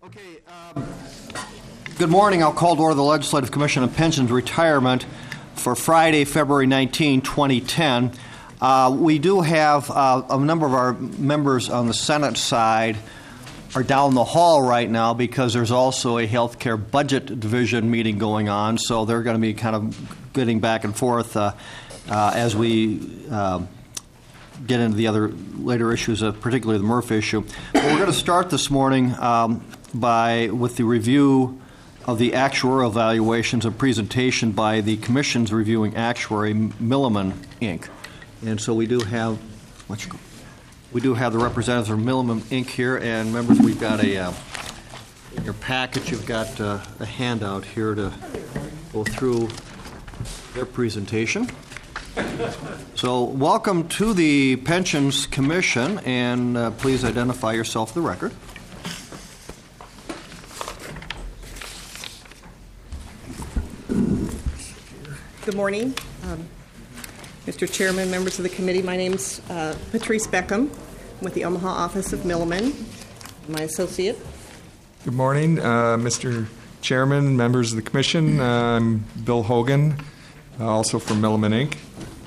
Okay, good morning. I'll call to order the Legislative Commission on Pensions Retirement for Friday, February 19, 2010. We do have a number of our members on the Senate side are down the hall right now because there's also a healthcare budget division meeting going on, so they're going to be kind of getting back and forth as we get into the other later issues, particularly the Murph issue. But we're going to start this morning with the review of the actuarial evaluations, a presentation by the Commission's reviewing actuary, Milliman, Inc. And so we do have the representatives of Milliman, Inc. here, and members, we've got in your package, you've got a handout here to go through their presentation. So welcome to the Pensions Commission, and please identify yourself for the record. Good morning, Mr. Chairman, members of the committee. My name's Patrice Beckham. I'm with the Omaha office of Milliman, my associate. Good morning, Mr. Chairman, members of the commission. I'm Bill Hogan, also from Milliman, Inc.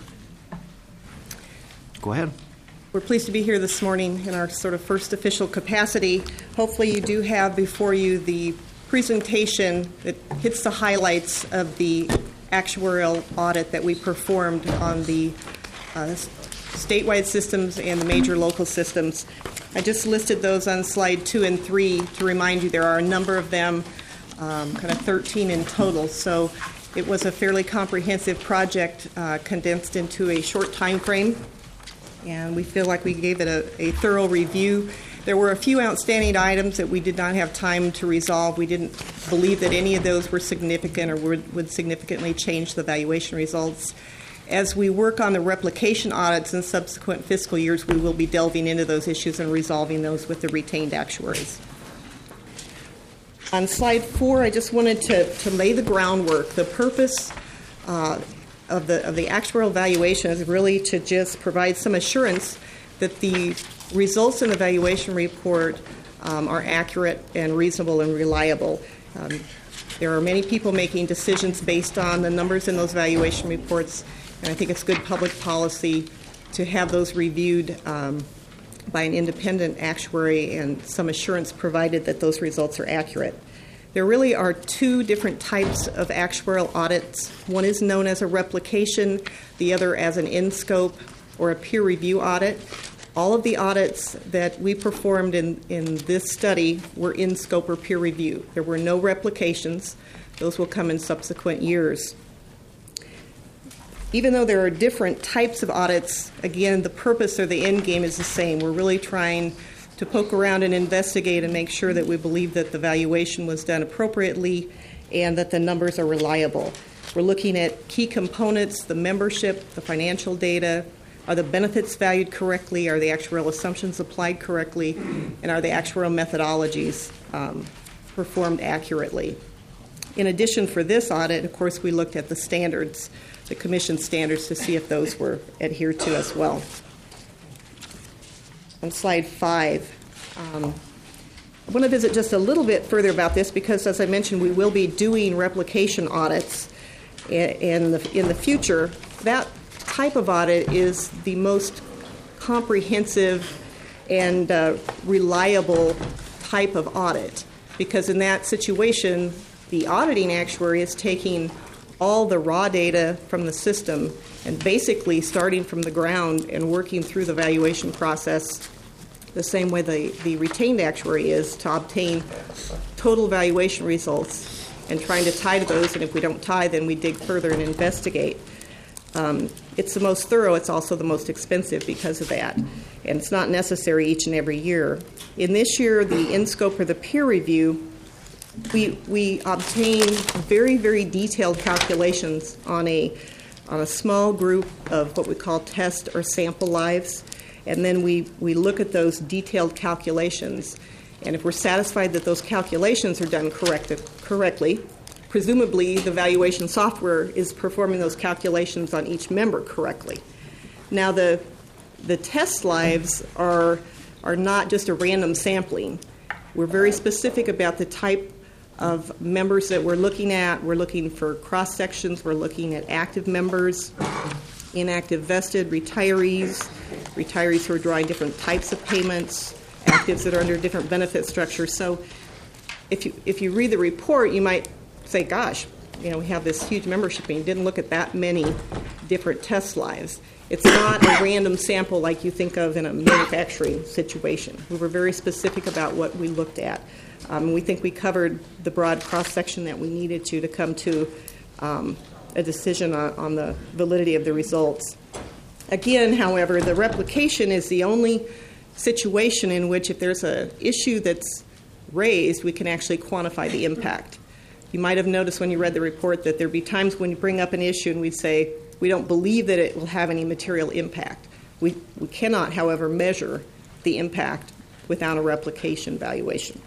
Go ahead. We're pleased to be here this morning in our sort of first official capacity. Hopefully you do have before you the presentation that hits the highlights of the actuarial audit that we performed on the statewide systems and the major local systems. I just listed those on slide 2 and 3 to remind you there are a number of them, kind of 13 in total. So it was a fairly comprehensive project condensed into a short time frame, and we feel like we gave it a thorough review. There were a few outstanding items that we did not have time to resolve. We didn't believe that any of those were significant or would significantly change the valuation results. As we work on the replication audits in subsequent fiscal years, we will be delving into those issues and resolving those with the retained actuaries. On slide 4, I just wanted to lay the groundwork. The purpose of the actuarial valuation is really to just provide some assurance that the results in the valuation report are accurate and reasonable and reliable. There are many people making decisions based on the numbers in those valuation reports, and I think it's good public policy to have those reviewed by an independent actuary and some assurance provided that those results are accurate. There really are 2 different types of actuarial audits. One is known as a replication, the other as an in-scope or a peer review audit. All of the audits that we performed in this study were in scope or peer review. There were no replications. Those will come in subsequent years. Even though there are different types of audits, again, the purpose or the end game is the same. We're really trying to poke around and investigate and make sure that we believe that the valuation was done appropriately and that the numbers are reliable. We're looking at key components, the membership, the financial data. Are the benefits valued correctly? Are the actuarial assumptions applied correctly? And are the actuarial methodologies performed accurately? In addition, for this audit, of course, we looked at the standards, the commission standards, to see if those were adhered to as well. On slide 5, I want to visit just a little bit further about this because, as I mentioned, we will be doing replication audits in the future. That type of audit is the most comprehensive and reliable type of audit because in that situation, the auditing actuary is taking all the raw data from the system and basically starting from the ground and working through the valuation process the same way the retained actuary is to obtain total valuation results and trying to tie to those, and if we don't tie, then we dig further and investigate. It's the most thorough. It's also the most expensive because of that, and it's not necessary each and every year. In this year, the in-scope or the peer review, we obtain very, very detailed calculations on a small group of what we call test or sample lives, and then we look at those detailed calculations, and if we're satisfied that those calculations are done correctly, presumably the valuation software is performing those calculations on each member correctly. Now the test lives are not just a random sampling. We're very specific about the type of members that we're looking at. We're looking for cross-sections. We're looking at active members, inactive vested, retirees who are drawing different types of payments, actives that are under different benefit structures. So if you read the report, you might say, gosh, we have this huge membership, and you didn't look at that many different test lives. It's not a random sample like you think of in a manufacturing situation. We were very specific about what we looked at. We think we covered the broad cross-section that we needed to come to a decision on the validity of the results. Again, however, the replication is the only situation in which if there's an issue that's raised, we can actually quantify the impact. You might have noticed when you read the report that there'd be times when you bring up an issue and we'd say, we don't believe that it will have any material impact. We cannot, however, measure the impact without a replication valuation.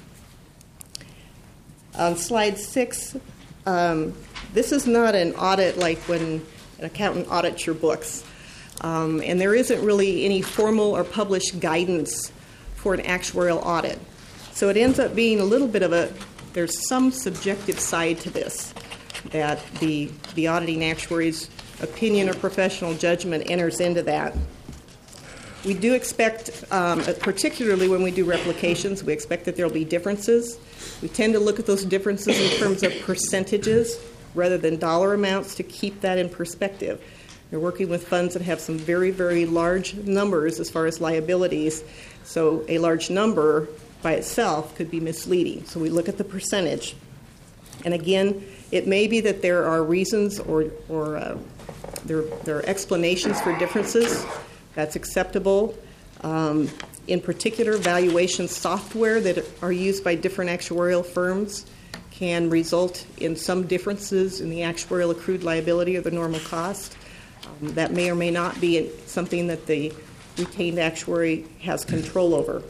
On slide 6, this is not an audit like when an accountant audits your books. And there isn't really any formal or published guidance for an actuarial audit. So it ends up being a little bit of there's some subjective side to this, that the auditing actuary's opinion or professional judgment enters into that. We do expect, particularly when we do replications, we expect that there will be differences. We tend to look at those differences in terms of percentages rather than dollar amounts to keep that in perspective. You're working with funds that have some very, very large numbers as far as liabilities, so a large number by itself could be misleading. So we look at the percentage. And again, it may be that there are reasons or there are explanations for differences. That's acceptable. In particular, valuation software that are used by different actuarial firms can result in some differences in the actuarial accrued liability or the normal cost. That may or may not be something that the retained actuary has control over.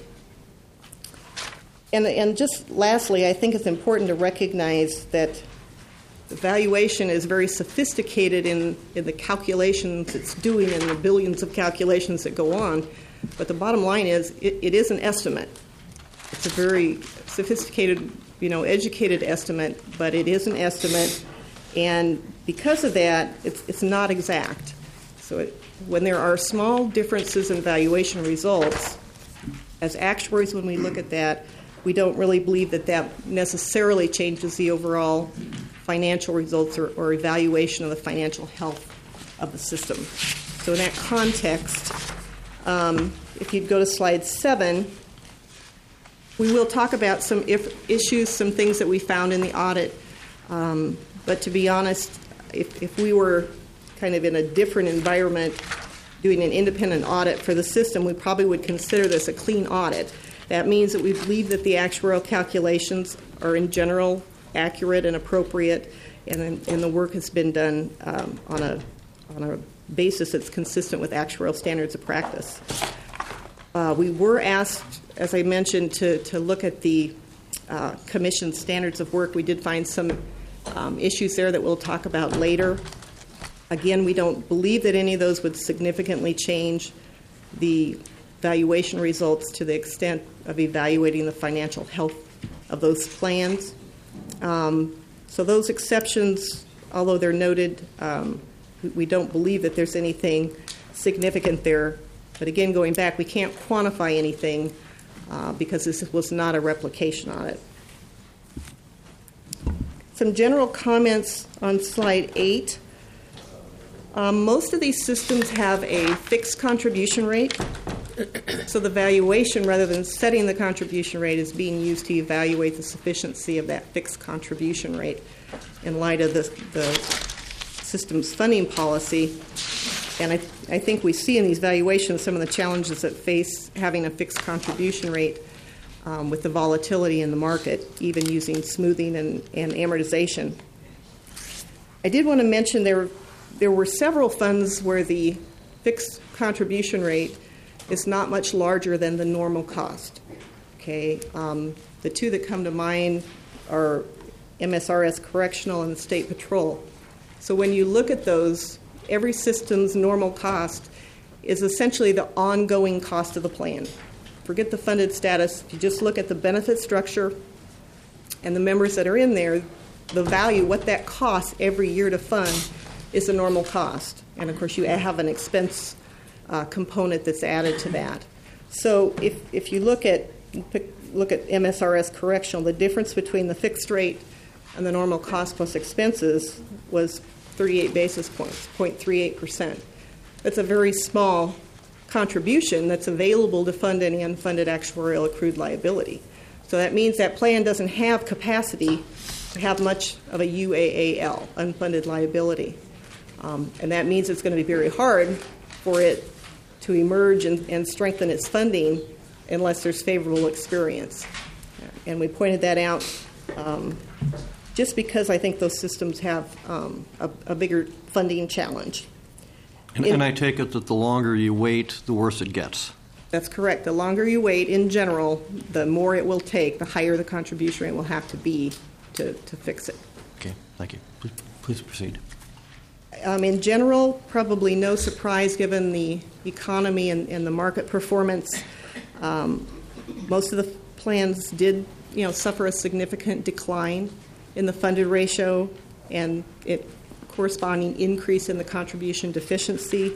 And just lastly, I think it's important to recognize that the valuation is very sophisticated in the calculations it's doing and the billions of calculations that go on. But the bottom line is it is an estimate. It's a very sophisticated, educated estimate, but it is an estimate. And because of that, it's not exact. So when there are small differences in valuation results, as actuaries, when we look at that, we don't really believe that necessarily changes the overall financial results or evaluation of the financial health of the system. So in that context, if you'd go to slide 7, we will talk about some issues, some things that we found in the audit. But to be honest, if we were kind of in a different environment doing an independent audit for the system, we probably would consider this a clean audit. That means that we believe that the actuarial calculations are in general accurate and appropriate, and the work has been done on a basis that's consistent with actuarial standards of practice. We were asked, as I mentioned, to look at the Commission standards of work. We did find some issues there that we'll talk about later. Again, we don't believe that any of those would significantly change the valuation results to the extent of evaluating the financial health of those plans. So those exceptions, although they're noted, we don't believe that there's anything significant there. But again, going back, we can't quantify anything because this was not a replication audit. Some general comments on slide 8. Most of these systems have a fixed contribution rate. So the valuation, rather than setting the contribution rate, is being used to evaluate the sufficiency of that fixed contribution rate in light of the system's funding policy. And I think we see in these valuations some of the challenges that face having a fixed contribution rate with the volatility in the market, even using smoothing and amortization. I did want to mention there were several funds where the fixed contribution rate is not much larger than the normal cost. Okay, the two that come to mind are MSRS Correctional and the State Patrol. So when you look at those, every system's normal cost is essentially the ongoing cost of the plan. forget the funded status. If you just look at the benefit structure and the members that are in there, the value, what that costs every year to fund, is the normal cost. And of course, you have an expense component that's added to that. So if you look at MSRS correctional, the difference between the fixed rate and the normal cost plus expenses was 38 basis points, 0.38%. That's a very small contribution that's available to fund any unfunded actuarial accrued liability. So that means that plan doesn't have capacity to have much of a UAAL, unfunded liability. And that means it's going to be very hard for it to emerge and strengthen its funding unless there's favorable experience. And we pointed that out just because I think those systems have a bigger funding challenge. And I take it that the longer you wait, the worse it gets. That's correct. The longer you wait, in general, the more it will take, the higher the contribution rate will have to be to fix it. Okay, thank you. Please proceed. In general, probably no surprise given the economy and the market performance. Most of the plans did, suffer a significant decline in the funded ratio and it corresponding increase in the contribution deficiency.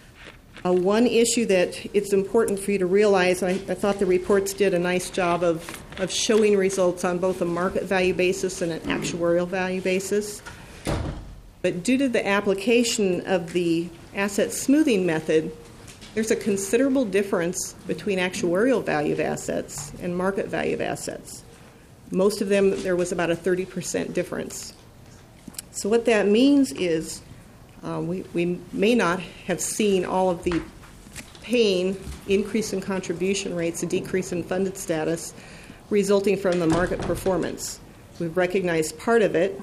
One issue that it's important for you to realize, I thought the reports did a nice job of showing results on both a market value basis and an actuarial value basis. But due to the application of the asset smoothing method, there's a considerable difference between actuarial value of assets and market value of assets. Most of them, there was about a 30% difference. So what that means is we may not have seen all of the pain, increase in contribution rates, a decrease in funded status, resulting from the market performance. We've recognized part of it.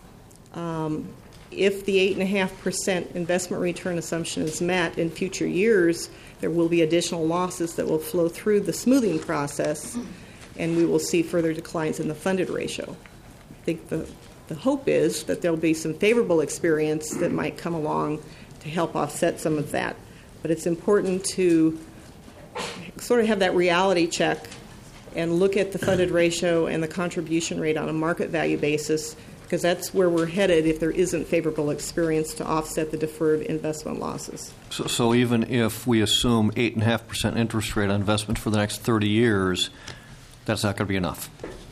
If the 8.5% investment return assumption is met in future years, there will be additional losses that will flow through the smoothing process, and we will see further declines in the funded ratio. I think the hope is that there will be some favorable experience that might come along to help offset some of that. But it's important to sort of have that reality check and look at the funded ratio and the contribution rate on a market value basis, because that's where we're headed if there isn't favorable experience to offset the deferred investment losses. So even if we assume 8.5% interest rate on investment for the next 30 years, that's not going to be enough?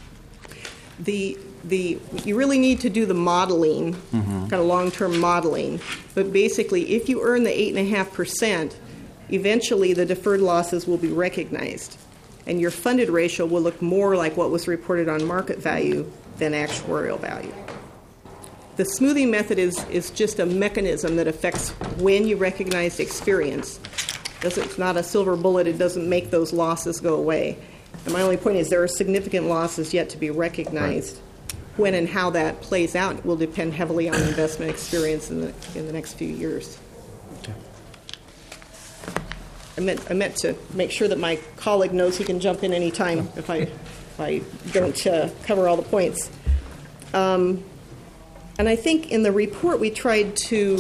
You really need to do the modeling, kind of long-term modeling. But basically, if you earn the 8.5%, eventually the deferred losses will be recognized, and your funded ratio will look more like what was reported on market value than actuarial value. The smoothing method is just a mechanism that affects when you recognize experience. It's not a silver bullet. It doesn't make those losses go away. And my only point is there are significant losses yet to be recognized. Right. When and how that plays out will depend heavily on investment experience in the next few years. Okay. I meant to make sure that my colleague knows he can jump in any time if I don't cover all the points. And I think in the report we tried to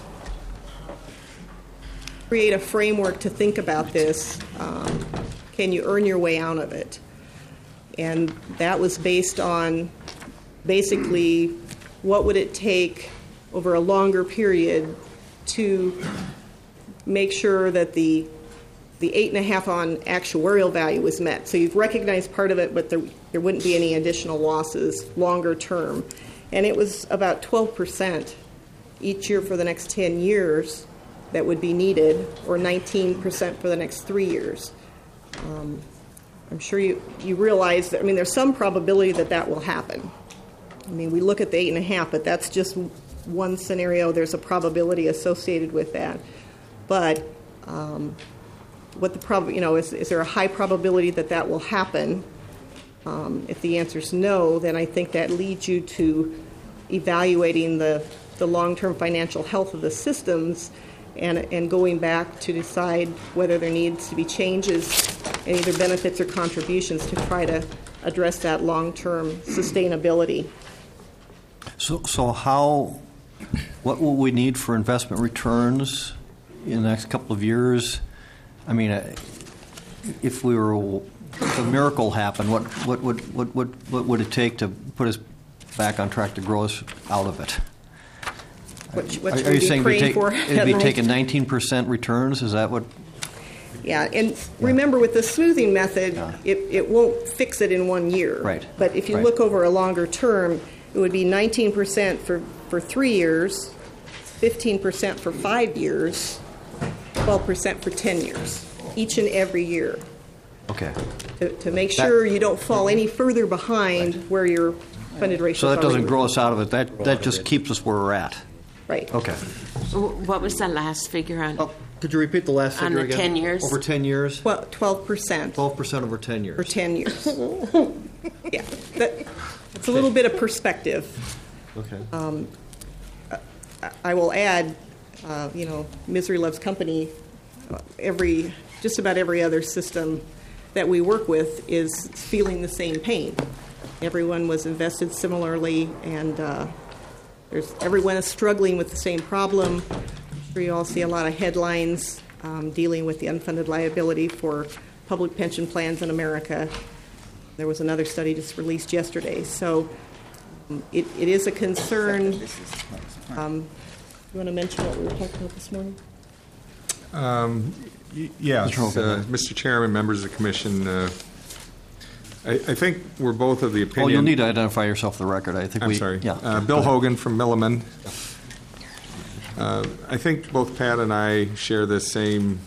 create a framework to think about this. Can you earn your way out of it? And that was based on basically what would it take over a longer period to make sure that the 8.5 on actuarial value was met. So you've recognized part of it, but there wouldn't be any additional losses longer term. And it was about 12% each year for the next 10 years that would be needed, or 19% for the next 3 years. I'm sure you realize that, there's some probability that will happen. We look at the 8.5, but that's just one scenario. There's a probability associated with that. But what the is there a high probability that will happen? If the answer is no, then I think that leads you to evaluating the long-term financial health of the systems and going back to decide whether there needs to be changes in either benefits or contributions to try to address that long-term sustainability. So what will we need for investment returns in the next couple of years? if a miracle happened, what would it take to put us back on track to grow us out of it? What should Are we you be saying praying for? it'd be taking 19% returns? Is that what? Yeah, and remember with the smoothing method, it won't fix it in 1 year. Right. But if you Right. look over a longer term, it would be 19% for 3 years, 15% for 5 years, 12% for 10 years, each and every year, Okay. to make sure you don't fall any further behind where your funded ratio. So that doesn't grow us out of it. That just keeps us where we're at. Right. Okay. What was the last figure on? Oh, could you repeat the last On figure the again? 10 years? Over 10 years? 12% 12% over 10 years. for 10 years. Yeah, that's a little bit of perspective. Okay. I will add, Misery Loves Company. Just about every other system that we work with is feeling the same pain. Everyone was invested similarly, and everyone is struggling with the same problem. I'm sure you all see a lot of headlines dealing with the unfunded liability for public pension plans in America. There was another study just released yesterday. So it is a concern. You want to mention what we were talking about this morning? Yes, Mr. Hogan. Mr. Chairman, members of the commission, I think we're both of the opinion. Oh, you'll need to identify yourself for the record. I think I'm sorry. Yeah. Bill Hogan from Milliman. I think both Pat and I share the same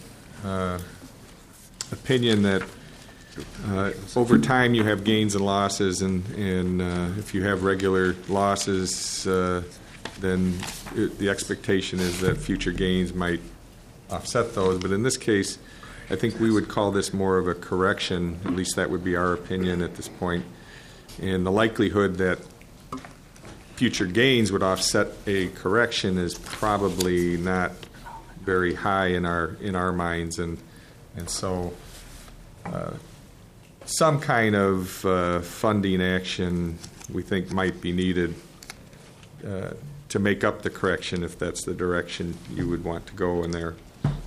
opinion that over time you have gains and losses, and if you have regular losses, then the expectation is that future gains might offset those. But in this case, I think we would call this more of a correction. At least that would be our opinion at this point. And the likelihood that future gains would offset a correction is probably not very high in our minds, and so some kind of funding action we think might be needed to make up the correction if that's the direction you would want to go in there,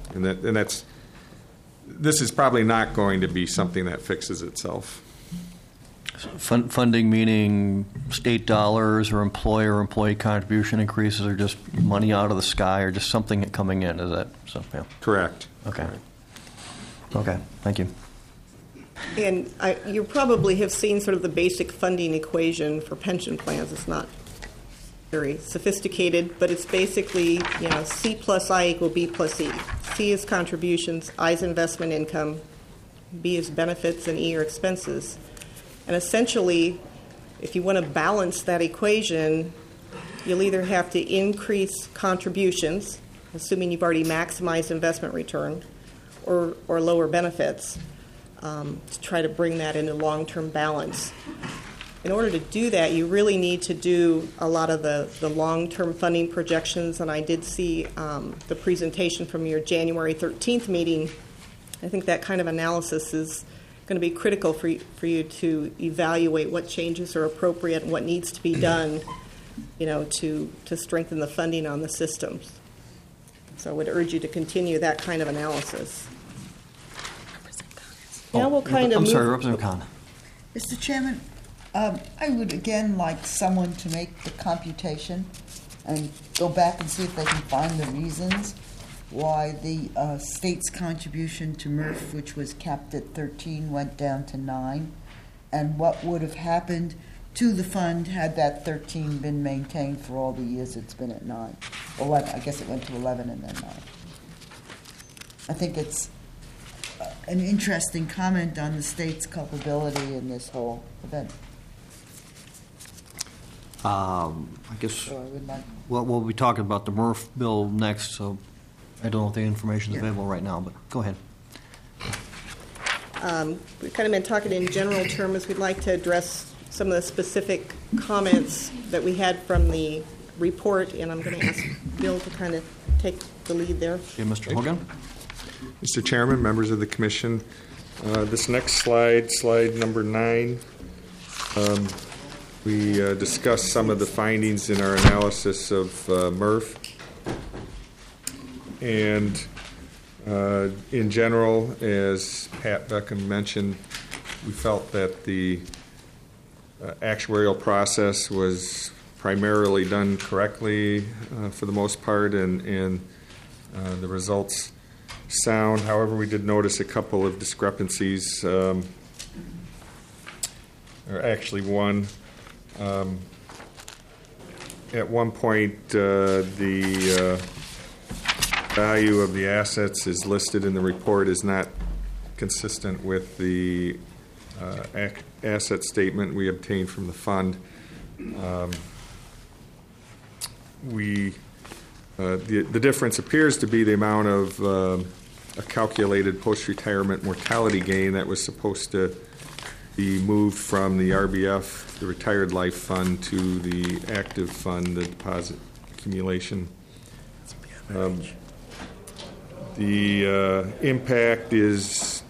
this is probably not going to be something that fixes itself. Funding meaning state dollars or employee contribution increases, or just money out of the sky, or just something coming in? Is that so? Yeah. Correct. Okay. Okay. Thank you. And you probably have seen sort of the basic funding equation for pension plans. It's not very sophisticated, but it's basically, C plus I equal B plus E. C is contributions, I is investment income, B is benefits, and E are expenses. And essentially, if you want to balance that equation, you'll either have to increase contributions, assuming you've already maximized investment return, or lower benefits to try to bring that into long-term balance. In order to do that, you really need to do a lot of the long-term funding projections, and I did see the presentation from your January 13th meeting. I think that kind of analysis is going to be critical for you to evaluate what changes are appropriate and what needs to be done, to strengthen the funding on the systems. So I would urge you to continue that kind of analysis. Now we'll kind of I'm sorry, move- Representative Khan. Mr. Chairman, I would again like someone to make the computation and go back and see if they can find the reasons why the state's contribution to MRF, which was capped at 13, went down to 9, and what would have happened to the fund had that 13 been maintained for all the years it's been at 9. 11, I guess it went to 11 and then 9. I think it's an interesting comment on the state's culpability in this whole event. I guess So I would like. we'll be talking about the MRF bill next, so I don't know if the information is available right now, but go ahead. We've kind of been talking in general terms. We'd like to address some of the specific comments that we had from the report, and I'm going to ask Bill to kind of take the lead there. Okay, Mr. Hogan. Mr. Chairman, members of the commission, this next slide number 9, we discussed some of the findings in our analysis of MRF. And In general, as Pat Beckham mentioned, we felt that the actuarial process was primarily done correctly for the most part, and the results sound. However, we did notice a couple of discrepancies, or actually one. At one point, the value of the assets is listed in the report is not consistent with the asset statement we obtained from the fund. The difference appears to be the amount of a calculated post-retirement mortality gain that was supposed to be moved from the RBF, the retired life fund, to the active fund, the deposit accumulation. The impact is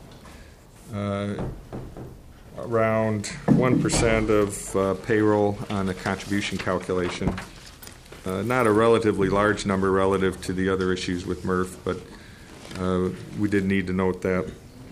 around 1% of payroll on a contribution calculation. Not a relatively large number relative to the other issues with MRF, but we did need to note that.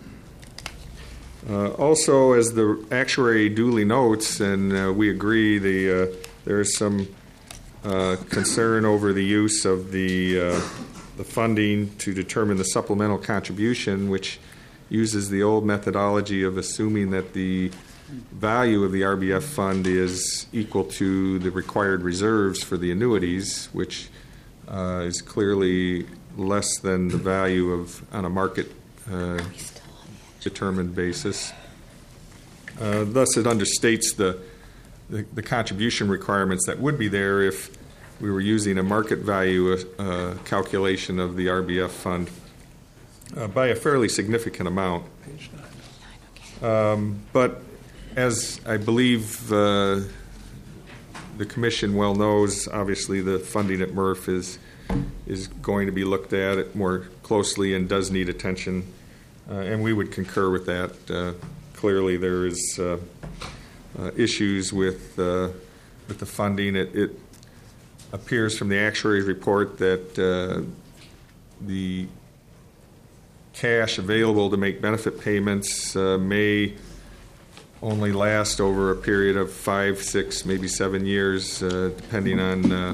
Also, as the actuary duly notes, and we agree, there is some concern over the use of the funding to determine the supplemental contribution, which uses the old methodology of assuming that the value of the RBF fund is equal to the required reserves for the annuities, which is clearly less than the value of on a market determined basis. Thus, it understates the contribution requirements that would be there if we were using a market value calculation of the RBF fund by a fairly significant amount. But as I believe the Commission well knows, obviously the funding at MRF is going to be looked at more closely and does need attention, and we would concur with that. Clearly, there is issues with the funding. It appears from the actuary's report that the cash available to make benefit payments may only last over a period of 5, 6, maybe 7 years, depending on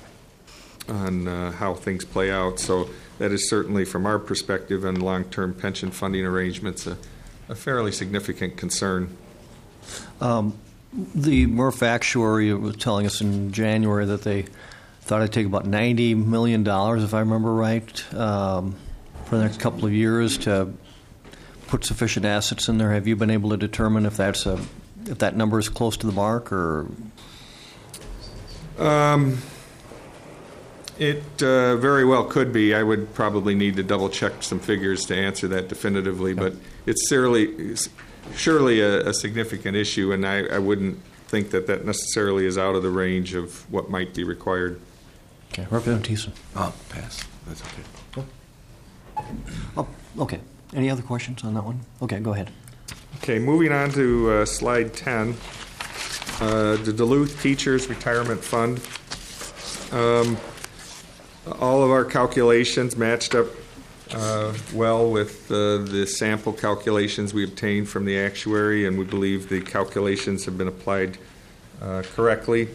how things play out. So that is certainly, from our perspective and long-term pension funding arrangements, a fairly significant concern. The MRF actuary was telling us in January that they thought it'd take about $90 million, if I remember right, for the next couple of years to put sufficient assets in there. Have you been able to determine if that number is close to the mark, or? It very well could be. I would probably need to double-check some figures to answer that definitively, but it's surely a significant issue, and I wouldn't think that necessarily is out of the range of what might be required. Okay, Representative Thiessen. Oh, pass. That's okay. Oh, okay. Any other questions on that one? Okay, go ahead. Okay, moving on to slide 10, the Duluth Teachers Retirement Fund. All of our calculations matched up well with the sample calculations we obtained from the actuary, and we believe the calculations have been applied correctly.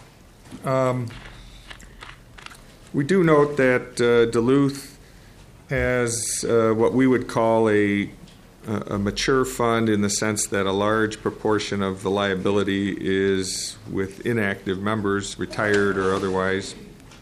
We do note that Duluth has what we would call a mature fund, in the sense that a large proportion of the liability is with inactive members, retired or otherwise.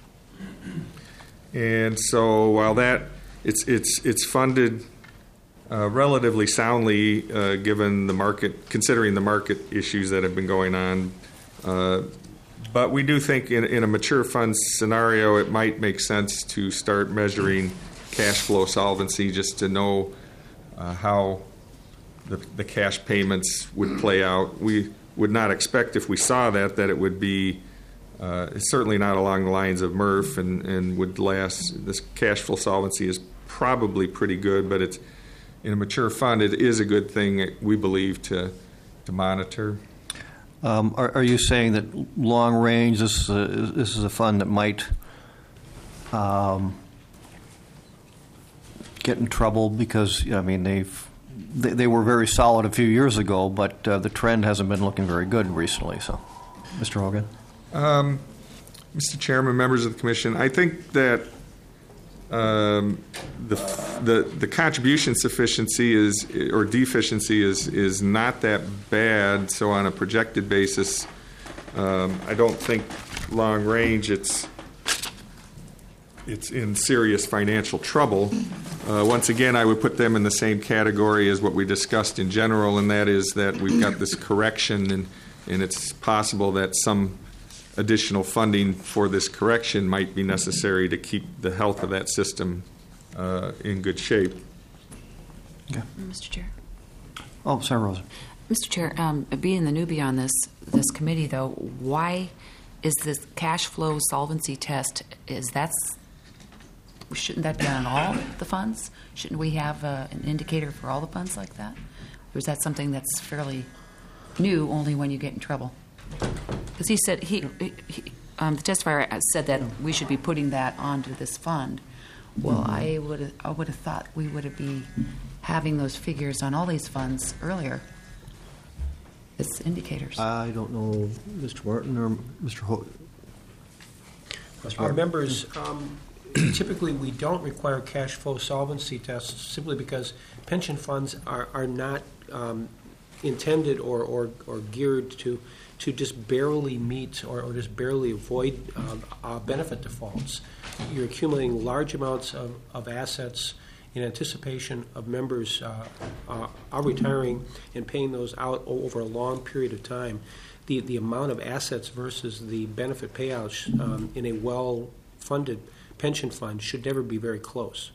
And so while that it's funded relatively soundly, given the market, considering the market issues that have been going on, but we do think in a mature fund scenario, it might make sense to start measuring cash flow solvency, just to know how the cash payments would play out. We would not expect, if we saw that it would be certainly not along the lines of MRF and would last. This cash flow solvency is probably pretty good, but it's in a mature fund, it is a good thing, we believe, to monitor. Are you saying that long range, this is a fund that might get in trouble because, I mean, they were very solid a few years ago, but the trend hasn't been looking very good recently. So, Mr. Hogan? Mr. Chairman, members of the Commission, I think that the contribution sufficiency or deficiency is not that bad. So on a projected basis, I don't think long range it's in serious financial trouble. Once again, I would put them in the same category as what we discussed in general, and that is that we've got this correction, and it's possible that some additional funding for this correction might be necessary to keep the health of that system in good shape. Okay. Mr. Chair. Oh, Senator Rosen. Mr. Chair, being the newbie on this committee, though, why is this cash flow solvency test? Shouldn't that be on all the funds? Shouldn't we have an indicator for all the funds like that? Or is that something that's fairly new, only when you get in trouble? Because he said the testifier said that we should be putting that onto this fund. Well, I would have thought we would be having those figures on all these funds earlier as indicators. I don't know, Mr. Martin or Mr. Hogan. Our members, typically we don't require cash flow solvency tests simply because pension funds are not intended or geared to just barely meet or just barely avoid benefit defaults. You're accumulating large amounts of assets in anticipation of members are retiring and paying those out over a long period of time. The amount of assets versus the benefit payouts in a well-funded pension fund should never be very close.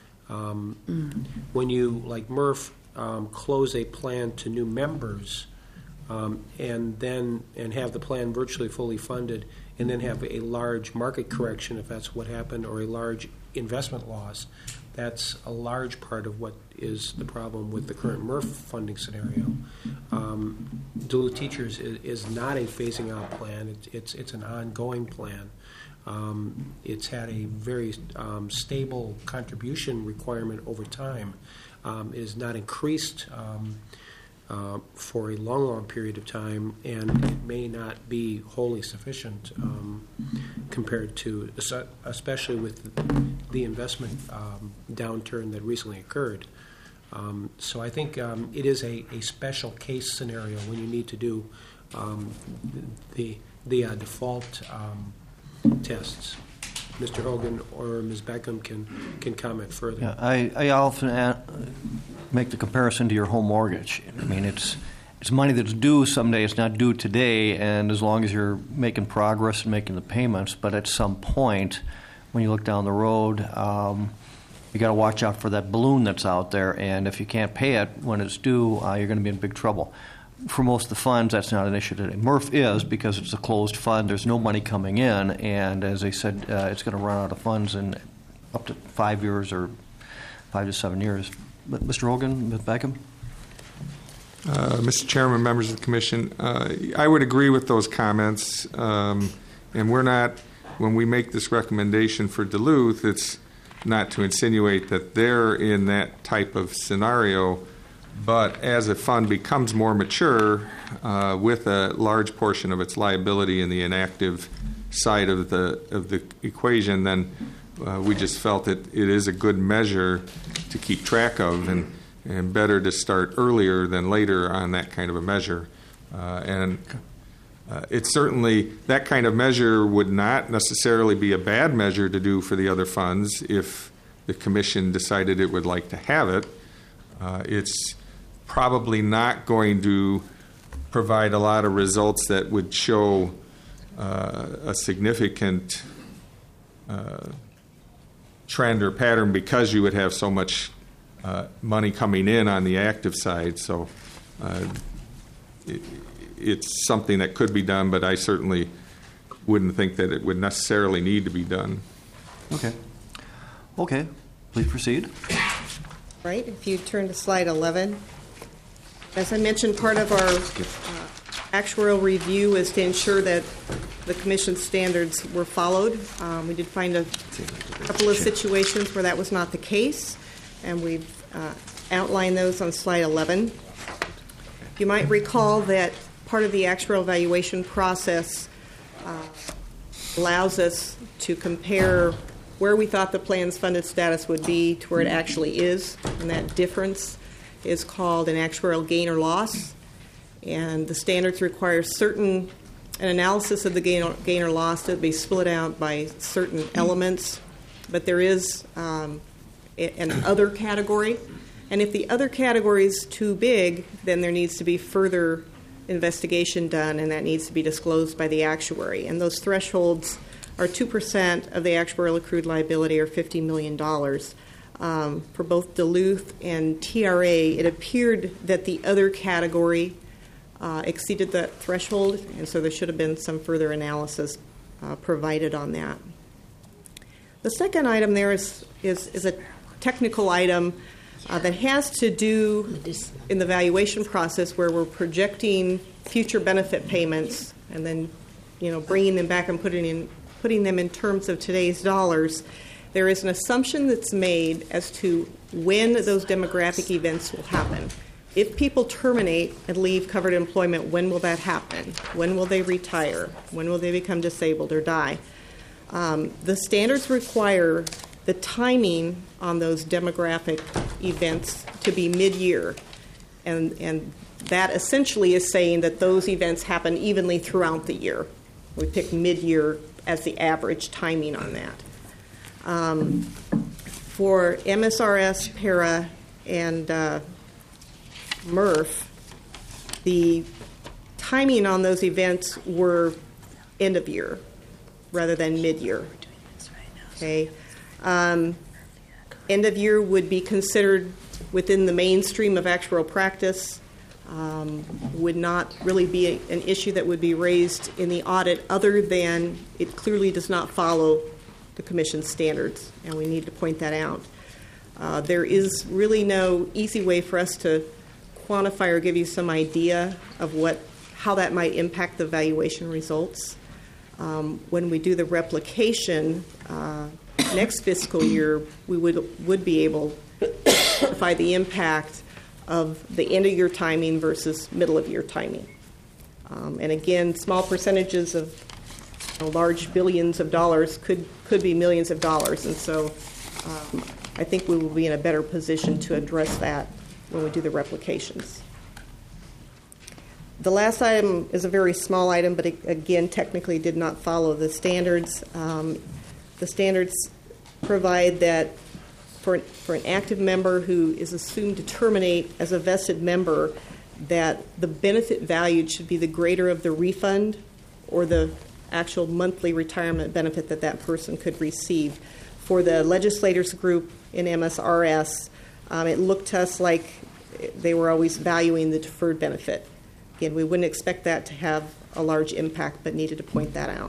When you, like Murph, close a plan to new members and have the plan virtually fully funded and then have a large market correction if that's what happened or a large investment loss, that's a large part of what is the problem with the current Murph funding scenario. Duluth Teachers is not a phasing out plan. It's an ongoing plan. It's had a very stable contribution requirement over time. It is not increased for a long period of time, and it may not be wholly sufficient compared to, especially with the investment downturn that recently occurred. So I think it is a special case scenario when you need to do the default tests. Mr. Hogan or Ms. Beckham can comment further. Yeah, I often make the comparison to your home mortgage. I mean, it's money that's due someday. It's not due today, and as long as you're making progress and making the payments, but at some point, when you look down the road, you got to watch out for that balloon that's out there, and if you can't pay it when it's due, you're going to be in big trouble. For most of the funds, that's not an issue today. Murph is, because it's a closed fund. There's no money coming in, and as I said, it's going to run out of funds in up to 5 years or 5 to 7 years. But Mr. Hogan, Ms. Beckham? Mr. Chairman, members of the Commission, I would agree with those comments. And we're not, when we make this recommendation for Duluth, it's not to insinuate that they're in that type of scenario. But as a fund becomes more mature, with a large portion of its liability in the inactive side of the equation, then we just felt that it is a good measure to keep track of, and better to start earlier than later on that kind of a measure. It's certainly, that kind of measure would not necessarily be a bad measure to do for the other funds if the Commission decided it would like to have it. It's probably not going to provide a lot of results that would show a significant trend or pattern because you would have so much money coming in on the active side. So it's something that could be done, but I certainly wouldn't think that it would necessarily need to be done. Okay. Please proceed. Right, if you turn to slide 11. As I mentioned, part of our actuarial review is to ensure that the Commission's standards were followed. We did find a couple of situations where that was not the case. and we've outlined those on slide 11. You might recall that part of the actuarial evaluation process allows us to compare where we thought the plan's funded status would be to where it actually is, and that difference is called an actuarial gain or loss. And the standards require an analysis of the gain or loss to be split out by certain elements, but there is an other category. And if the other category is too big, then there needs to be further investigation done, and that needs to be disclosed by the actuary. And those thresholds are 2% of the actuarial accrued liability, or $50 million. For both Duluth and TRA, it appeared that the other category exceeded that threshold, and so there should have been some further analysis provided on that. The second item there is a technical item that has to do in the valuation process, where we're projecting future benefit payments and then, bringing them back and putting them in terms of today's dollars. There is an assumption that's made as to when those demographic events will happen. If people terminate and leave covered employment, when will that happen? When will they retire? When will they become disabled or die? The standards require the timing on those demographic events to be mid-year, and that essentially is saying that those events happen evenly throughout the year. We pick mid-year as the average timing on that. For MSRS, PARA, and MRF, the timing on those events were end of year rather than mid-year. Okay. End of year would be considered within the mainstream of actuarial practice, would not really be an issue that would be raised in the audit, other than it clearly does not follow the Commission's standards, and we need to point that out. There is really no easy way for us to quantify or give you some idea of how that might impact the valuation results. When we do the replication next fiscal year, we would be able to quantify the impact of the end-of-year timing versus middle-of-year timing. And again, small percentages of large billions of dollars could be millions of dollars, and so I think we will be in a better position to address that when we do the replications. The last item is a very small item, but again, technically did not follow the standards. The standards provide that for an active member who is assumed to terminate as a vested member, that the benefit valued should be the greater of the refund or the actual monthly retirement benefit that person could receive. For the legislators group in MSRS, it looked to us like they were always valuing the deferred benefit. Again, we wouldn't expect that to have a large impact, but needed to point that out.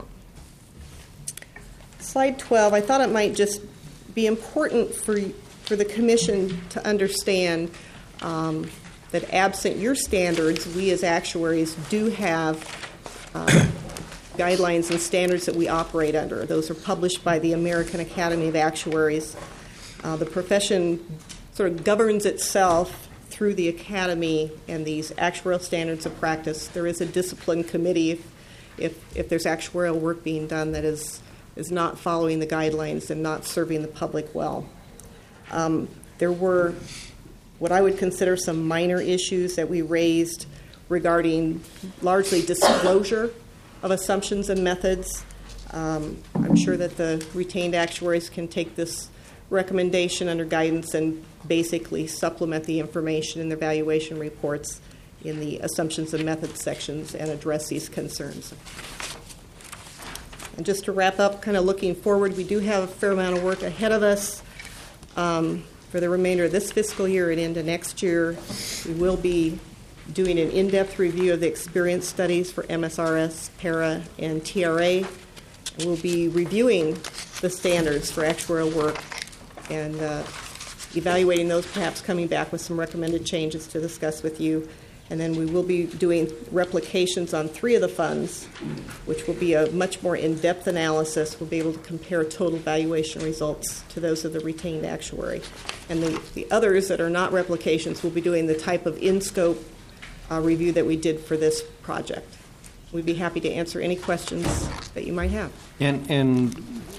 Slide 12, I thought it might just be important for the Commission to understand that absent your standards, we as actuaries do have guidelines and standards that we operate under. Those are published by the American Academy of Actuaries. The profession sort of governs itself through the Academy and these actuarial standards of practice. There is a discipline committee if there's actuarial work being done that is not following the guidelines and not serving the public well. There were what I would consider some minor issues that we raised regarding largely disclosure of assumptions and methods. I'm sure that the retained actuaries can take this recommendation under guidance and basically supplement the information in the valuation reports in the assumptions and methods sections and address these concerns. And just to wrap up, kind of looking forward, we do have a fair amount of work ahead of us for the remainder of this fiscal year and into next year. We will be doing an in-depth review of the experience studies for MSRS, PARA, and TRA. We'll be reviewing the standards for actuarial work and evaluating those, perhaps coming back with some recommended changes to discuss with you. And then we will be doing replications on 3 of the funds, which will be a much more in-depth analysis. We'll be able to compare total valuation results to those of the retained actuary. And the others that are not replications will be doing the type of in-scope review that we did for this project. We'd be happy to answer any questions that you might have. And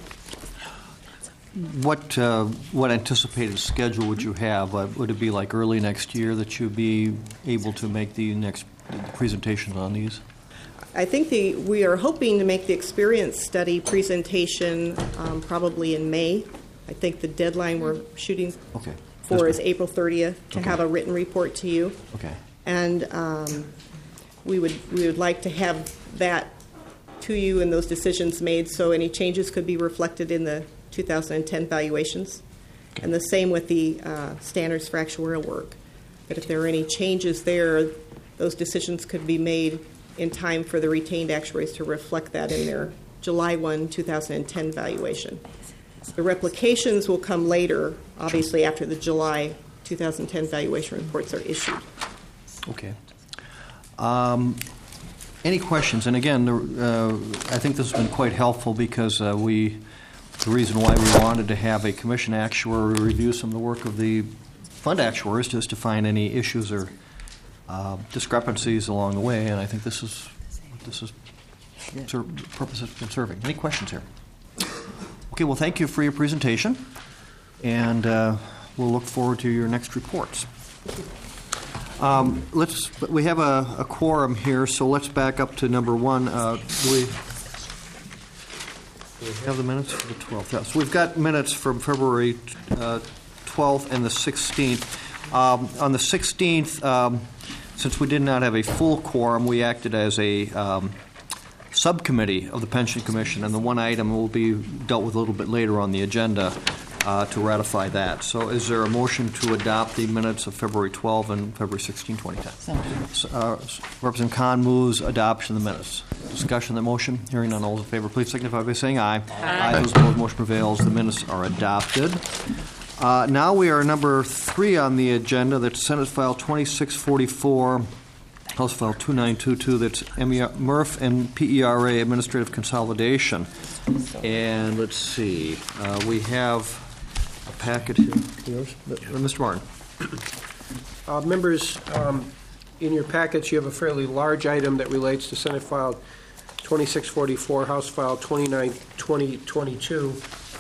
what anticipated schedule would you have? Would it be like early next year that you'd be able to make the next presentations on these? I think we are hoping to make the experience study presentation probably in May. I think the deadline we're shooting for is April 30th to have a written report to you. Okay. And we would like to have that to you and those decisions made so any changes could be reflected in the 2010 valuations. Okay. And the same with the standards for actuarial work. But if there are any changes there, those decisions could be made in time for the retained actuaries to reflect that in their July 1, 2010 valuation. The replications will come later, obviously after the July 2010 valuation reports are issued. Okay. Any questions? And again, I think this has been quite helpful because the reason why we wanted to have a commission actuary review some of the work of the fund actuaries just to find any issues or discrepancies along the way, and I think this is the purpose it's been serving. Any questions here? Okay, well, thank you for your presentation, and we'll look forward to your next reports. We have a quorum here, so let's back up to number 1. Do we have the minutes for the 12th? Yes, we've got minutes from February 12th and the 16th. On the 16th, since we did not have a full quorum, we acted as a subcommittee of the Pension Commission, and the one item will be dealt with a little bit later on the agenda to ratify that. So is there a motion to adopt the minutes of February 12 and February 16, 2010? Representative Kahn moves adoption of the minutes. Discussion of the motion. Hearing none, all those in favor, please signify by saying aye. Aye. Those opposed, motion prevails. The minutes are adopted. Now we are number 3 on the agenda. That's Senate File 2644, House File 2922. That's MRF and PERA Administrative Consolidation. And let's see. We have a packet here. Mr. Martin. Members, in your packets, you have a fairly large item that relates to Senate File 2644, House File 2922.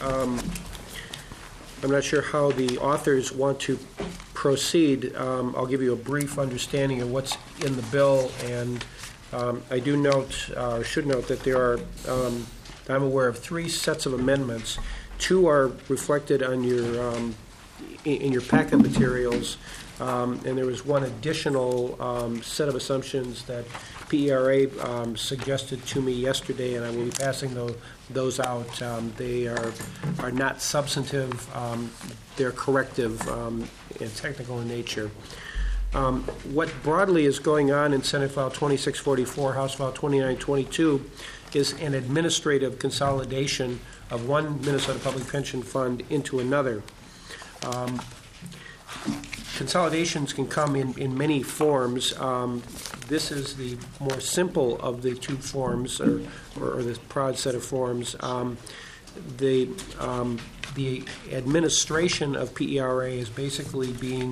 I'm not sure how the authors want to proceed. I'll give you a brief understanding of what's in the bill, and I do note, or should note, that there are, I'm aware of 3 sets of amendments. 2 are reflected on your in your packet materials, and there was one additional set of assumptions that PERA suggested to me yesterday, and I will be passing those out. They are not substantive. They're corrective and technical in nature. What broadly is going on in Senate File 2644, House File 2922, is an administrative consolidation of one Minnesota Public Pension Fund into another. Consolidations can come in many forms. This is the more simple of the 2 forms, or the broad set of forms. The administration of PERA is basically being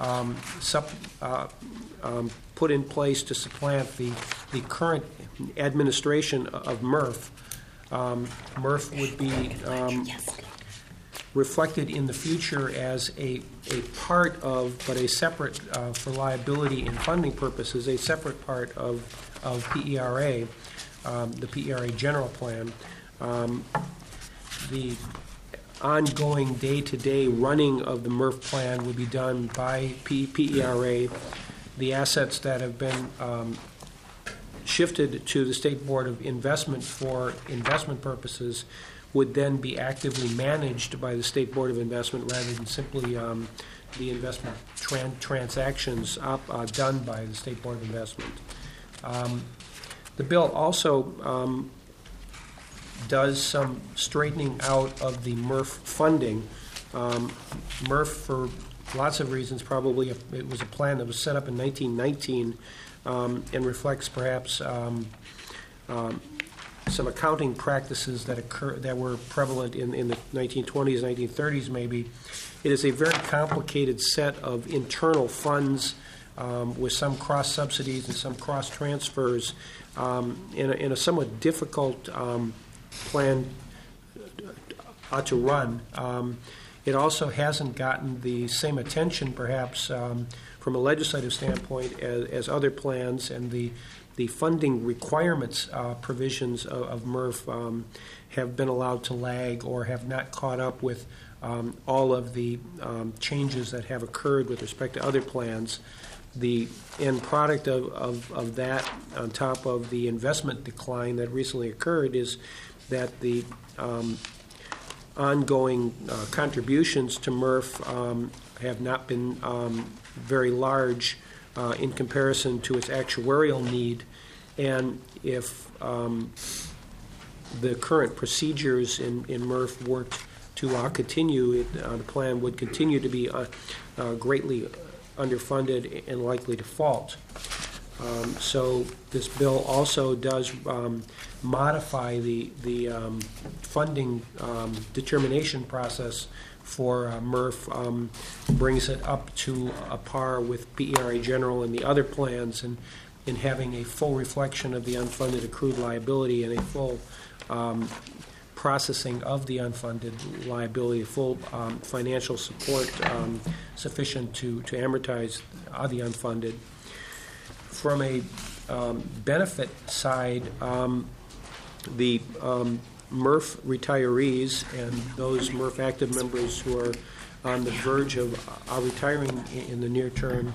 put in place to supplant the current administration of MRF. MRF would be reflected in the future as a part of, but a separate, for liability and funding purposes, a separate part of PERA, the PERA general plan. The ongoing day-to-day running of the MRF plan will be done by PERA. The assets that have been shifted to the State Board of Investment for investment purposes would then be actively managed by the State Board of Investment rather than simply the investment transactions done by the State Board of Investment. The bill also does some straightening out of the MRF funding. MRF, for lots of reasons. Probably it was a plan that was set up in 1919 and reflects perhaps some accounting practices that were prevalent in the 1920s, 1930s maybe. It is a very complicated set of internal funds with some cross-subsidies and some cross-transfers in a somewhat difficult plan to run. It also hasn't gotten the same attention, perhaps, from a legislative standpoint as other plans, and the funding requirements provisions of MRF have been allowed to lag or have not caught up with all of the changes that have occurred with respect to other plans. The end product of that, on top of the investment decline that recently occurred, is that the ongoing contributions to MRF have not been very large in comparison to its actuarial need. And if the current procedures in MRF were to continue, the plan would continue to be greatly underfunded and likely to fault. So this bill also does modify the funding determination process for MRF, brings it up to a par with PERA General and the other plans, and in having a full reflection of the unfunded accrued liability and a full processing of the unfunded liability, full financial support sufficient to amortize the unfunded. From a benefit side, the MRF retirees and those MRF active members who are on the verge of retiring in the near term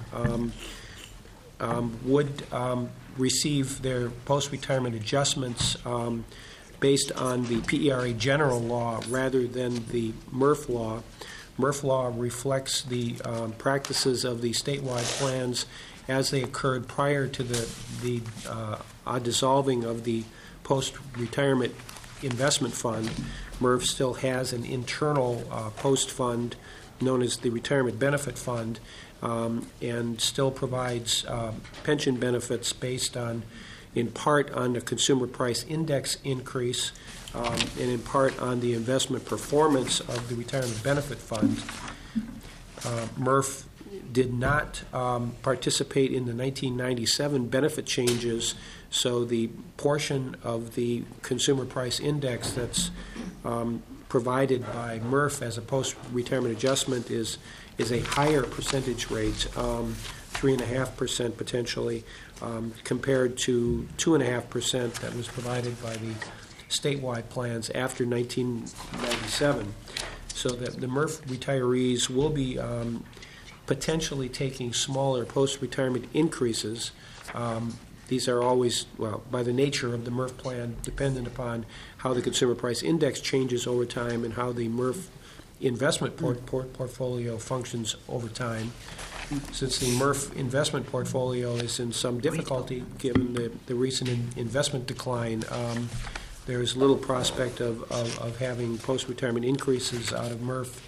would receive their post-retirement adjustments based on the PERA general law rather than the MRF law. MRF law reflects the practices of the statewide plans as they occurred prior to the dissolving of the post-retirement investment fund. MRF still has an internal post fund known as the Retirement Benefit Fund, and still provides pension benefits based on, in part, on the consumer price index increase, and in part on the investment performance of the Retirement Benefit Fund. MRF did not participate in the 1997 benefit changes, so the portion of the consumer price index that's provided by MRF as a post-retirement adjustment is a higher percentage rate, 3.5% potentially, compared to 2.5% that was provided by the statewide plans after 1997. So that the MRF retirees will be potentially taking smaller post-retirement increases. These are always, well, by the nature of the MRF plan, dependent upon how the consumer price index changes over time and how the MRF investment portfolio functions over time. Since the MRF investment portfolio is in some difficulty given the recent investment decline, there is little prospect of having post-retirement increases out of MRF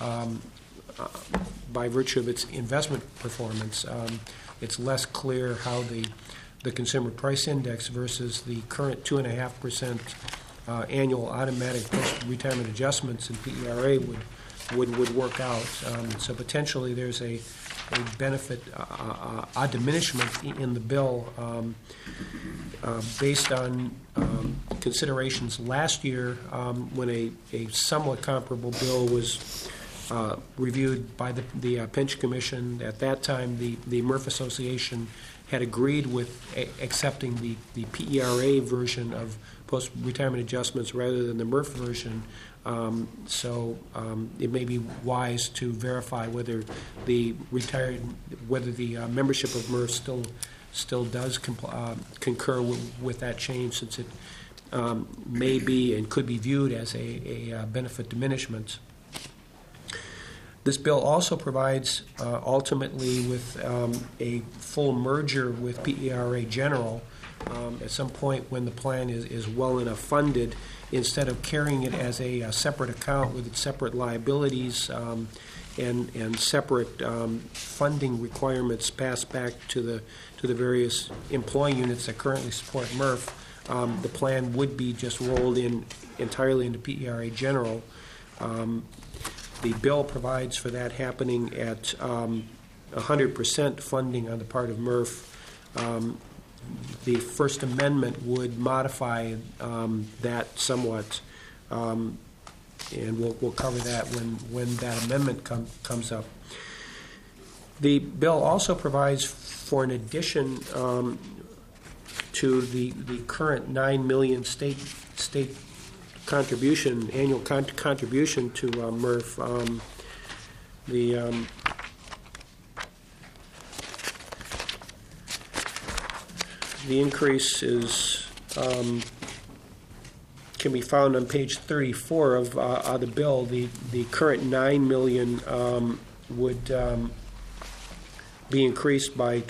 by virtue of its investment performance. It's less clear how the consumer price index versus the current 2.5% annual automatic post-retirement adjustments in PERA would work out. So potentially there's a benefit, a diminishment in the bill based on considerations last year when a somewhat comparable bill was reviewed by the Pension Commission. At that time, the MRF Association had agreed with accepting the PERA version of post-retirement adjustments rather than the MRF version. So it may be wise to verify whether the membership of MRF still does concur with that change, since it may be and could be viewed as a benefit diminishment. This bill also provides ultimately with a full merger with PERA General at some point when the plan is well enough funded, instead of carrying it as a separate account with its separate liabilities and separate funding requirements passed back to the various employee units that currently support MRF, the plan would be just rolled in entirely into PERA General. The bill provides for that happening at 100% funding on the part of MRF. The First Amendment would modify that somewhat, and we'll cover that when that amendment comes up. The bill also provides for an addition to the current $9 million state contribution, annual contribution to MRF. The increase is can be found on page 34 of the bill. The current $9 million would be increased by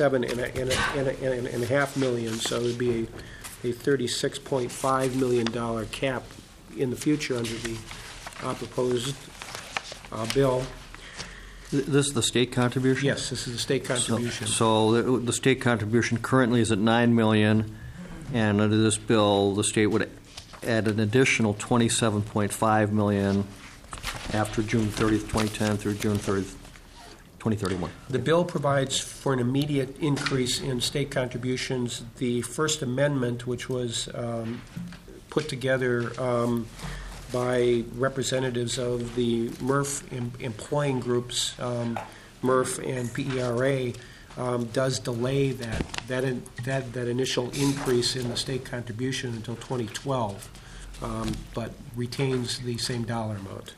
$27.5 million, so it would be a $36.5 million cap in the future under the proposed bill. This is the state contribution? Yes, this is the state contribution. So the state contribution currently is at $9 million, and under this bill, the state would add an additional $27.5 million after June 30th, 2010 through June 30th, 2031. The bill provides for an immediate increase in state contributions. The First Amendment, which was put together by representatives of the MRF employing groups, MRF and PERA, does delay that initial increase in the state contribution until 2012, but retains the same dollar amount.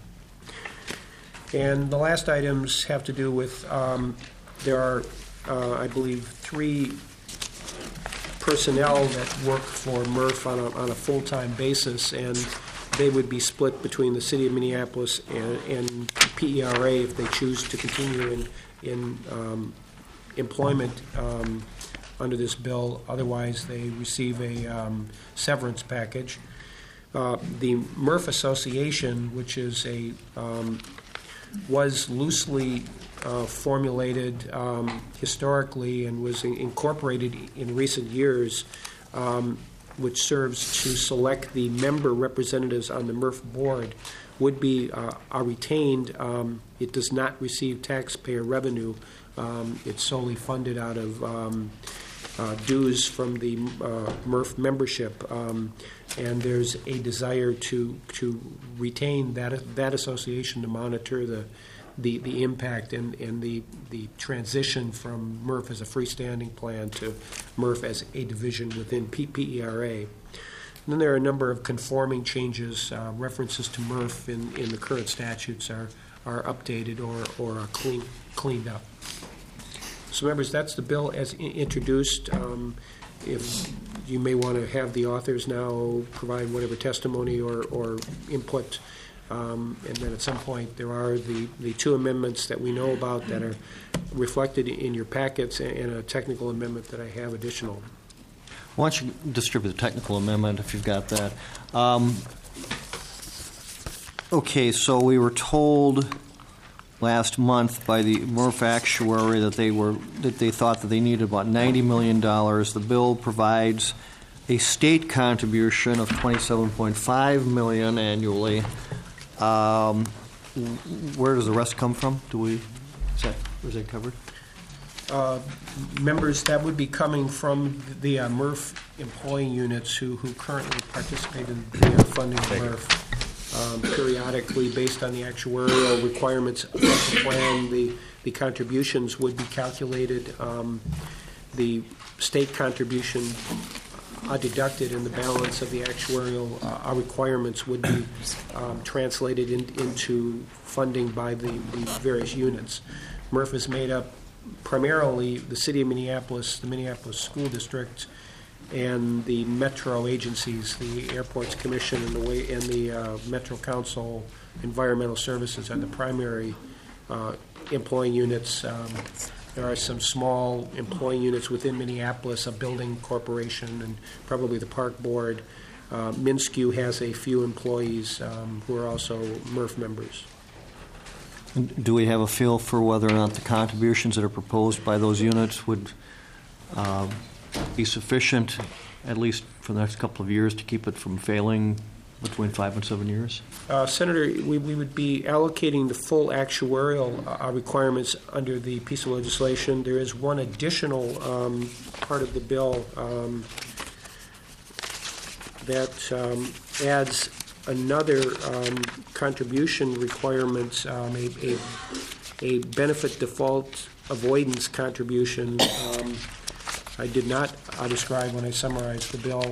And the last items have to do with there are, I believe, 3 personnel that work for MRF on a full-time basis, and they would be split between the City of Minneapolis and PERA if they choose to continue in employment under this bill. Otherwise, they receive a severance package. The MRF Association, which is was loosely formulated historically and was incorporated in recent years, which serves to select the member representatives on the MRF board, would be are retained. It does not receive taxpayer revenue. It's solely funded out of dues from the MRF membership, and there's a desire to retain that association to monitor the impact and the transition from MRF as a freestanding plan to MRF as a division within PERA. And then there are a number of conforming changes. References to MRF in the current statutes are updated or are cleaned up. So, members, that's the bill as introduced. If you may want to have the authors now provide whatever testimony or input. And then at some point there are the 2 amendments that we know about that are reflected in your packets and a technical amendment that I have additional. Why don't you distribute the technical amendment if you've got that? Okay, so we were told last month by the MRF actuary that they thought that they needed about $90 million. The bill provides a state contribution of $27.5 million annually. Where does the rest come from? Is that covered? Members, that would be coming from the MRF employee units who currently participate in the funding of MRF. Periodically, based on the actuarial requirements of the plan, the contributions would be calculated. The state contribution deducted, and the balance of the actuarial requirements would be translated into funding by the various units. MRF is made up primarily the City of Minneapolis, the Minneapolis School District, and the metro agencies, the Airports Commission and the Metro Council Environmental Services are the primary employing units. There are some small employing units within Minneapolis, a building corporation, and probably the park board. MnSCU has a few employees who are also MRF members. Do we have a feel for whether or not the contributions that are proposed by those units would be sufficient, at least for the next couple of years, to keep it from failing between 5 and 7 years? Senator, we would be allocating the full actuarial requirements under the piece of legislation. There is one additional part of the bill that adds another contribution requirement, a benefit default avoidance contribution. I did not describe when I summarized the bill.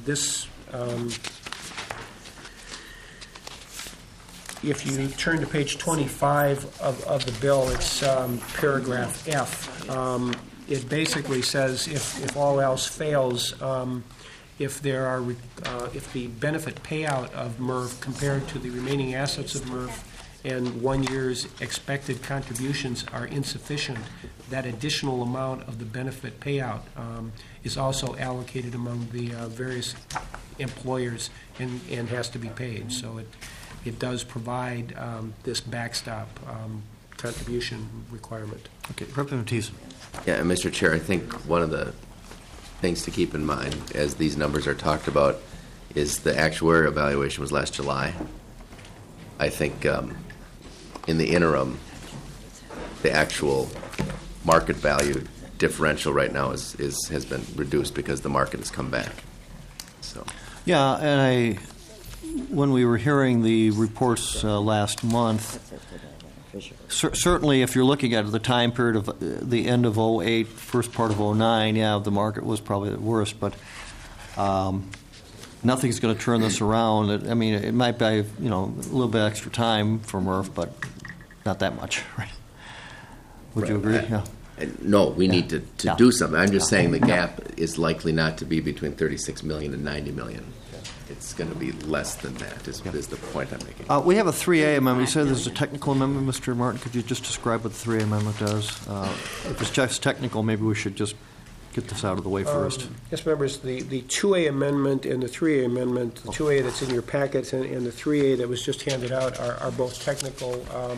If you turn to page 25 of the bill, it's paragraph F. It basically says if all else fails, if the benefit payout of MRF compared to the remaining assets of MRF and 1 year's expected contributions are insufficient, that additional amount of the benefit payout is also allocated among the various employers and has to be paid. So it does provide this backstop contribution requirement. Okay, Representative Thiessen. Yeah, and Mr. Chair, I think one of the things to keep in mind as these numbers are talked about is the actuarial evaluation was last July. I think in the interim, the actual market value differential right now has been reduced because the market has come back. So. Yeah, and when we were hearing the reports last month, certainly if you're looking at the time period of the end of 2008, first part of 2009, the market was probably the worst, but nothing's going to turn this around. I mean, it might be a little bit extra time for MRF, but not that much, right? Would you agree? Yeah. No, we need to do something. I'm just saying the gap is likely not to be between $36 million and $90 million. It's going to be less than that, is the point I'm making. We have a 3A amendment. You said there's a technical amendment, Mr. Martin. Could you just describe what the 3A amendment does? If it's just technical, maybe we should just get this out of the way first. Yes, members, the 2A amendment and the 3A amendment, the 2A that's in your packets and the 3A that was just handed out are both technical.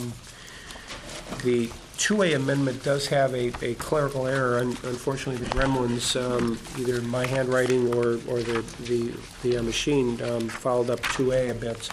The 2A amendment does have a clerical error. Unfortunately, the gremlins, either my handwriting or the machine, followed up 2A a bit.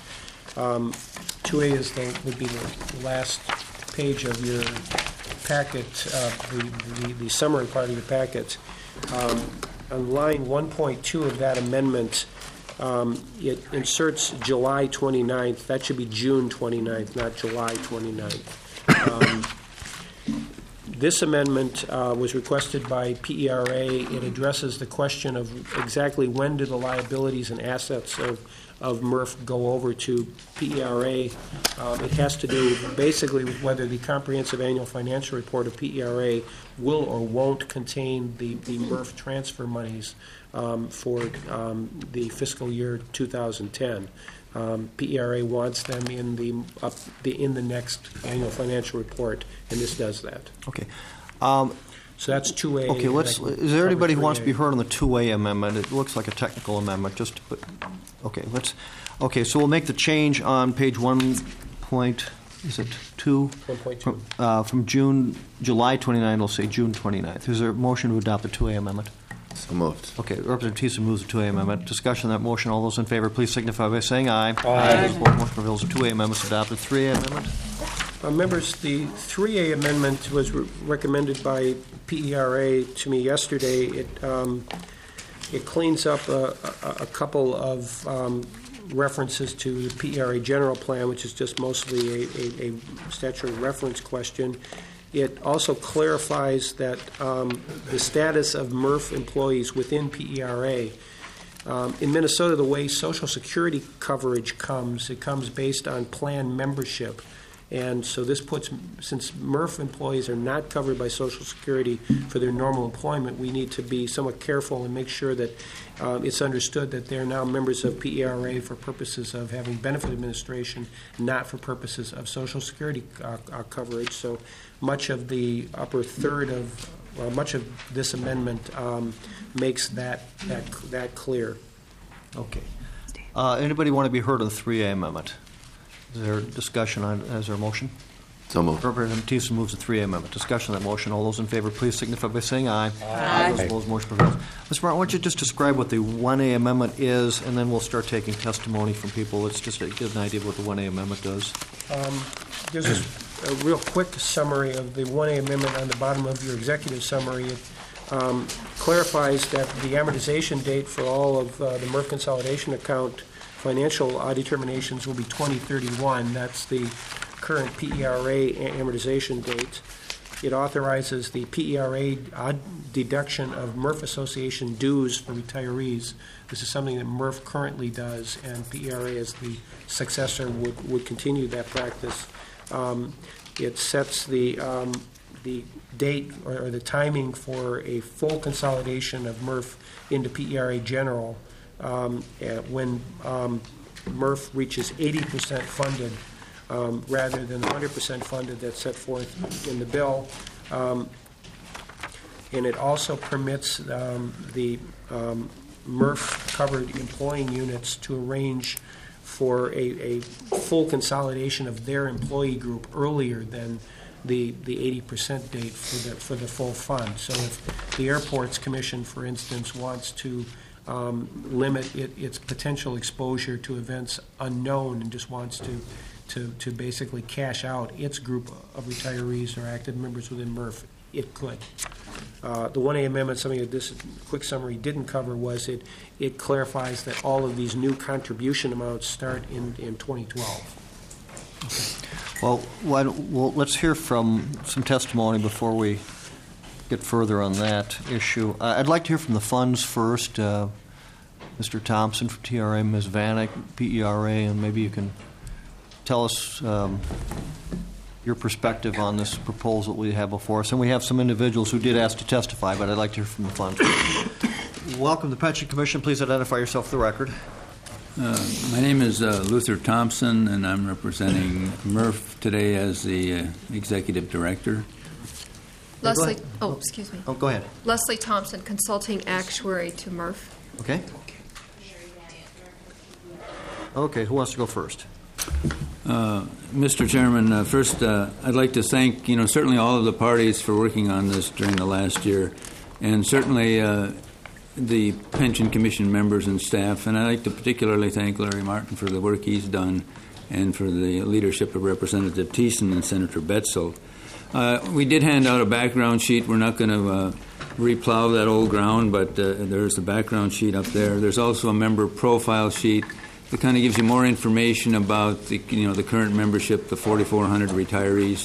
2A would be the last page of your packet, the summary part of your packet. On line 1.2 of that amendment, it inserts July 29th. That should be June 29th, not July 29th. This amendment was requested by PERA. It addresses the question of exactly when do the liabilities and assets of MRF go over to PERA. It has to do basically with whether the comprehensive annual financial report of PERA will or won't contain the MRF transfer monies for the fiscal year 2010. PERA wants them in the next annual financial report, and this does that. Okay. So that's 2A. Okay. Is there anybody who wants to be heard on the 2A amendment? It looks like a technical amendment. So we'll make the change on page 1. Is it 2? 1.2. From July 29, we'll say June 29th. Is there a motion to adopt the 2A amendment? So moved. Okay, Representative Thiessen moves the 2A amendment. Discussion on that motion. All those in favor, please signify by saying aye. Aye. Motion prevails. The 2A amendment is adopted. 3A amendment? Members, the 3A amendment was recommended by PERA to me yesterday. It cleans up a couple of references to the PERA general plan, which is just mostly a statutory reference question. It also clarifies that the status of MRF employees within PERA. In Minnesota, the way Social Security coverage comes, it comes based on plan membership. And so this since MRF employees are not covered by Social Security for their normal employment, we need to be somewhat careful and make sure that it's understood that they're now members of PERA for purposes of having benefit administration, not for purposes of Social Security coverage. So much of the upper third much of this amendment makes that clear. Okay. Anybody want to be heard on the 3A amendment? Is there discussion on? Is there a motion? So moved. Representative Thiessen moves the 3A amendment. Discussion on that motion. All those in favor, please signify by saying aye. Aye. Those opposed, motion prevails. Mr. Martin, why don't you just describe what the 1A amendment is, and then we'll start taking testimony from people. Let's just give an idea of what the 1A amendment does. There's a real quick summary of the 1A amendment on the bottom of your executive summary. It clarifies that the amortization date for all of the MRF consolidation account financial determinations will be 2031. That's the current PERA amortization date. It authorizes the PERA deduction of MRF Association dues for retirees. This is something that MRF currently does, and PERA, as the successor, would continue that practice. It sets the date or the timing for a full consolidation of MRF into PERA General when MRF reaches 80% funded rather than 100% funded that's set forth in the bill. And it also permits the MRF-covered employing units to arrange for a full consolidation of their employee group earlier than the 80% date for the full fund. So if the Airports Commission, for instance, wants to limit its potential exposure to events unknown and just wants to basically cash out its group of retirees or active members within MRF, it could. The 1A amendment, something that this quick summary didn't cover, was it clarifies that all of these new contribution amounts start in 2012. Well, let's hear from some testimony before we get further on that issue. I'd like to hear from the funds first. Mr. Thompson from TRA, Ms. Vanek, PERA, and maybe you can tell us your perspective on this proposal we have before us. And we have some individuals who did ask to testify, but I'd like to hear from the funds. Welcome to the Pension Commission. Please identify yourself for the record. My name is Luther Thompson, and I'm representing MRF today as the Executive Director. Leslie, excuse me. Oh, go ahead. Leslie Thompson, Consulting Actuary to MRF. Okay. Okay, who wants to go first? Mr. Chairman, first I'd like to thank certainly all of the parties for working on this during the last year, and certainly the Pension Commission members and staff, and I'd like to particularly thank Larry Martin for the work he's done and for the leadership of Representative Thiessen and Senator Betzel. We did hand out a background sheet. We're not going to replow that old ground, but there's a background sheet up there. There's also a member profile sheet that kind of gives you more information about the current membership, the 4,400 retirees.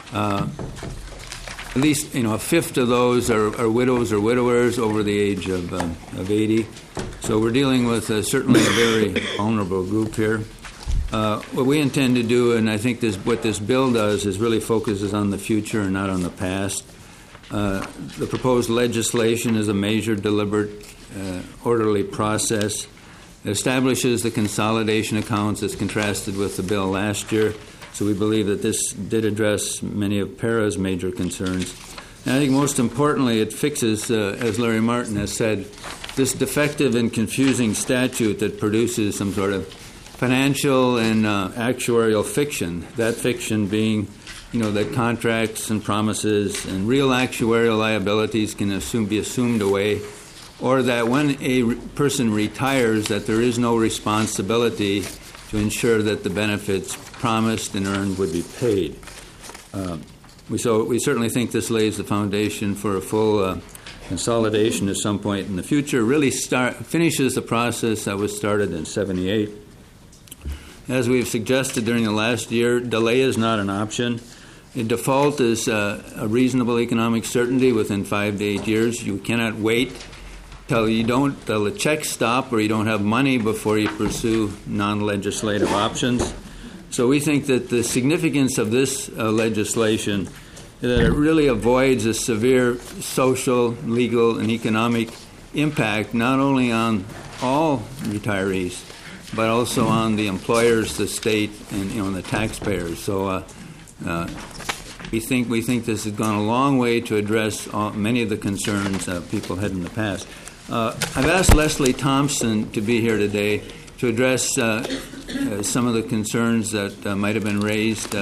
At least a fifth of those are widows or widowers over the age of 80. So we're dealing with certainly a very vulnerable group here. What we intend to do, and I think what this bill does, is really focuses on the future and not on the past. The proposed legislation is a measured, deliberate, orderly process. It establishes the consolidation accounts as contrasted with the bill last year. So we believe that this did address many of PERA's major concerns. And I think most importantly, it fixes, as Larry Martin has said, this defective and confusing statute that produces some sort of financial and actuarial fiction, that fiction being that contracts and promises and real actuarial liabilities can be assumed away, or that when a person retires that there is no responsibility to ensure that the benefits promised and earned would be paid. We certainly think this lays the foundation for a full consolidation at some point in the future, really finishes the process that was started in 1978. As we've suggested during the last year, delay is not an option. A default is a reasonable economic certainty within 5 to 8 years. You cannot wait till the checks stop or you don't have money before you pursue non-legislative options. So we think that the significance of this legislation is that it really avoids a severe social, legal, and economic impact not only on all retirees, but also on the employers, the state, and the taxpayers. So we think this has gone a long way to address many of the concerns people had in the past. I've asked Leslie Thompson to be here today to address some of the concerns that might have been raised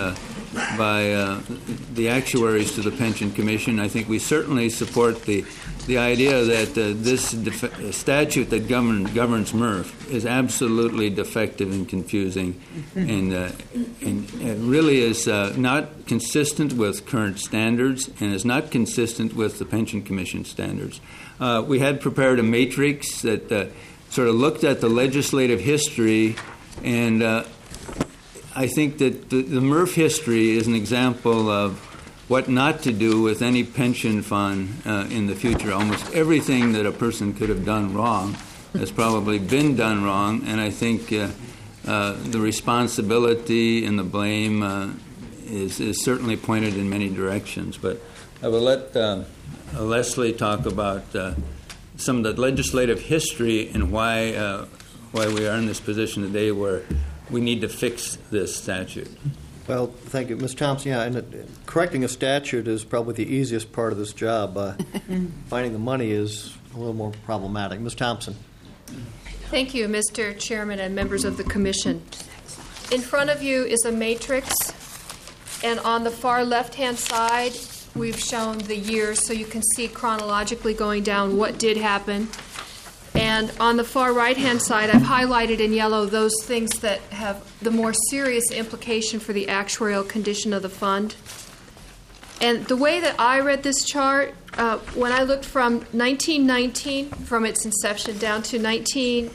the actuaries to the Pension Commission. I think we certainly support the idea that this statute that governs MRF is absolutely defective and confusing, and it really is not consistent with current standards and is not consistent with the Pension Commission standards. We had prepared a matrix that sort of looked at the legislative history, and I think that the MRF history is an example of what not to do with any pension fund in the future. Almost everything that a person could have done wrong has probably been done wrong, and I think the responsibility and the blame is certainly pointed in many directions. But I will let Leslie talk about some of the legislative history and why we are in this position today where we need to fix this statute. Well, thank you. Ms. Thompson, yeah, and correcting a statute is probably the easiest part of this job. Finding the money is a little more problematic. Ms. Thompson. Thank you, Mr. Chairman and members of the Commission. In front of you is a matrix, and on the far left-hand side, we've shown the years so you can see chronologically going down what did happen. And on the far right-hand side, I've highlighted in yellow those things that have the more serious implication for the actuarial condition of the fund. And the way that I read this chart, when I looked from 1919, from its inception, down to through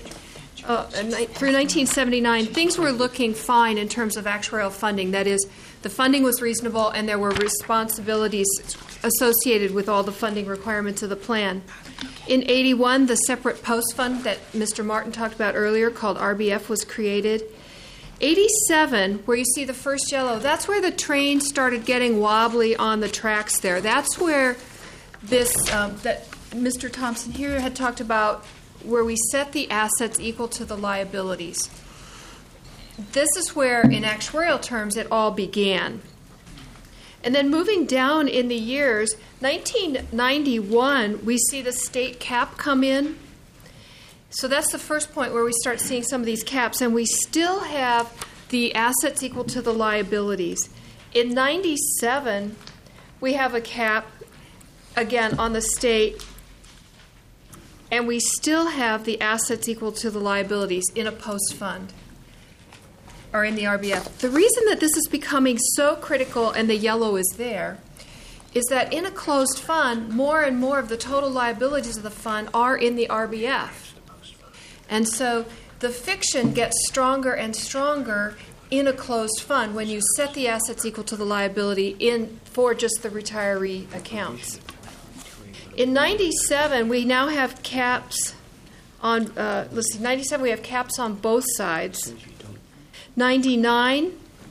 1979, things were looking fine in terms of actuarial funding. That is, the funding was reasonable and there were responsibilities associated with all the funding requirements of the plan. In 81, the separate post fund that Mr. Martin talked about earlier, called RBF, was created. 87, where you see the first yellow, that's where the train started getting wobbly on the tracks there. That's where this, that Mr. Thompson here had talked about, where we set the assets equal to the liabilities. This is where, in actuarial terms, it all began. And then moving down in the years, 1991, we see the state cap come in. So that's the first point where we start seeing some of these caps, and we still have the assets equal to the liabilities. In 97, we have a cap, again, on the state, and we still have the assets equal to the liabilities in a post fund, or in the RBF. The reason that this is becoming so critical, and the yellow is there, is that in a closed fund, more and more of the total liabilities of the fund are in the RBF. And so the fiction gets stronger and stronger in a closed fund when you set the assets equal to the liability in for just the retiree accounts. In 97, we now have caps on, 97, we have caps on both sides. 99,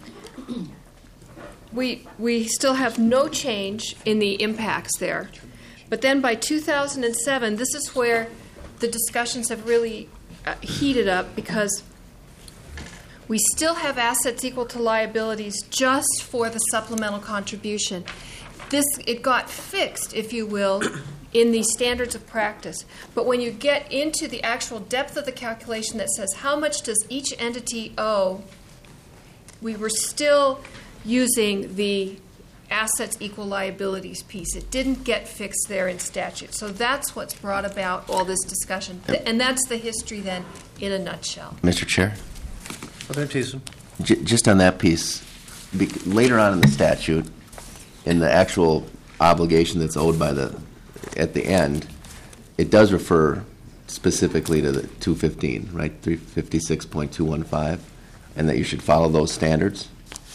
we still have no change in the impacts there. But then by 2007, this is where the discussions have really heated up, because we still have assets equal to liabilities just for the supplemental contribution. It got fixed, if you will, in the standards of practice. But when you get into the actual depth of the calculation that says how much does each entity owe, we were still using the assets equal liabilities piece. It didn't get fixed there in statute. So that's what's brought about all this discussion. And that's the history then in a nutshell. Mr. Chair? Okay, Just on that piece, later on in the statute, in the actual obligation that's owed by at the end, it does refer specifically to the 215, right, 356.215, and that you should follow those standards?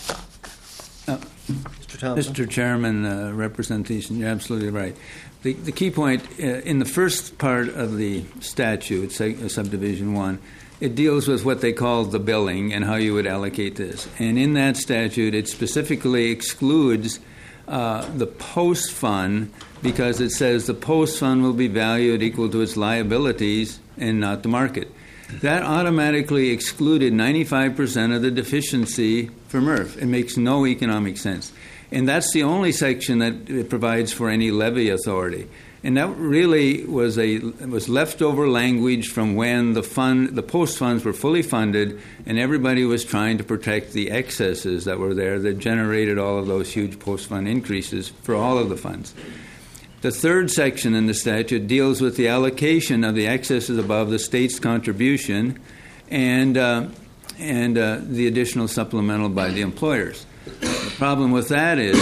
Mr. Thompson. Mr. Chairman, representation, you're absolutely right. The key point, in the first part of the statute, subdivision 1, it deals with what they call the billing and how you would allocate this. And in that statute, it specifically excludes the post fund, because it says the post fund will be valued equal to its liabilities and not the market. That automatically excluded 95% of the deficiency for MRF. It makes no economic sense. And that's the only section that it provides for any levy authority. And that really was leftover language from when the post funds were fully funded, and everybody was trying to protect the excesses that were there that generated all of those huge post fund increases for all of the funds. The third section in the statute deals with the allocation of the excesses above the state's contribution and the additional supplemental by the employers. The problem with that is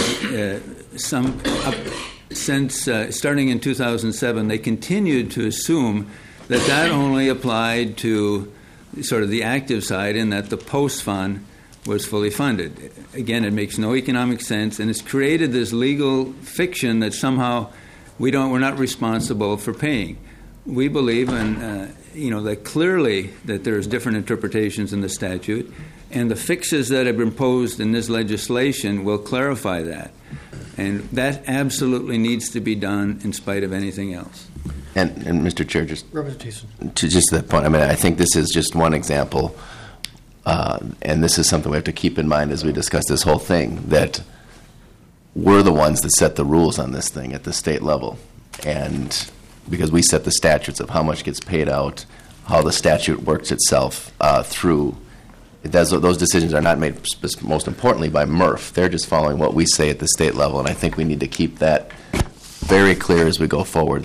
since starting in 2007, they continued to assume that only applied to sort of the active side, and that the post fund was fully funded. Again, it makes no economic sense, and it's created this legal fiction that somehow we're not responsible for paying. We believe, that clearly that there's different interpretations in the statute, and the fixes that have been imposed in this legislation will clarify that. And that absolutely needs to be done in spite of anything else. And Mr. Chair, just Representation. to just that point, I think this is just one example, and this is something we have to keep in mind as we discuss this whole thing, that we're the ones that set the rules on this thing at the state level. And because we set the statutes of how much gets paid out, how the statute works itself through. Those decisions are not made, most importantly, by MRF. They're just following what we say at the state level, and I think we need to keep that very clear as we go forward.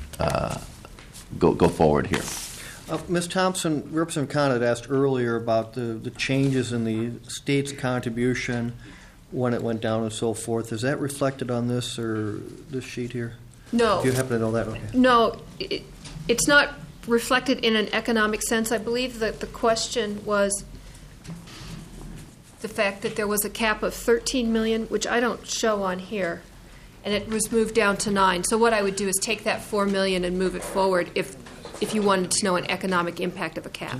Go forward here. Ms. Thompson, Representative Kahn had asked earlier about the changes in the state's contribution when it went down and so forth. Is that reflected on this or this sheet here? No. Do you happen to know that? Okay. No, it's not reflected in an economic sense. I believe that the question was the fact that there was a cap of $13 million, which I don't show on here, and it was moved down to $9 million. So what I would do is take that $4 million and move it forward if you wanted to know an economic impact of a cap.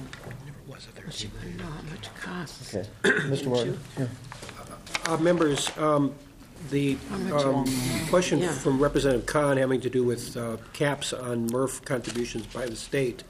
Okay. Mr. Martin? Yeah. Members, the question from Representative Kahn having to do with caps on MRF contributions by the state.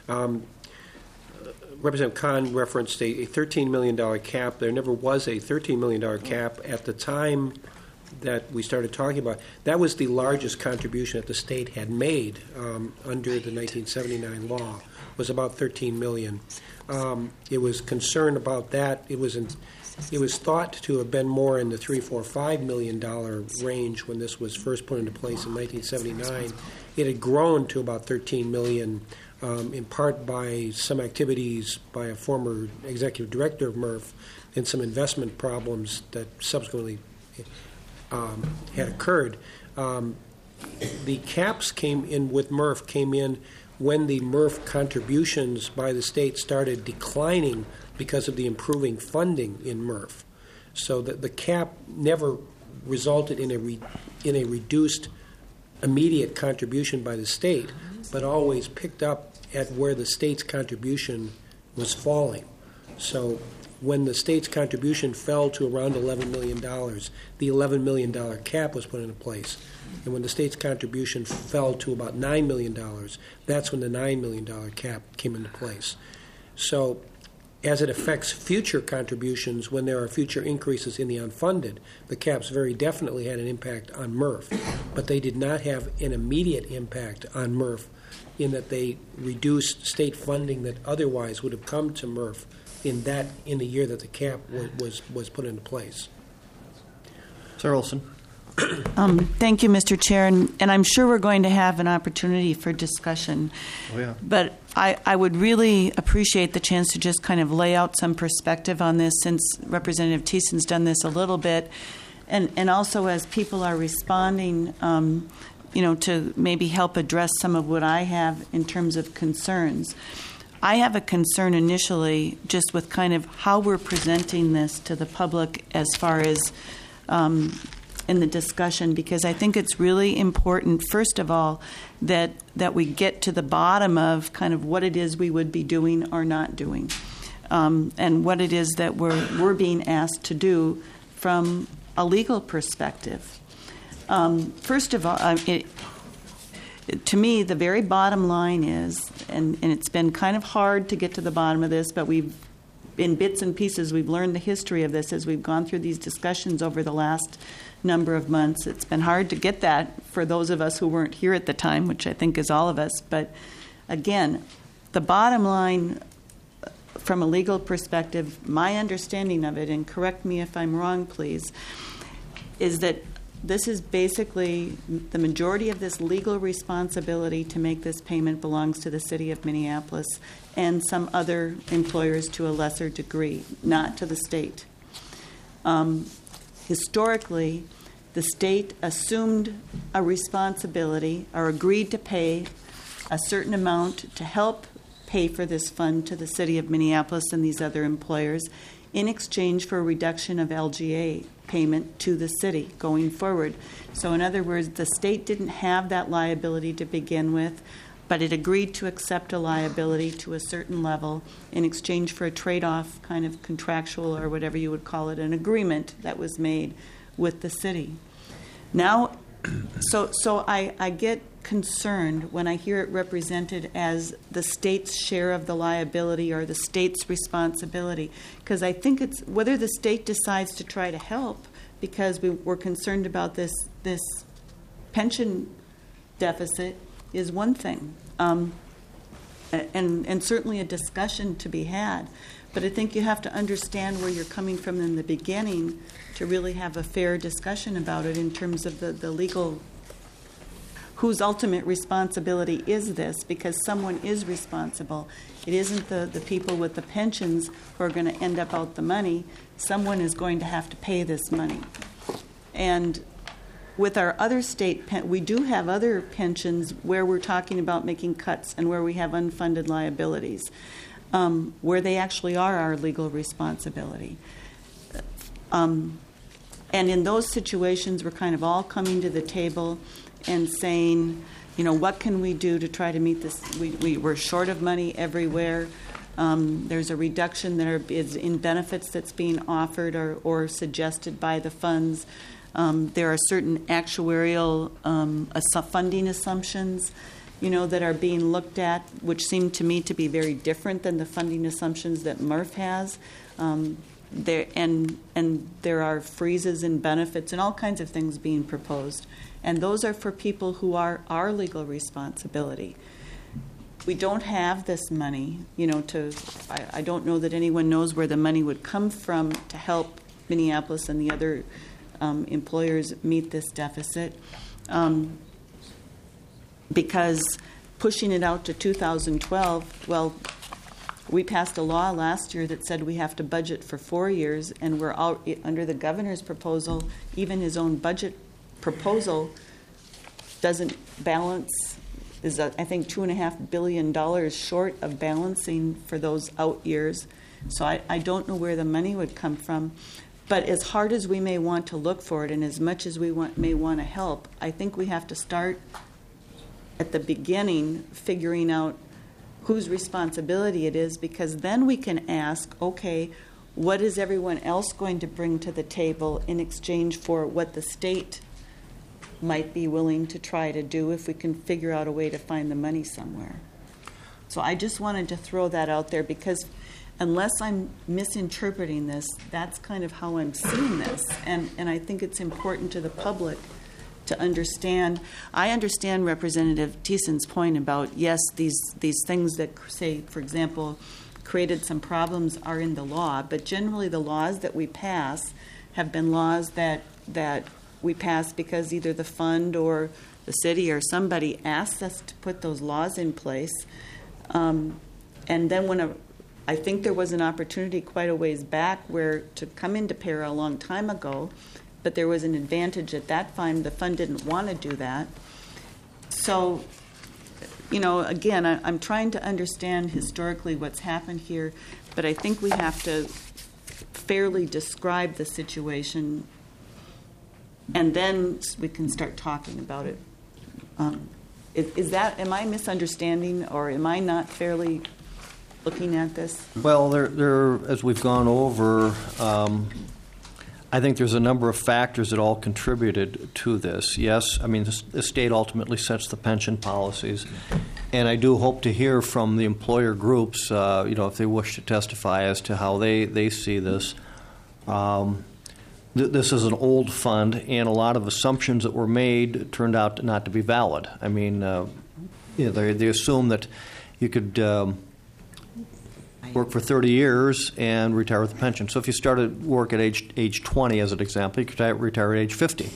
Representative Kahn referenced a $13 million cap. There never was a $13 million cap at the time that we started talking about. That was the largest contribution that the state had made under the 1979 law, was about $13 million. It was concerned about that. It was thought to have been more in the $3, $4, $5 million range when this was first put into place in 1979. It had grown to about $13 million, in part by some activities by a former executive director of MRF and some investment problems that subsequently had occurred. The caps came in with MRF came in when the MRF contributions by the state started declining because of the improving funding in MRF. So that the cap never resulted in a reduced immediate contribution by the state, but always picked up at where the state's contribution was falling. So when the state's contribution fell to around $11 million, the $11 million cap was put into place. And when the state's contribution fell to about $9 million, that's when the $9 million cap came into place. So as it affects future contributions, when there are future increases in the unfunded, the caps very definitely had an impact on MRF. But they did not have an immediate impact on MRF in that they reduced state funding that otherwise would have come to MRF in the year that the cap was put into place. Sarah Olson. Thank you, Mr. Chair, and I'm sure we're going to have an opportunity for discussion. Oh, yeah. But I would really appreciate the chance to just kind of lay out some perspective on this, since Representative Thiessen's done this a little bit, and also as people are responding, to maybe help address some of what I have in terms of concerns. I have a concern initially just with kind of how we're presenting this to the public as far as in the discussion, because I think it's really important, first of all, that we get to the bottom of kind of what it is we would be doing or not doing, and what it is that we're being asked to do from a legal perspective. First of all, to me, the very bottom line is, and it's been kind of hard to get to the bottom of this, but in bits and pieces, we've learned the history of this as we've gone through these discussions over the last number of months. It's been hard to get that for those of us who weren't here at the time, which I think is all of us. But again, the bottom line from a legal perspective, my understanding of it, and correct me if I'm wrong, please, is that this is basically the majority of this legal responsibility to make this payment belongs to the city of Minneapolis and some other employers to a lesser degree, not to the state. Historically, the state assumed a responsibility or agreed to pay a certain amount to help pay for this fund to the city of Minneapolis and these other employers in exchange for a reduction of LGA payment to the city going forward. So in other words, the state didn't have that liability to begin with, but it agreed to accept a liability to a certain level in exchange for a trade-off, kind of contractual or whatever you would call it, an agreement that was made with the city. Now, so I get concerned when I hear it represented as the state's share of the liability or the state's responsibility, because I think it's whether the state decides to try to help because we're concerned about this pension deficit is one thing, and certainly a discussion to be had. But I think you have to understand where you're coming from in the beginning to really have a fair discussion about it in terms of the legal, whose ultimate responsibility is this, because someone is responsible. It isn't the people with the pensions who are going to end up out the money. Someone is going to have to pay this money. And with our other state, we do have other pensions where we're talking about making cuts and where we have unfunded liabilities, where they actually are our legal responsibility. And in those situations, we're kind of all coming to the table and saying, you know, what can we do to try to meet this? We're short of money everywhere. There's a reduction that is in benefits that's being offered or suggested by the funds. There are certain actuarial funding assumptions, you know, that are being looked at, which seem to me to be very different than the funding assumptions that MRF has. There are freezes in benefits and all kinds of things being proposed. And those are for people who are our legal responsibility. We don't have this money, you know, I don't know that anyone knows where the money would come from to help Minneapolis and the other employers meet this deficit. Because pushing it out to 2012, well, we passed a law last year that said we have to budget for 4 years, and we're out under the governor's proposal. Even his own budget proposal doesn't balance, is I think $2.5 billion short of balancing for those out years. So I don't know where the money would come from. But as hard as we may want to look for it and as much as we may want to help, I think we have to start at the beginning figuring out whose responsibility it is, because then we can ask, okay, what is everyone else going to bring to the table in exchange for what the state might be willing to try to do if we can figure out a way to find the money somewhere. So I just wanted to throw that out there because unless I'm misinterpreting this, that's kind of how I'm seeing this. And I think it's important to the public to understand. I understand Representative Thiessen's point about, yes, these things that, say, for example, created some problems are in the law, but generally the laws that we pass have been laws that we pass because either the fund or the city or somebody asked us to put those laws in place. And then I think there was an opportunity quite a ways back where to come into PARA a long time ago, but there was an advantage at that time. The fund didn't want to do that. So, you know, again, I'm trying to understand historically what's happened here, but I think we have to fairly describe the situation, and then we can start talking about it. Am I misunderstanding, or am I not fairly looking at this? Well, there as we've gone over, I think there's a number of factors that all contributed to this. Yes, I mean, the state ultimately sets the pension policies, and I do hope to hear from the employer groups, you know, if they wish to testify as to how they see this. this is an old fund, and a lot of assumptions that were made turned out not to be valid. I mean, they assume that you could work for 30 years and retire with a pension. So if you started work at age 20, as an example, you could retire at age 50,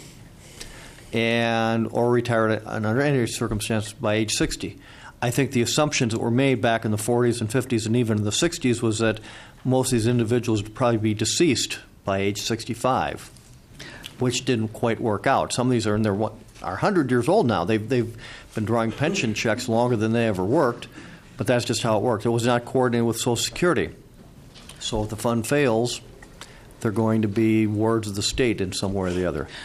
or retire under any circumstance by age 60. I think the assumptions that were made back in the 40s and 50s and even in the 60s was that most of these individuals would probably be deceased by age 65, which didn't quite work out. Some of these are 100 years old now. They've been drawing pension checks longer than they ever worked, but that's just how it worked. It was not coordinated with Social Security. So if the fund fails, they're going to be wards of the state in some way or the other.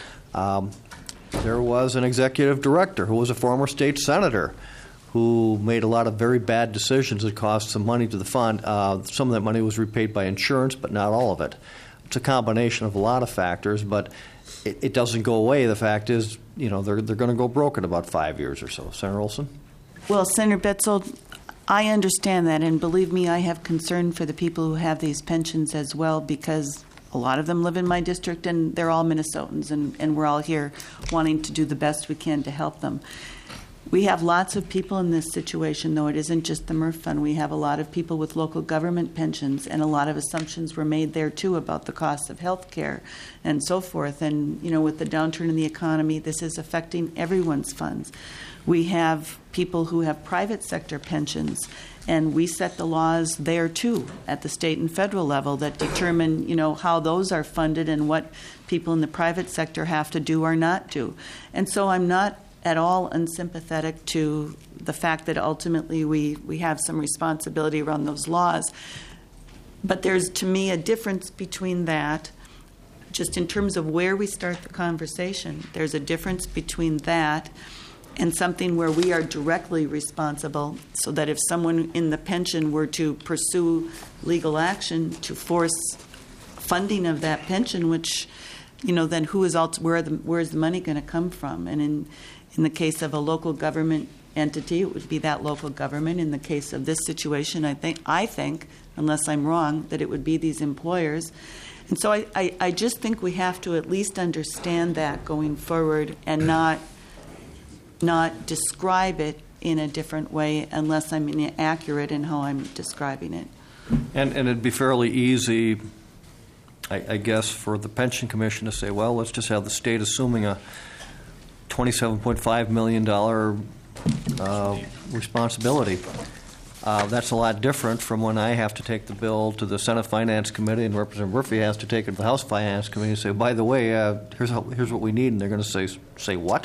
There was an executive director who was a former state senator who made a lot of very bad decisions that cost some money to the fund. Some of that money was repaid by insurance, but not all of it. It's a combination of a lot of factors, but it doesn't go away. The fact is, they're going to go broke in about 5 years or so. Senator Olson? Well, Senator Betzold, I understand that, and believe me, I have concern for the people who have these pensions as well, because a lot of them live in my district, and they're all Minnesotans, and we're all here wanting to do the best we can to help them. We have lots of people in this situation, though. It isn't just the MRF fund. We have a lot of people with local government pensions, and a lot of assumptions were made there, too, about the cost of health care and so forth. And, with the downturn in the economy, this is affecting everyone's funds. We have people who have private sector pensions, and we set the laws there, too, at the state and federal level that determine, how those are funded and what people in the private sector have to do or not do. And so I'm not at all unsympathetic to the fact that ultimately we have some responsibility around those laws. But there's, to me, a difference between that, just in terms of where we start the conversation. There's a difference between that and something where we are directly responsible, so that if someone in the pension were to pursue legal action to force funding of that pension, which, then who is where is the money going to come from? And in the case of a local government entity, it would be that local government. In the case of this situation, I think, unless I'm wrong, that it would be these employers. And so I just think we have to at least understand that going forward and not describe it in a different way unless I'm inaccurate in how I'm describing it. And it'd be fairly easy, I guess, for the Pension Commission to say, well, let's just have the state assuming a $27.5 million responsibility. That's a lot different from when I have to take the bill to the Senate Finance Committee and Representative Murphy has to take it to the House Finance Committee and say, by the way, here's what we need, and they're going to say what?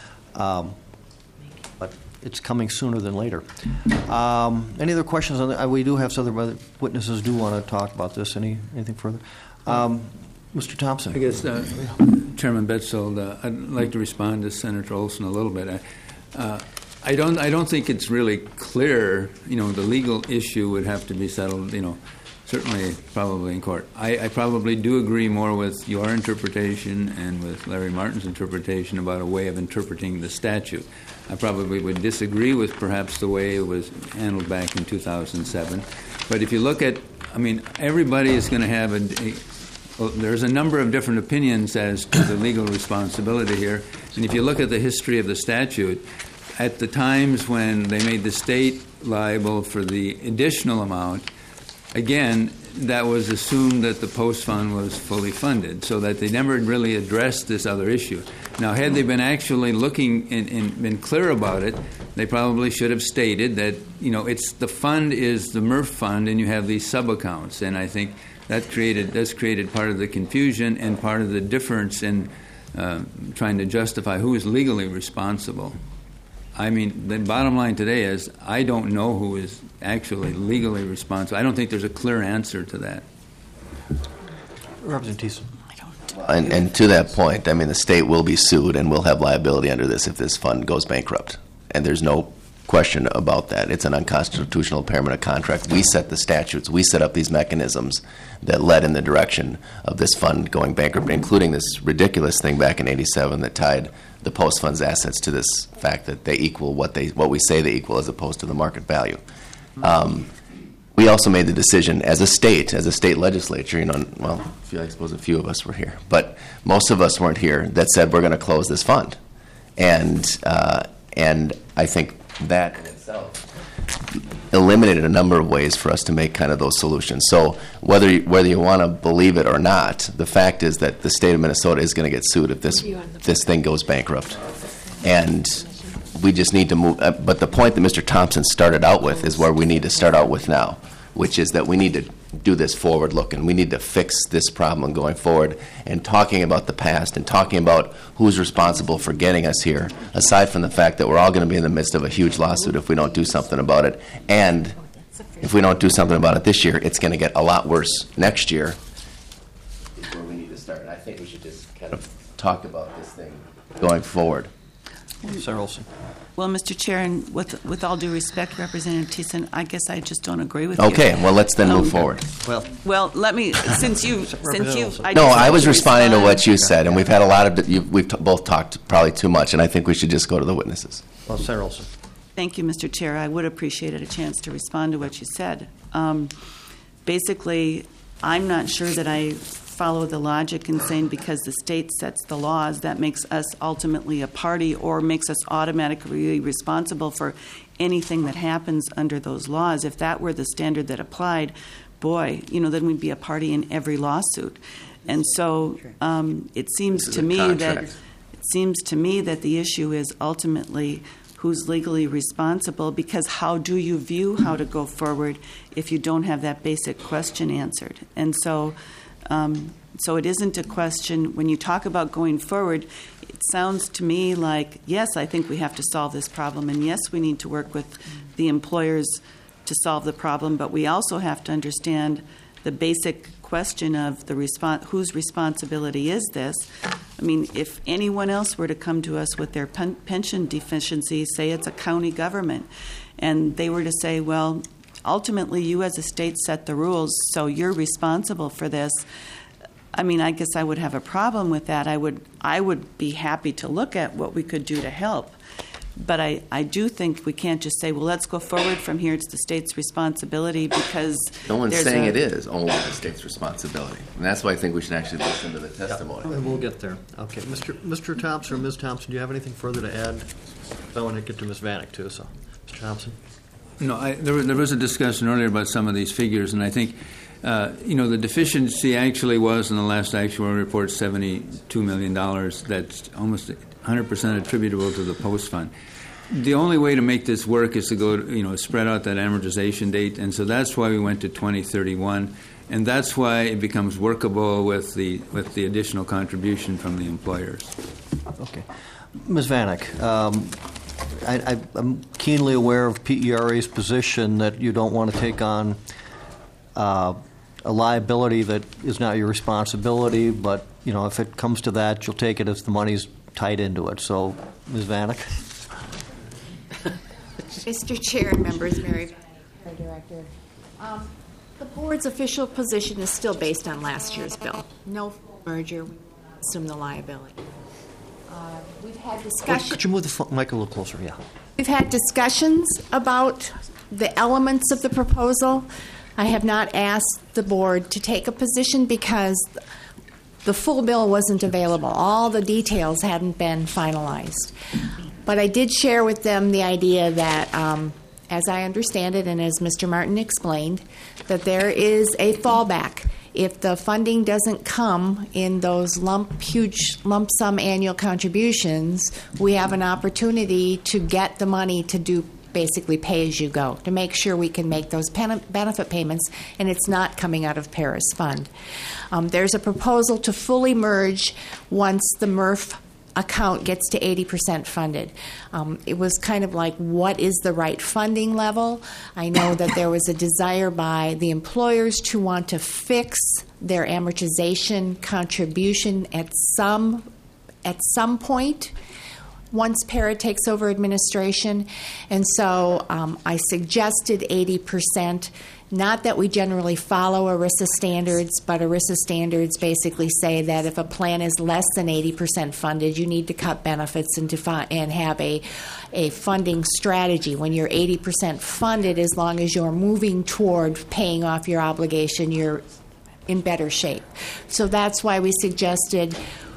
But it's coming sooner than later. Any other questions? We do have some other witnesses do want to talk about this. Anything further? Mr. Thompson. I guess, Chairman Betzold, I'd like to respond to Senator Olson a little bit. I don't think it's really clear. The legal issue would have to be settled. Certainly, probably in court. I probably do agree more with your interpretation and with Larry Martin's interpretation about a way of interpreting the statute. I probably would disagree with perhaps the way it was handled back in 2007. But if you look at, everybody is going to have there's a number of different opinions as to the legal responsibility here. And if you look at the history of the statute, at the times when they made the state liable for the additional amount, again, that was assumed that the post fund was fully funded, so that they never really addressed this other issue. Now, had they been actually looking and been clear about it, they probably should have stated that, it's the fund is the MRF fund and you have these sub-accounts. And I think that's created part of the confusion and part of the difference in trying to justify who is legally responsible. The bottom line today is I don't know who is actually legally responsible. I don't think there's a clear answer to that. Representative Thiessen. And to that point, the state will be sued and will have liability under this if this fund goes bankrupt. And there's no question about that. It's an unconstitutional impairment of contract. We set the statutes. We set up these mechanisms that led in the direction of this fund going bankrupt, including this ridiculous thing back in '87 that tied the post fund's assets to this fact that they equal what we say they equal as opposed to the market value. We we also made the decision as a state legislature, I suppose a few of us were here, but most of us weren't here, that said we're going to close this fund. And I think that in itself eliminated a number of ways for us to make kind of those solutions. So whether you want to believe it or not, the fact is that the state of Minnesota is going to get sued if this thing goes bankrupt. And we just need to move. But the point that Mr. Thompson started out with is where we need to start out with now, which is that we need to do this forward looking. We need to fix this problem going forward, and talking about the past and talking about who's responsible for getting us here, aside from the fact that we're all going to be in the midst of a huge lawsuit if we don't do something about it. And if we don't do something about it this year, it's going to get a lot worse next year, is where we need to start. And I think we should just kind of talk about this thing going forward. Sarah Olson. Well, Mr. Chair, and with all due respect, Representative Thiessen, I guess I just don't agree with you. Okay, well, let's then move forward. Well, let me, since you, I was responding to what you said, and we've had a lot of, we've both talked probably too much, and I think we should just go to the witnesses. Well, Sarah Olson. Thank you, Mr. Chair. I would appreciate a chance to respond to what you said. Basically, I'm not sure that I follow the logic in saying because the state sets the laws, that makes us ultimately a party or makes us automatically responsible for anything that happens under those laws. If that were the standard that applied, boy, then we'd be a party in every lawsuit. And so it seems to me that the issue is ultimately who's legally responsible, because how do you view how to go forward if you don't have that basic question answered? And so it isn't a question, when you talk about going forward, it sounds to me like, yes, I think we have to solve this problem, and yes, we need to work with the employers to solve the problem, but we also have to understand the basic question of whose responsibility is this? I mean, if anyone else were to come to us with their pension deficiency, say it's a county government, and they were to say, well, ultimately, you as a state set the rules, so you're responsible for this. I mean, I guess I would have a problem with that. I would be happy to look at what we could do to help. But I do think we can't just say, well, let's go forward from here. It's the state's responsibility because no one's saying it is only the state's responsibility. And that's why I think we should actually listen to the testimony. Yeah, we'll get there. Okay. Mr. Thompson or Ms. Thompson, do you have anything further to add? I want to get to Ms. Vanek, too. So, Mr. Thompson. No, there was a discussion earlier about some of these figures, and I think, the deficiency actually was in the last actual report $72 million. That's almost 100% attributable to the post fund. The only way to make this work is to go, spread out that amortization date, and so that's why we went to 2031, and that's why it becomes workable with the additional contribution from the employers. Okay, Ms. Vanek. I'm keenly aware of PERA's position that you don't want to take on a liability that is not your responsibility, but if it comes to that, you'll take it if the money's tied into it. So, Ms. Vanek. Mr. Chair and members, Mary Director. The board's official position is still based on last year's bill. No merger, we assume the liability. We've had discussions. Could you move the mic a little closer? Yeah. We've had discussions about the elements of the proposal. I have not asked the board to take a position because the full bill wasn't available. All the details hadn't been finalized. But I did share with them the idea that, as I understand it, and as Mr. Martin explained, that there is a fallback. If the funding doesn't come in those huge lump sum annual contributions, we have an opportunity to get the money to do basically pay as you go, to make sure we can make those benefit payments, and it's not coming out of PERA's fund. There's a proposal to fully merge once the MRF account gets to 80% funded. It was kind of like, what is the right funding level? I know that there was a desire by the employers to want to fix their amortization contribution at some point. once PARA takes over administration. And so I suggested 80%. Not that we generally follow ERISA standards, but ERISA standards basically say that if a plan is less than 80% funded, you need to cut benefits and have a funding strategy. When you're 80% funded, as long as you're moving toward paying off your obligation, you're in better shape. So that's why we suggested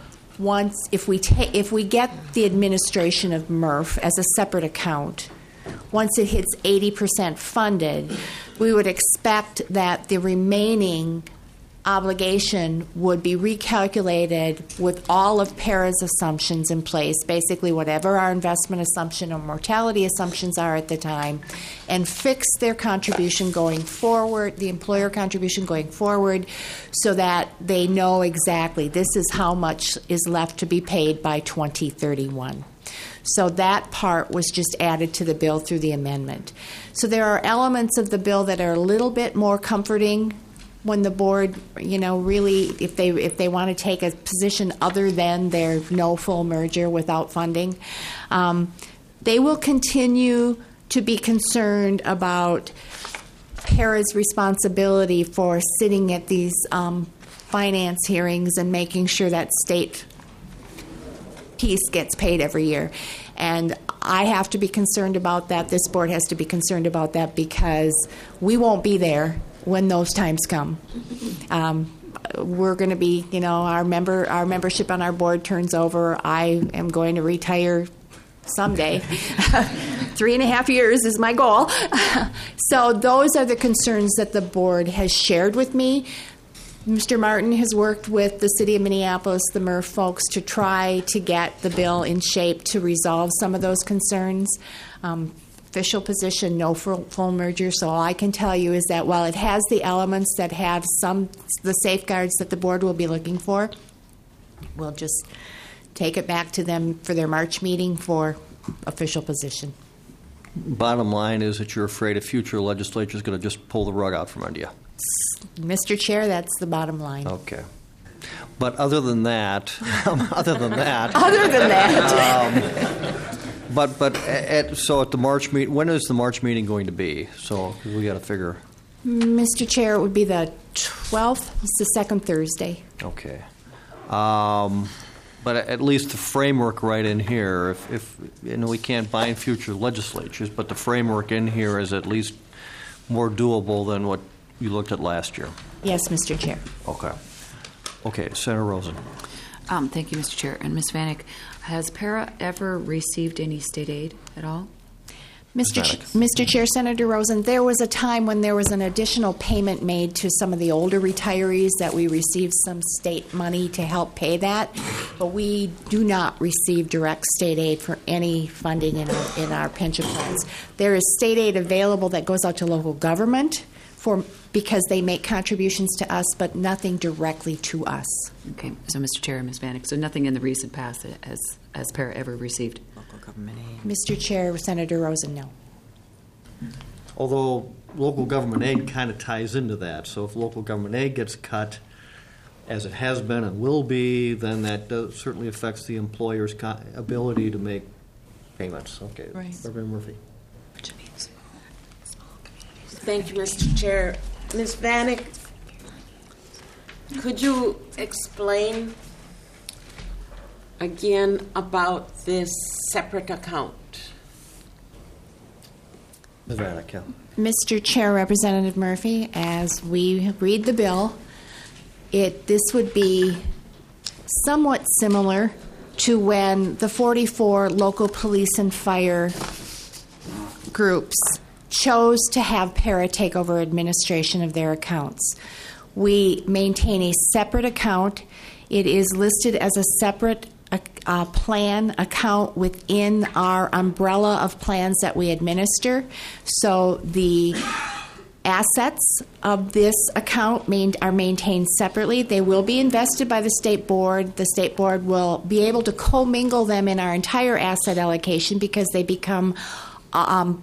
if we get the administration of MRF as a separate account, once it hits 80% funded, we would expect that the remaining obligation would be recalculated with all of PARA's assumptions in place, basically whatever our investment assumption or mortality assumptions are at the time, and fix their contribution going forward, the employer contribution going forward, so that they know exactly this is how much is left to be paid by 2031. So that part was just added to the bill through the amendment. So there are elements of the bill that are a little bit more comforting when the board, really, if they want to take a position other than their no full merger without funding. They will continue to be concerned about PARA's responsibility for sitting at these finance hearings and making sure that state piece gets paid every year. And I have to be concerned about that. This board has to be concerned about that because we won't be there when those times come. We're going to be, our membership on our board turns over. I am going to retire someday. 3.5 years is my goal. So those are the concerns that the board has shared with me. Mr. Martin has worked with the City of Minneapolis, the MRF folks, to try to get the bill in shape to resolve some of those concerns. Official position, no full merger. So all I can tell you is that while it has the elements that have the safeguards that the board will be looking for, we'll just take it back to them for their March meeting for official position. Bottom line is that you're afraid a future legislature is going to just pull the rug out from under you. Mr. Chair, that's the bottom line. Okay. But other than that, so at the March meeting, when is the March meeting going to be? So we got to figure. Mr. Chair, it would be the 12th. It's the second Thursday. Okay. But at least the framework right in here, if we can't bind future legislatures, but the framework in here is at least more doable than what you looked at last year. Yes, Mr. Chair. Okay, Senator Rosen. Thank you, Mr. Chair. And Ms. Vanek, has PARA ever received any state aid at all? Mr. Chair, Senator Rosen, there was a time when there was an additional payment made to some of the older retirees that we received some state money to help pay that, but we do not receive direct state aid for any funding in our pension plans. There is state aid available that goes out to local government because they make contributions to us, but nothing directly to us. Okay, so Mr. Chair and Ms. Vanek, so nothing in the recent past has PARA ever received? Local government aid. Mr. Chair, Senator Rosen, no. Although local government aid kind of ties into that. So if local government aid gets cut, as it has been and will be, then that certainly affects the employer's ability to make payments. Okay, right. Reverend Murphy. Thank you, Mr. Chair. Ms. Vanek, could you explain again about this separate account? Ms. Vanek, yeah. Mr. Chair, Representative Murphy, as we read the bill, this would be somewhat similar to when the 44 local police and fire groups chose to have PARA take over administration of their accounts. We maintain a separate account. It is listed as a separate plan account within our umbrella of plans that we administer. So the assets of this account are maintained separately. They will be invested by the state board. The state board will be able to commingle them in our entire asset allocation because they become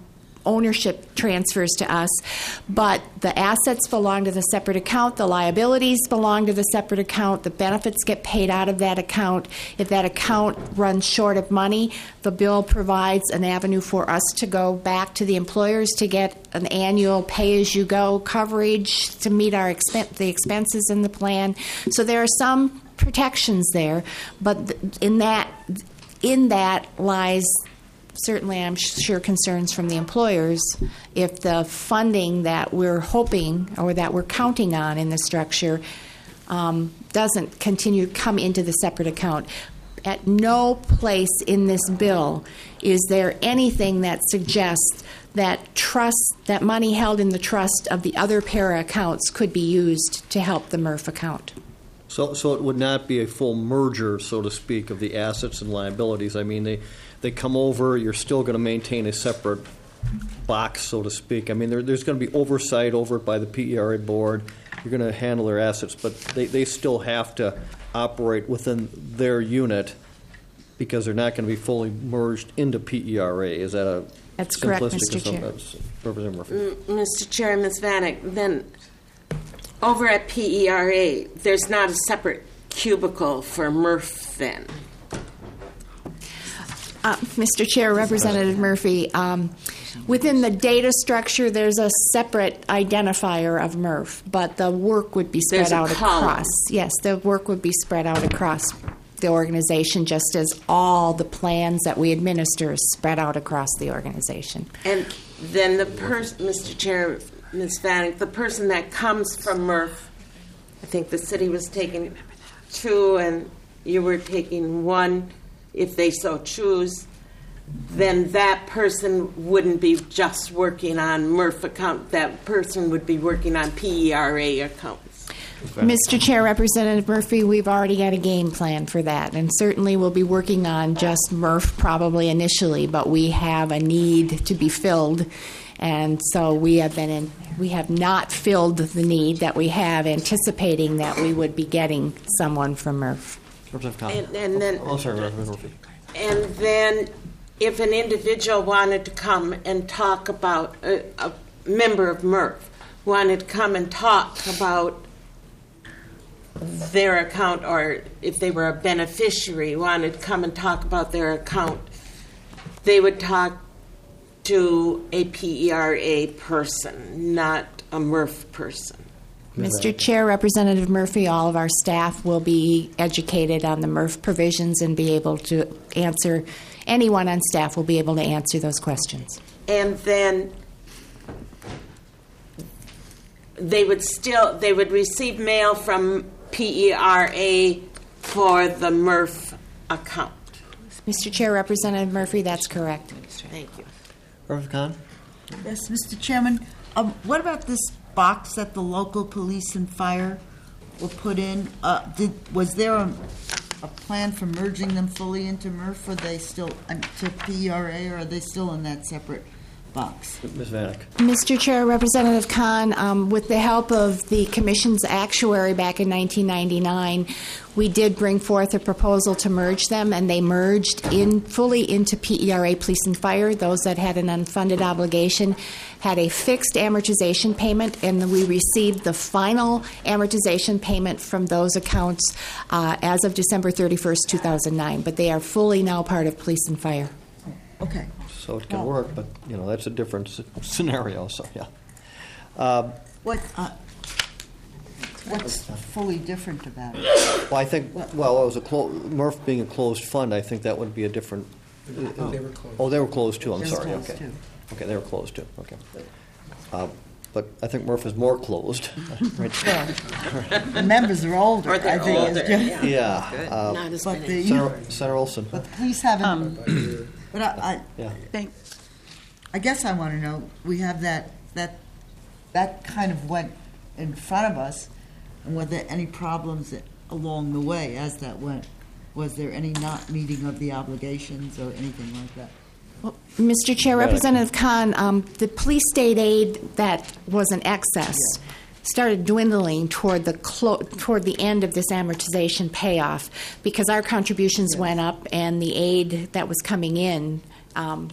ownership transfers to us, but the assets belong to the separate account, the liabilities belong to the separate account, the benefits get paid out of that account. If that account runs short of money, the bill provides an avenue for us to go back to the employers to get an annual pay-as-you-go coverage to meet our the expenses in the plan. So there are some protections there, but in that lies certainly, I'm sure, concerns from the employers if the funding that we're hoping or that we're counting on in the structure doesn't continue to come into the separate account. At no place in this bill is there anything that suggests that money held in the trust of the other para accounts could be used to help the MRF account. So it would not be a full merger, so to speak, of the assets and liabilities. I mean, they come over, you're still going to maintain a separate box, so to speak. I mean, there's going to be oversight over it by the PERA board. You're going to handle their assets, but they still have to operate within their unit because they're not going to be fully merged into PERA. Is that a That's correct, simplistic Mr. Chair. Representative Murphy? Mr. Chair, Ms. Vanek, then over at PERA, there's not a separate cubicle for MRF then? Mr. Chair, Representative Murphy, within the data structure, there's a separate identifier of MRF, but the work would be spread out across. Yes, the work would be spread out across the organization, just as all the plans that we administer is spread out across the organization. And then Mr. Chair, Ms. Vanek, the person that comes from MRF, I think the city was taking 2 and you were taking 1, if they so choose, then that person wouldn't be just working on MRF account. That person would be working on PERA accounts. Mr. Chair, Representative Murphy, we've already got a game plan for that, and certainly we'll be working on just MRF probably initially, but we have a need to be filled, and so we have not filled the need that we have, anticipating that we would be getting someone from MRF. And then if an individual wanted to come and talk about, a member of MRF wanted to come and talk about their account, or if they were a beneficiary, wanted to come and talk about their account, they would talk to a PERA person, not a MRF person. Mr. Chair, Representative Murphy, all of our staff will be educated on the MRF provisions and be able to answer, anyone on staff will be able to answer those questions. And then they would receive mail from PERA for the MRF account. Mr. Chair, Representative Murphy, that's correct. Thank you. Representative Khan? Yes, Mr. Chairman. What about this box that the local police and fire were put in? Was there a plan for merging them fully into MRF, or are they still to PERA, or are they still in that separate box? Ms. Vanek. Mr. Chair, Representative Khan, with the help of the Commission's actuary back in 1999, we did bring forth a proposal to merge them, and they merged fully into PERA Police and Fire. Those that had an unfunded obligation had a fixed amortization payment, and we received the final amortization payment from those accounts as of December 31st, 2009. But they are fully now part of Police and Fire. Okay. So it can work, but that's a different scenario. So yeah. What's fully different about it? Well, I think it was MRF being a closed fund. I think that would be a different. They were closed. Oh, they were closed too. I'm They were sorry. closed Okay. too. Okay, they were closed too. Okay. But I think MRF is more closed. Right. The members are older. Or they're I think older. Yeah. Not as But many. Senator Olson. But the police haven't. But Yeah. I guess I want to know. We have that kind of went in front of us, and were there any problems along the way as that went? Was there any not meeting of the obligations or anything like that? Well, Mr. Chair, Representative Khan, the police state aid that was in excess started dwindling toward the end of this amortization payoff because our contributions went up and the aid that was coming in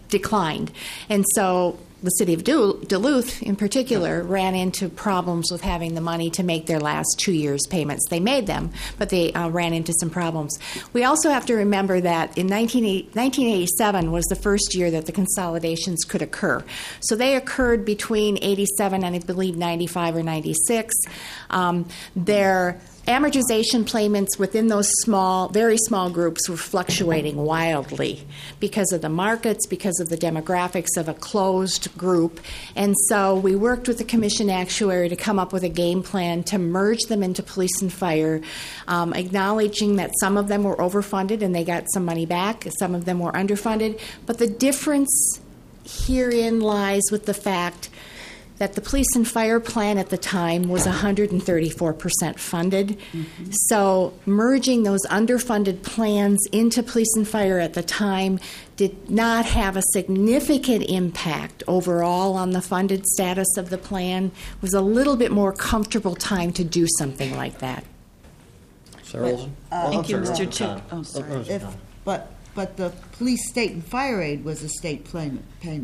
declined. And so the city of Duluth, in particular, ran into problems with having the money to make their last 2 years' payments. They made them, but they ran into some problems. We also have to remember that in 1987 was the first year that the consolidations could occur. So they occurred between 87 and I believe 95 or 96. Their amortization payments within those very small groups were fluctuating wildly because of the markets, because of the demographics of a closed group. And so we worked with the commission actuary to come up with a game plan to merge them into police and fire, acknowledging that some of them were overfunded and they got some money back, some of them were underfunded. But the difference herein lies with the fact that the police and fire plan at the time was 134% funded. Mm-hmm. So merging those underfunded plans into police and fire at the time did not have a significant impact overall on the funded status of the plan. It was a little bit more comfortable time to do something like that. Sarah Olson? Thank you, Mr. Chair. Oh, sorry. But the police, state, and fire aid was a state payment.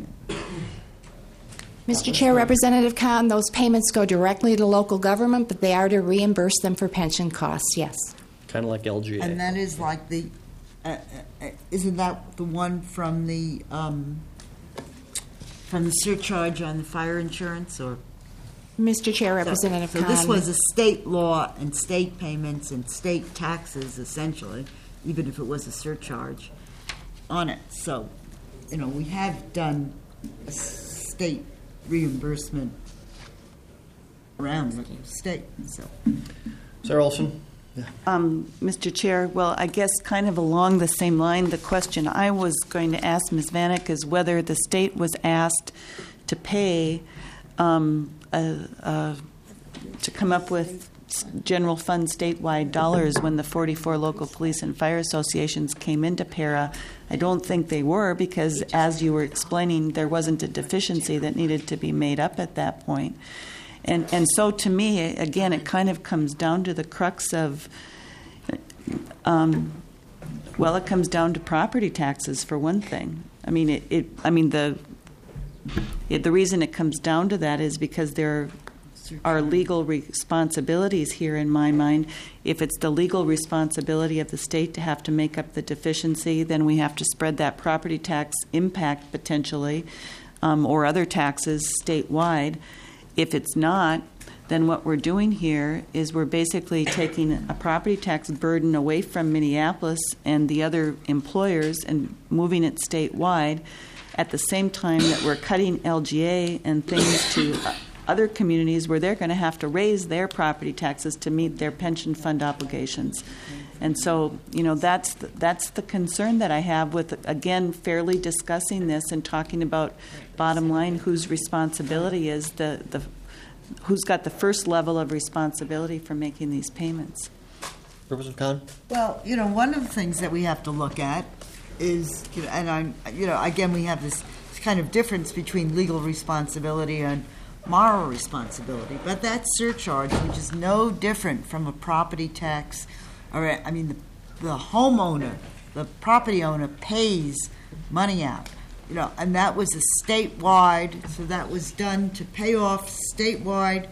Mr. Chair, Representative Kahn, those payments go directly to local government, but they are to reimburse them for pension costs, yes. Kind of like LGA. And that is like the, isn't that the one from the surcharge on the fire insurance? Or Mr. Chair, Representative Kahn. So this was a state law and state payments and state taxes, essentially, even if it was a surcharge on it. So, we have done state reimbursement around the state. So, Sarah Olson? Mr. Chair, well, I guess kind of along the same line, the question I was going to ask Ms. Vanek is whether the state was asked to pay to come up with general fund statewide dollars when the 44 local police and fire associations came into PARA. I don't think they were because, as you were explaining, there wasn't a deficiency that needed to be made up at that point. And so to me, again, it kind of comes down to the crux of, it comes down to property taxes for one thing. I mean, the reason it comes down to that is because there are legal responsibilities here in my mind. If it's the legal responsibility of the state to have to make up the deficiency, then we have to spread that property tax impact potentially or other taxes statewide. If it's not, then what we're doing here is we're basically taking a property tax burden away from Minneapolis and the other employers and moving it statewide at the same time that we're cutting LGA and things to other communities where they're going to have to raise their property taxes to meet their pension fund obligations. And so, that's the concern that I have with, again, fairly discussing this and talking about bottom line, whose responsibility is who's got the first level of responsibility for making these payments. Representative Kahn? Well, one of the things that we have to look at is, again, we have this kind of difference between legal responsibility and moral responsibility, but that surcharge, which is no different from a property tax, the homeowner, the property owner pays money out, and that was a statewide, so that was done to pay off statewide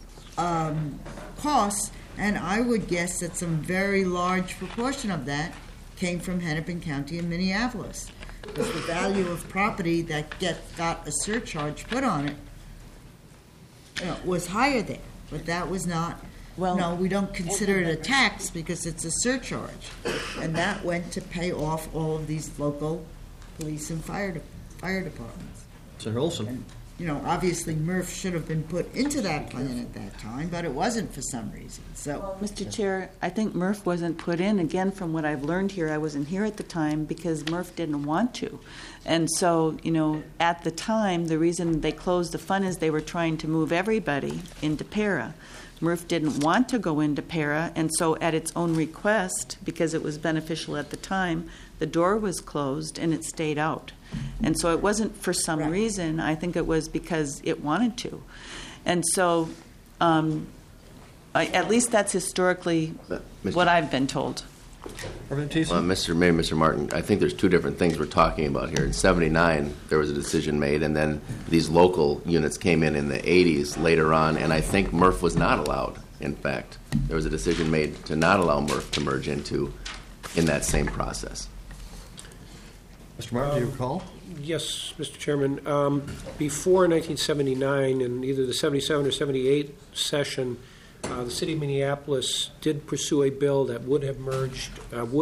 costs, and I would guess that some very large proportion of that came from Hennepin County and Minneapolis, because the value of property that got a surcharge put on it was higher there, but that was not. Well, no, we don't consider it a tax because it's a surcharge, and that went to pay off all of these local police and fire departments. Senator Olson. And, obviously Murph should have been put into that plan at that time, but it wasn't for some reason. So, Mr. Chair, I think Murph wasn't put in. Again, from what I've learned here, I wasn't here at the time because Murph didn't want to. And so, at the time, the reason they closed the fund is they were trying to move everybody into PARA. Murph didn't want to go into PARA, and so at its own request, because it was beneficial at the time, the door was closed and it stayed out. And so it wasn't for some reason. I think it was because it wanted to. And so at least that's historically what I've been told. Representative Well, Thiessen? Mr. Martin, I think there's two different things we're talking about here. In 79, there was a decision made, and then these local units came in the 80s later on, and I think MRF was not allowed, in fact. There was a decision made to not allow MRF to merge in that same process. Mr. Martin, do you recall? Yes, Mr. Chairman. Before 1979, in either the 77 or 78 session, the city of Minneapolis did pursue a bill that would have merged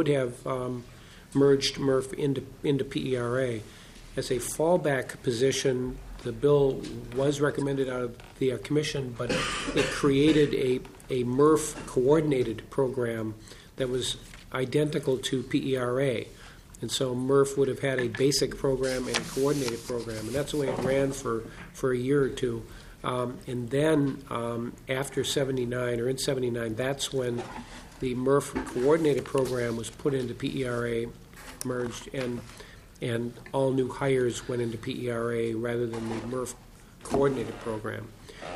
MRF into PERA. As a fallback position, the bill was recommended out of the commission, but it created a MRF coordinated program that was identical to PERA. And so MRF would have had a basic program and a coordinated program, and that's the way it ran for a year or two. And then after 79, or in 79, that's when the MRF coordinated program was put into PERA, merged, and all new hires went into PERA rather than the MRF coordinated program.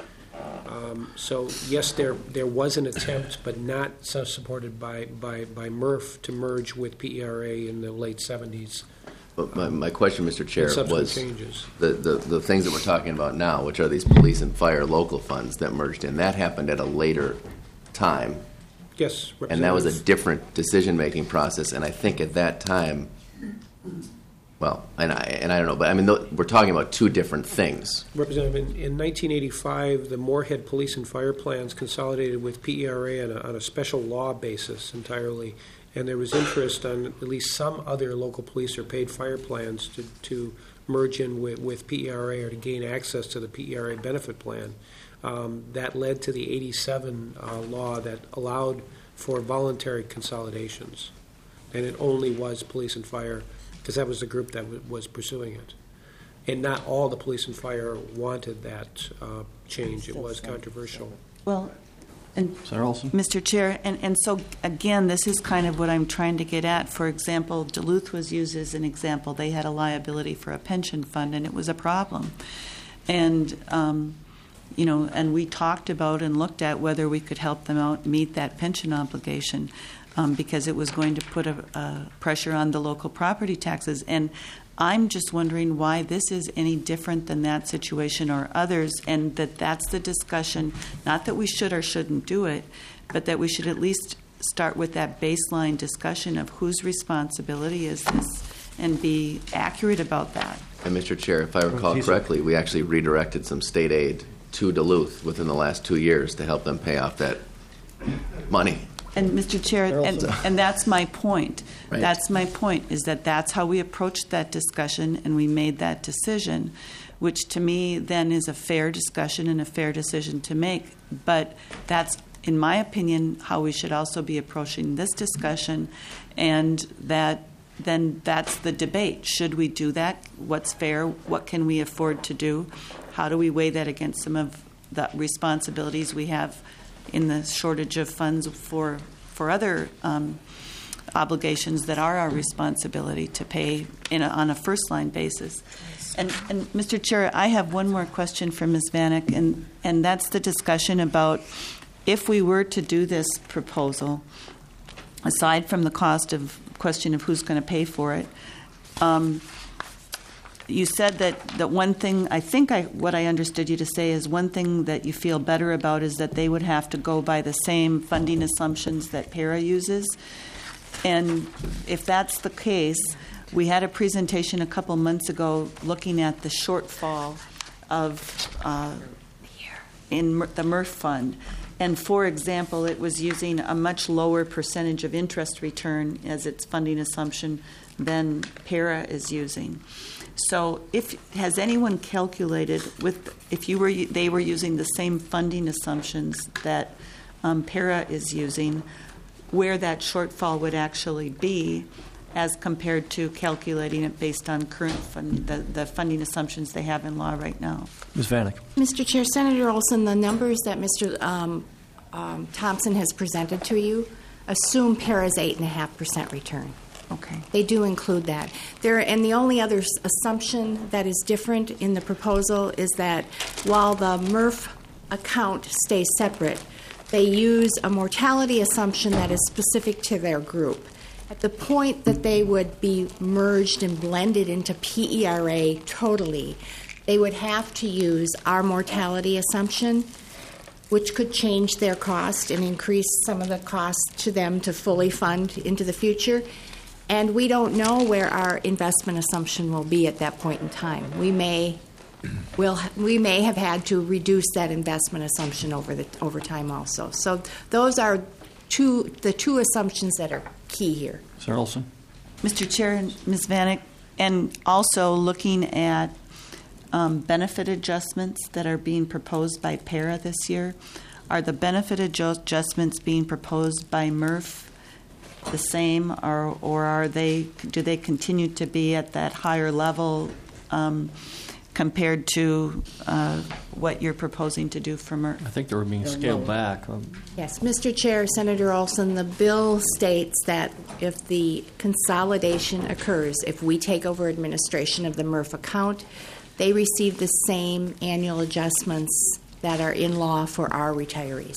So yes, there was an attempt, but not so supported by MRF to merge with PERA in the late 70s. But my question, Mr. Chair, was changes. the things that we're talking about now, which are these police and fire local funds that merged in, that happened at a later time. Yes, and that was a different decision-making process. And I think at that time, well, and I don't know, but I mean, we're talking about two different things. Representative, in 1985, the Moorhead Police and Fire Plans consolidated with PERA on a special law basis entirely, and there was interest on at least some other local police or paid fire plans to merge in with PERA or to gain access to the PERA benefit plan. That led to the 87 law that allowed for voluntary consolidations, and it only was police and fire, because that was the group that was pursuing it. And not all the police and fire wanted that change. It was controversial. Well, and Senator Olson? Mr. Chair, and so again, this is kind of what I'm trying to get at. For example, Duluth was used as an example. They had a liability for a pension fund, and it was a problem. And and we talked about and looked at whether we could help them out meet that pension obligation. Because it was going to put a pressure on the local property taxes. And I'm just wondering why this is any different than that situation or others, and that's the discussion, not that we should or shouldn't do it, but that we should at least start with that baseline discussion of whose responsibility is this and be accurate about that. And Mr. Chair, if I recall correctly, we actually redirected some state aid to Duluth within the last 2 years to help them pay off that money. And Mr. Chair, and that's my point. Right. That's my point, is that's how we approached that discussion and we made that decision, which to me then is a fair discussion and a fair decision to make. But that's, in my opinion, how we should also be approaching this discussion, and then that's the debate. Should we do that? What's fair? What can we afford to do? How do we weigh that against some of the responsibilities we have in the shortage of funds for other obligations that are our responsibility to pay on a first-line basis. And Mr. Chair, I have one more question for Ms. Vanek, and that's the discussion about if we were to do this proposal, aside from the question of who's going to pay for it, you said that one thing, what I understood you to say is one thing that you feel better about is that they would have to go by the same funding assumptions that PERA uses. And if that's the case, we had a presentation a couple months ago looking at the shortfall in the MRF fund. And for example, it was using a much lower percentage of interest return as its funding assumption than PERA is using. So, has anyone calculated if they were using the same funding assumptions that PERA is using, where that shortfall would actually be, as compared to calculating it based on current the funding assumptions they have in law right now? Ms. Vanek. Mr. Chair, Senator Olson, the numbers that Mr. Thompson has presented to you assume PERA's 8.5% return. Okay. They do include that. And the only other assumption that is different in the proposal is that while the MRF account stays separate, they use a mortality assumption that is specific to their group. At the point that they would be merged and blended into PERA totally, they would have to use our mortality assumption, which could change their cost and increase some of the cost to them to fully fund into the future. And we don't know where our investment assumption will be at that point in time. We may have had to reduce that investment assumption over time also. So those are the two assumptions that are key here. Senator Olson? Mr. Chair and Ms. Vanek, and also looking at benefit adjustments that are being proposed by PARA this year. Are the benefit adjustments being proposed by MRF the same, or do they continue to be at that higher level compared to what you're proposing to do for MRF? I think they were being scaled back. Yes, Mr. Chair, Senator Olson, the bill states that if the consolidation occurs, if we take over administration of the MRF account, they receive the same annual adjustments that are in law for our retirees.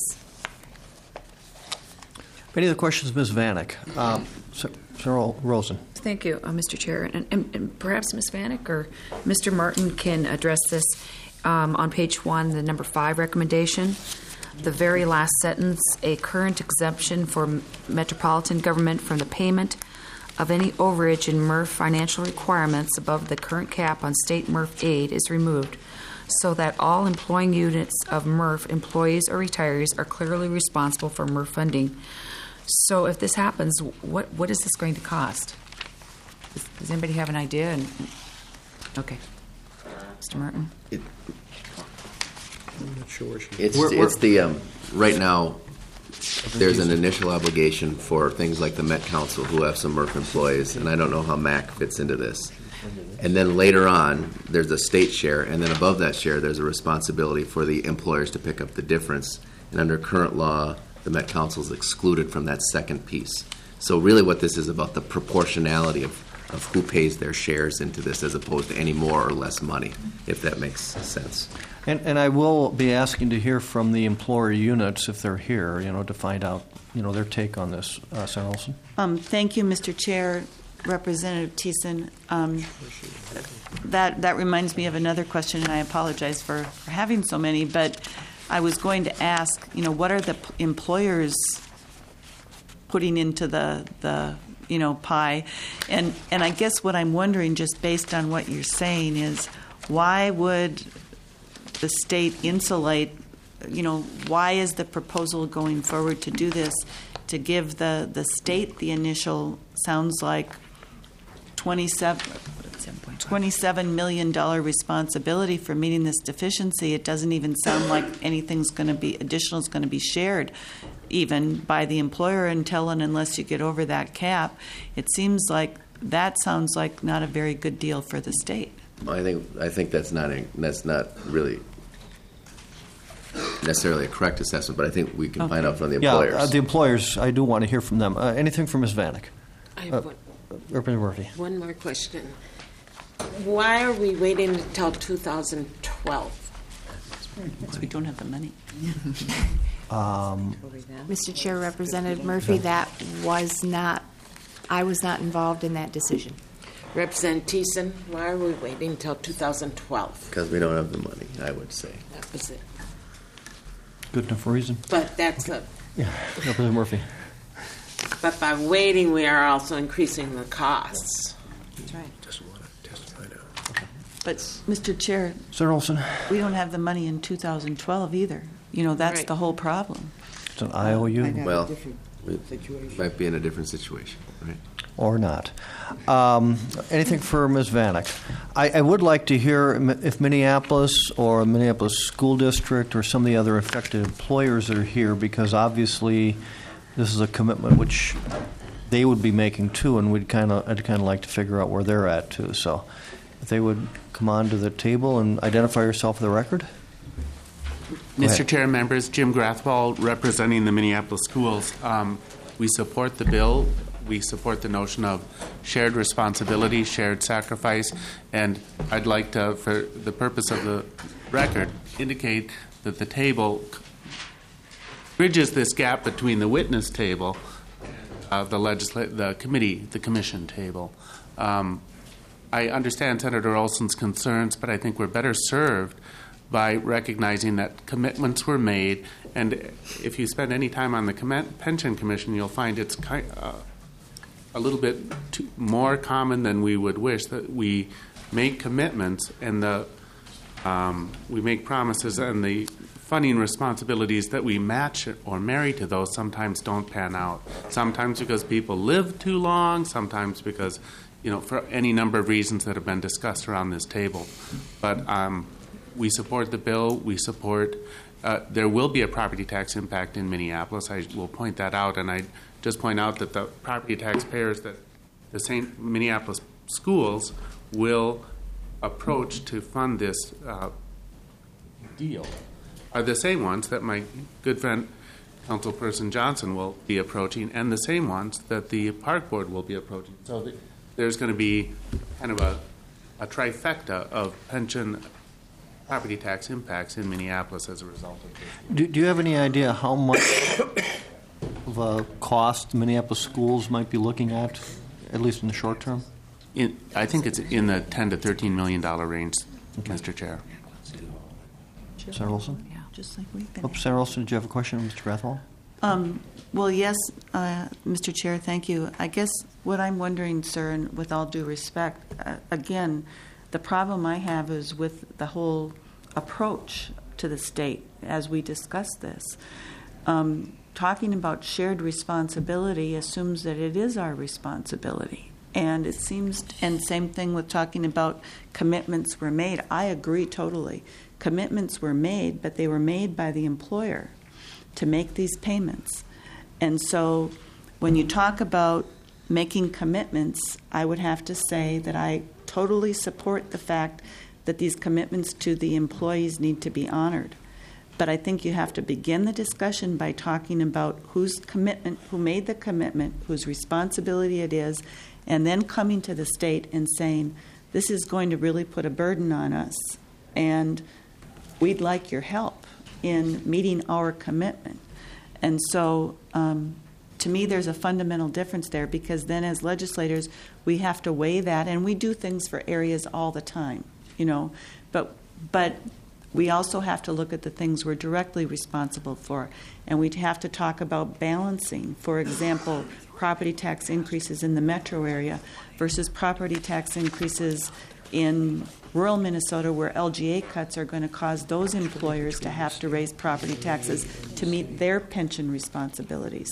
Any other questions, Ms. Vanek? Senator Rosen. Thank you, Mr. Chair. And perhaps Ms. Vanek or Mr. Martin can address this on page 1, the number 5 recommendation. The very last sentence, a current exemption for metropolitan government from the payment of any overage in MRF financial requirements above the current cap on state MRF aid is removed, so that all employing units of MRF employees or retirees are clearly responsible for MRF funding. So if this happens, what is this going to cost? Does anybody have an idea? Okay. Mr. Martin? I'm not sure. It's the right now, there's an initial obligation for things like the Met Council, who have some MRF employees, and I don't know how MAC fits into this. And then later on, there's a state share, and then above that share, there's a responsibility for the employers to pick up the difference. And under current law, the Met Council is excluded from that second piece. So really what this is about, the proportionality of who pays their shares into this as opposed to any more or less money, if that makes sense. And I will be asking to hear from the employer units if they're here, to find out, their take on this. Senator Olson? Thank you, Mr. Chair. Representative Thiessen. That reminds me of another question, and I apologize for having so many, but I was going to ask, what are the employers putting into the pie? And I guess what I'm wondering, just based on what you're saying, is why would the state insulate, why is the proposal going forward to do this, to give the state the initial, sounds like, $27 million responsibility for meeting this deficiency? It doesn't even sound like anything's going to be additional is going to be shared even by the employer until and unless you get over that cap. It seems like that sounds like not a very good deal for the state. I think that's not really necessarily a correct assessment, but I think we can find out from the employers. Yeah, the employers, I do want to hear from them. Anything from Ms. Vanek? I have Representative Murphy. one more question. Why are we waiting until 2012? Because we don't have the money. Mr. Chair, Representative Murphy, I was not involved in that decision. Representative Thiessen, why are we waiting until 2012? Because we don't have the money, I would say. That was it. Good enough reason. But that's a. Yeah, Representative Murphy. But by waiting, we are also increasing the costs. That's right. Doesn't want to testify now. But, Mr. Chair, Senator Olson? we don't have the money in 2012 either. That's Right. the whole problem. It's an IOU. Well, we might be in a different situation, right? Or not. Anything for Ms. Vanek? I would like to hear if Minneapolis or Minneapolis School District or some of the other affected employers are here, because obviously this is a commitment which they would be making too, and I'd kind of like to figure out where they're at too. So if they would come on to the table and identify yourself for the record. Mr. Chair, members, Jim Grathwold, representing the Minneapolis schools. We support the bill. We support the notion of shared responsibility, shared sacrifice, and I'd like to, for the purpose of the record, indicate that the table bridges this gap between the witness table, the commission table. I understand Senator Olson's concerns, but I think we're better served by recognizing that commitments were made. And if you spend any time on the Pension Commission, you'll find it's a little bit more common than we would wish that we make commitments and we make promises, and the funding responsibilities that we match or marry to those sometimes don't pan out. Sometimes because people live too long, sometimes because, for any number of reasons that have been discussed around this table. But we support the bill. We support, there will be a property tax impact in Minneapolis. I will point that out, and I just point out that the property taxpayers that the St. Minneapolis schools will approach to fund this deal are the same ones that my good friend Councilperson Johnson will be approaching, and the same ones that the Park Board will be approaching. So there's going to be kind of a trifecta of pension property tax impacts in Minneapolis as a result of this. Do you have any idea how much of a cost Minneapolis schools might be looking at least in the short term? I think it's in the $10 to $13 million range, okay. Mr. Chair. Senator Olson? Yeah, just like we've been. Senator Olson, did you have a question, Mr. Grathwohl? Well, yes, Mr. Chair, thank you. I guess what I'm wondering, sir, and with all due respect, again, the problem I have is with the whole approach to the state as we discuss this. Talking about shared responsibility assumes that it is our responsibility. And it seems, and same thing with talking about commitments were made. I agree totally. Commitments were made, but they were made by the employer to make these payments. And so when you talk about making commitments, I would have to say that I totally support the fact that these commitments to the employees need to be honored. But I think you have to begin the discussion by talking about whose commitment, who made the commitment, whose responsibility it is, and then coming to the state and saying, this is going to really put a burden on us, and we'd like your help in meeting our commitment. And so to me, there's a fundamental difference there, because then as legislators, we have to weigh that, and we do things for areas all the time, but we also have to look at the things we're directly responsible for, and we'd have to talk about balancing, for example, property tax increases in the metro area versus property tax increases in rural Minnesota, where LGA cuts are going to cause those employers to have to raise property taxes to meet their pension responsibilities.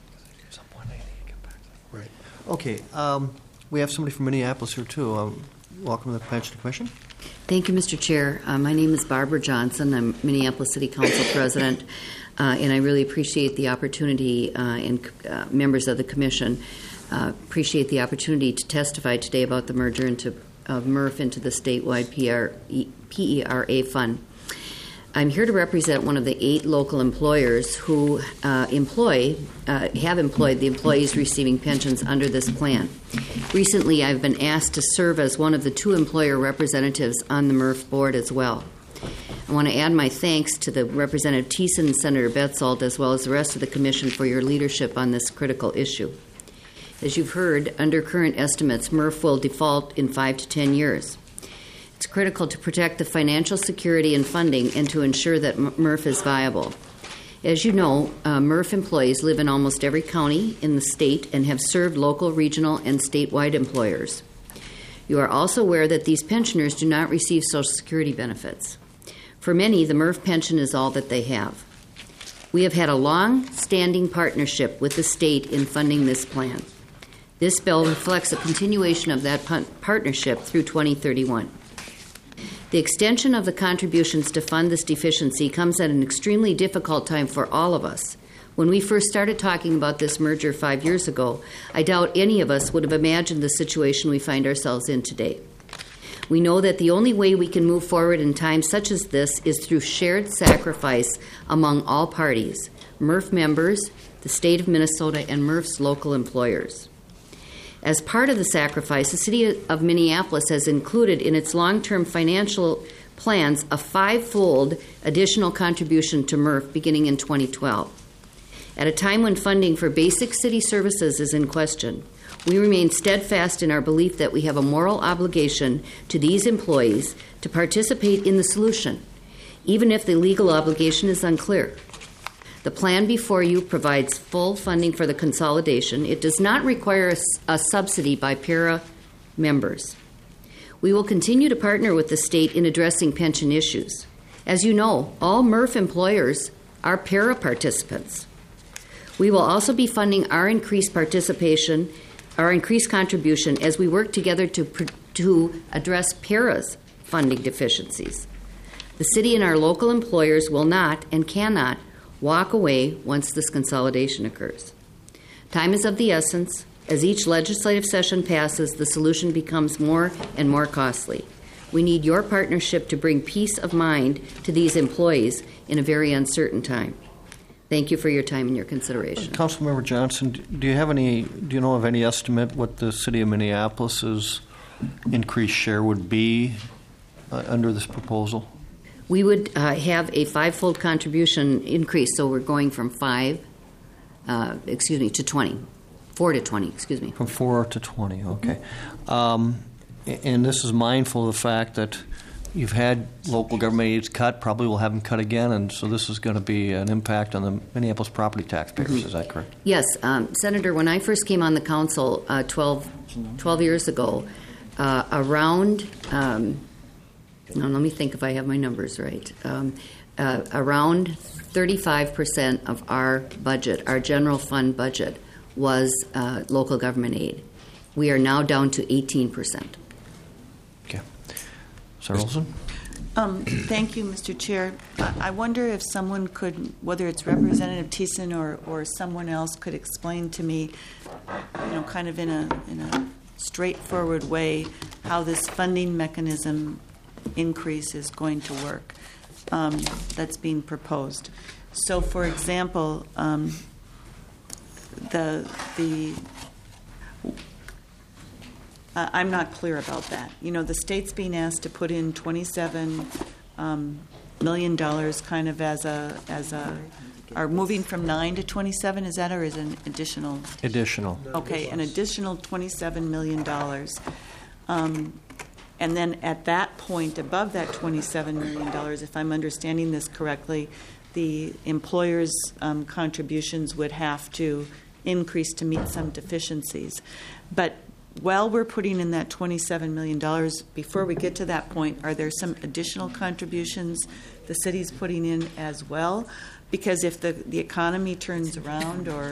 Right. Okay. We have somebody from Minneapolis here, too. Welcome to the Pension Commission. Thank you, Mr. Chair. My name is Barbara Johnson. I'm Minneapolis City Council President, and I really appreciate the opportunity, and members of the Commission appreciate the opportunity to testify today about the merger of MRF into the statewide PERA fund. I'm here to represent one of the 8 local employers who have employed the employees receiving pensions under this plan. Recently, I've been asked to serve as one of the 2 employer representatives on the MRF board as well. I want to add my thanks to the Representative Thiessen and Senator Betzold, as well as the rest of the Commission, for your leadership on this critical issue. As you've heard, under current estimates, MRF will default in 5 to 10 years. It's critical to protect the financial security and funding and to ensure that MRF is viable. As you know, MRF employees live in almost every county in the state and have served local, regional, and statewide employers. You are also aware that these pensioners do not receive Social Security benefits. For many, the MRF pension is all that they have. We have had a long-standing partnership with the state in funding this plan. This bill reflects a continuation of that partnership through 2031. The extension of the contributions to fund this deficiency comes at an extremely difficult time for all of us. When we first started talking about this merger 5 years ago, I doubt any of us would have imagined the situation we find ourselves in today. We know that the only way we can move forward in times such as this is through shared sacrifice among all parties, MRF members, the state of Minnesota, and MRF's local employers. As part of the sacrifice, the City of Minneapolis has included in its long-term financial plans a 5-fold additional contribution to MRF beginning in 2012. At a time when funding for basic city services is in question, we remain steadfast in our belief that we have a moral obligation to these employees to participate in the solution, even if the legal obligation is unclear. The plan before you provides full funding for the consolidation. It does not require a subsidy by para members. We will continue to partner with the state in addressing pension issues. As you know, all MRF employers are para participants. We will also be funding our increased participation, our increased contribution as we work together to address para's funding deficiencies. The city and our local employers will not and cannot walk away once this consolidation occurs. Time is of the essence. As each legislative session passes, the solution becomes more and more costly. We need your partnership to bring peace of mind to these employees in a very uncertain time. Thank you for your time and your consideration. Councilmember Johnson, do you know of any estimate what the city of Minneapolis's increased share would be under this proposal? We would have a five-fold contribution increase, so we're going from 4 to 20. From 4 to 20, okay. And this is mindful of the fact that you've had local government aids cut, probably will have them cut again, and so this is going to be an impact on the Minneapolis property taxpayers, is that correct? Yes. Senator, when I first came on the council 12 years ago, around... Now, let me think if I have my numbers right. Around 35% of our budget, our general fund budget, was local government aid. We are now down to 18%. Okay. Sarah Olson? Thank you, Mr. Chair. I wonder if someone could, whether it's Representative Thiessen or someone else, could explain to me, kind of in a straightforward way, how this funding mechanism increase is going to work that's being proposed. So, for example, I'm not clear about that. The state's being asked to put in $27 million, kind of as a. Are moving from 9 to 27? Is that, or is it an additional? Additional. Okay, an additional $27 million. And then at that point, above that $27 million, if I'm understanding this correctly, the employer's contributions would have to increase to meet some deficiencies. But while we're putting in that $27 million, before we get to that point, are there some additional contributions the city's putting in as well? Because if the economy turns around, or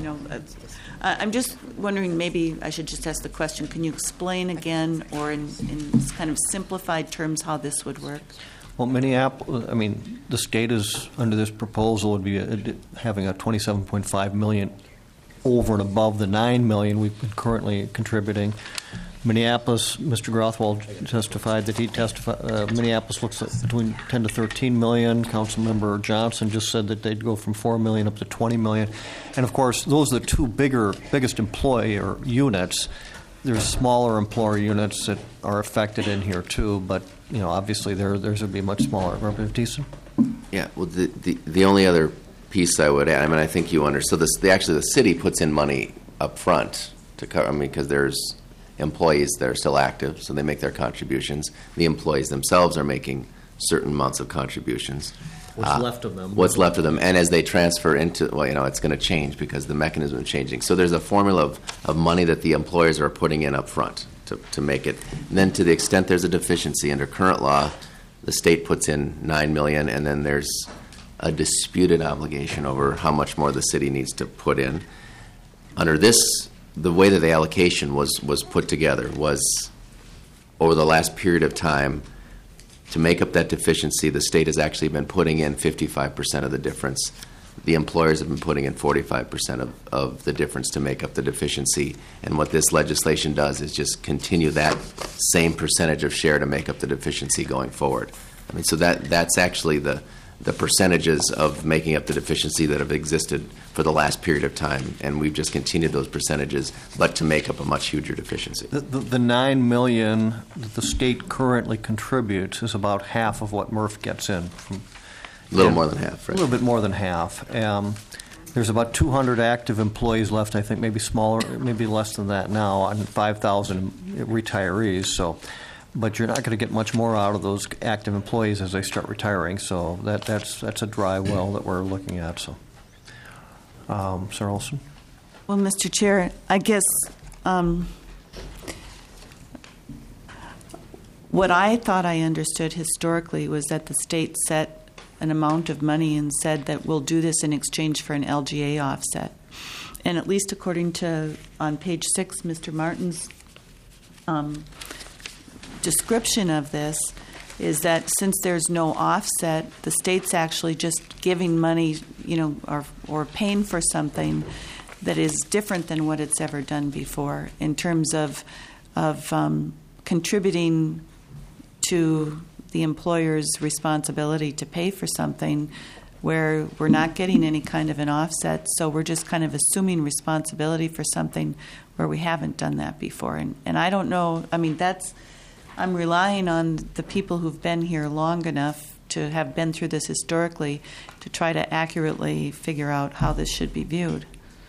I'm just wondering, maybe I should just ask the question, can you explain again, or in kind of simplified terms, how this would work? Well, Minneapolis, the state is, under this proposal, would be having a $27.5 million over and above the $9 million we've been currently contributing. Minneapolis, Mr. Grothwald testified that Minneapolis looks at between 10 to 13 million. Councilmember Johnson just said that they'd go from 4 million up to 20 million. And of course, those are the two biggest employer units. There's smaller employer units that are affected in here too, but obviously theirs would be much smaller. Representative Thiessen? Yeah. Well, the only other piece I would add, I think you understand. So the city puts in money up front to cover. Because there's employees that are still active, so they make their contributions. The employees themselves are making certain amounts of contributions. What's left of them. What's left of them. And as they transfer into, it's going to change because the mechanism is changing. So there's a formula of money that the employers are putting in up front to make it. And then to the extent there's a deficiency under current law, the state puts in $9 million, and then there's a disputed obligation over how much more the city needs to put in. Under this, the way that the allocation was put together was, over the last period of time, to make up that deficiency, the state has actually been putting in 55% of the difference. The employers have been putting in 45% of the difference to make up the deficiency. And what this legislation does is just continue that same percentage of share to make up the deficiency going forward. So that's actually the percentages of making up the deficiency that have existed for the last period of time, and we've just continued those percentages, but to make up a much huger deficiency. The $9 million that the state currently contributes is about half of what MRF gets in. A little more than half, right? A little bit more than half. There's about 200 active employees left, I think, maybe smaller, maybe less than that now, on 5,000 retirees. So, but you're not going to get much more out of those active employees as they start retiring. So that's a dry well that we're looking at. So, Sarah Olson. Well, Mr. Chair, I guess what I thought I understood historically was that the state set an amount of money and said that we'll do this in exchange for an LGA offset. And at least according to, on page 6, Mr. Martin's description of this is that since there's no offset, the state's actually just giving money, or paying for something that is different than what it's ever done before in terms of contributing to the employer's responsibility to pay for something where we're not getting any kind of an offset, so we're just kind of assuming responsibility for something where we haven't done that before. And I don't know, I'm relying on the people who've been here long enough to have been through this historically to try to accurately figure out how this should be viewed.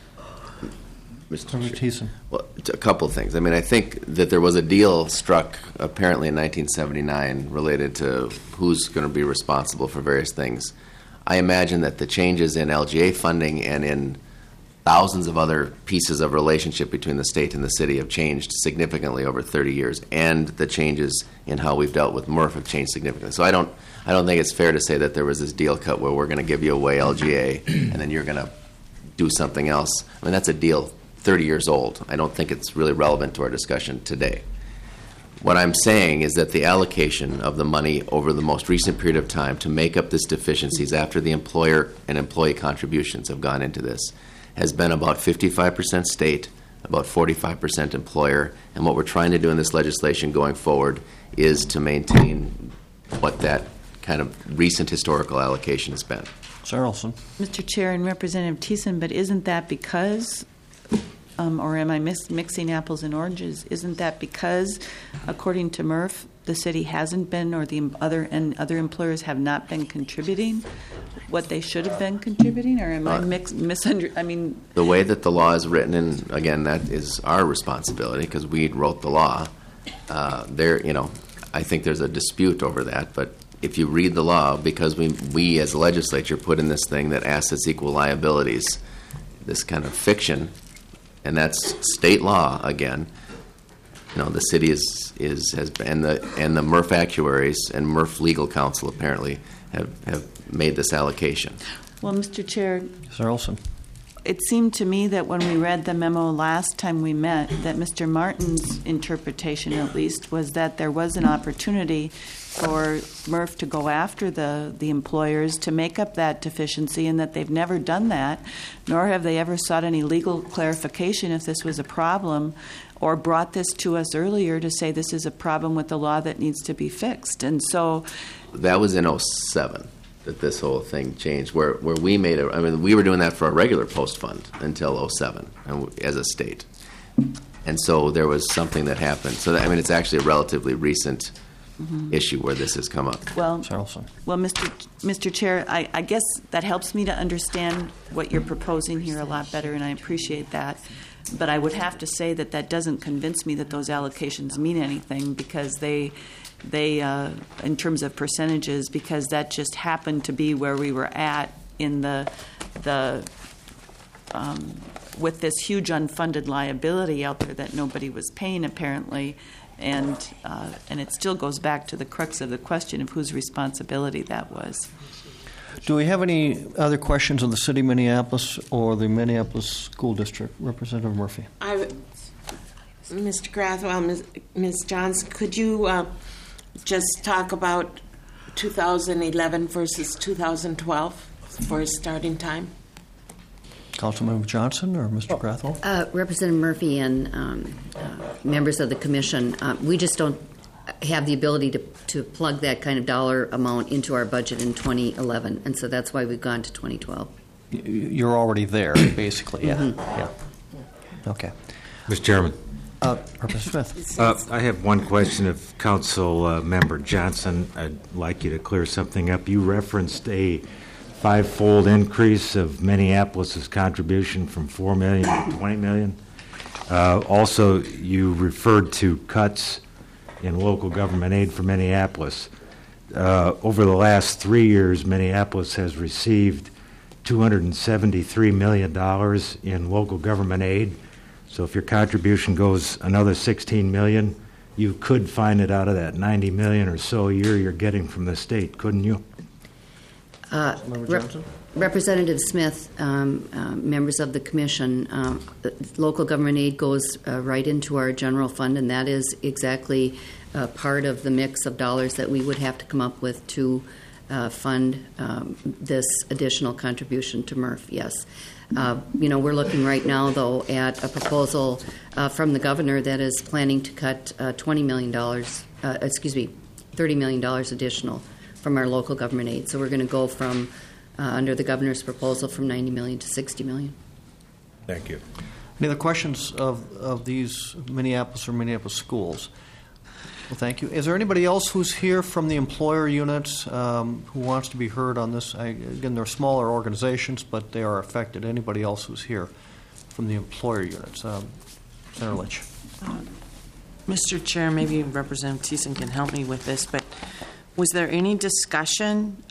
Mr. Thiessen. Well, a couple of things. I think that there was a deal struck apparently in 1979 related to who's going to be responsible for various things. I imagine that the changes in LGA funding and in thousands of other pieces of relationship between the state and the city have changed significantly over 30 years, and the changes in how we've dealt with MRF have changed significantly. So I don't think it's fair to say that there was this deal cut where we're going to give you away LGA and then you're going to do something else. That's a deal 30 years old. I don't think it's really relevant to our discussion today. What I'm saying is that the allocation of the money over the most recent period of time to make up these deficiencies after the employer and employee contributions have gone into this has been about 55% state, about 45% employer, and what we're trying to do in this legislation going forward is to maintain what that kind of recent historical allocation has been. Sarah Olson. Mr. Chair and Representative Thiessen, but isn't that because or am I mixing apples and oranges? Isn't that because, according to MRF, the city hasn't been, or the other employers have not been contributing what they should have been contributing, or am I misunderstanding? The way that the law is written, and again, that is our responsibility because we wrote the law. I think there's a dispute over that, but if you read the law, because we as a legislature put in this thing that assets equal liabilities, this kind of fiction. And that's state law again. The city has been, and the MRF actuaries and MRF legal counsel apparently have made this allocation. Well, Mr. Chair, Sarah Olson. It seemed to me that when we read the memo last time we met, that Mr. Martin's interpretation, at least, was that there was an opportunity for MRF to go after the employers to make up that deficiency, and that they've never done that, nor have they ever sought any legal clarification if this was a problem, or brought this to us earlier to say this is a problem with the law that needs to be fixed. And so that was in 2007 that this whole thing changed, where we made we were doing that for a regular post fund until 2007 as a state. And so there was something that happened. So it's actually a relatively recent issue where this has come up. Well, Mr. Chair, I guess that helps me to understand what you're proposing here a lot better, and I appreciate that. But I would have to say that doesn't convince me that those allocations mean anything, because they in terms of percentages, because that just happened to be where we were at in the with this huge unfunded liability out there that nobody was paying apparently. And it still goes back to the crux of the question of whose responsibility that was. Do we have any other questions on the city of Minneapolis or the Minneapolis School District? Representative Murphy. Mr. Grathwell, Ms. Johnson, could you just talk about 2011 versus 2012 for a starting time? Councilmember Johnson or Mr. Grathwell? Representative Murphy and members of the commission, we just don't have the ability to plug that kind of dollar amount into our budget in 2011, and so that's why we've gone to 2012. You're already there, basically. Yeah. Yeah. Okay. Mr. Chairman. Representative Smith. I have one question of Council Member Johnson. I'd like you to clear something up. You referenced a five-fold increase of Minneapolis's contribution from $4 million to $20 million. Also, you referred to cuts in local government aid for Minneapolis. Over the last 3 years, Minneapolis has received $273 million in local government aid. So if your contribution goes another $16 million, you could find it out of that $90 million or so a year you're getting from the state, couldn't you? Representative Smith, members of the commission, local government aid goes right into our general fund, and that is exactly part of the mix of dollars that we would have to come up with to fund this additional contribution to MRF, yes. We're looking right now, though, at a proposal from the governor that is planning to cut $30 million additional from our local government aid. So we're going to go from, under the governor's proposal, from $90 million to $60 million. Thank you. Any other questions of these Minneapolis or Minneapolis schools? Well, thank you. Is there anybody else who's here from the employer units who wants to be heard on this? Again, they're smaller organizations, but they are affected. Anybody else who's here from the employer units? Senator Lynch. Mr. Chair, maybe Representative Thiessen can help me with this, but was there any discussion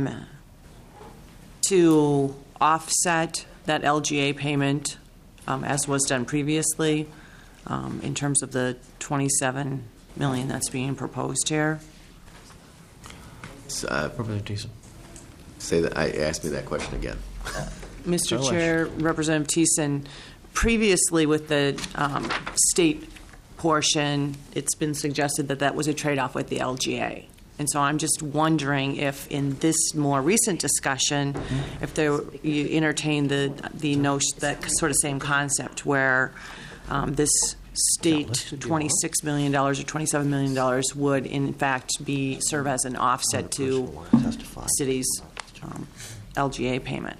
to offset that LGA payment as was done previously in terms of the $27 million that's being proposed here? Representative Thiessen. Say that. Ask me that question again. Mr. Chair, Representative Thiessen, previously with the state portion, it's been suggested that that was a trade-off with the LGA. And so I'm just wondering if in this more recent discussion, if you entertain the notion, that sort of same concept where this state $26 million or $27 million would in fact serve as an offset to the city's LGA payment.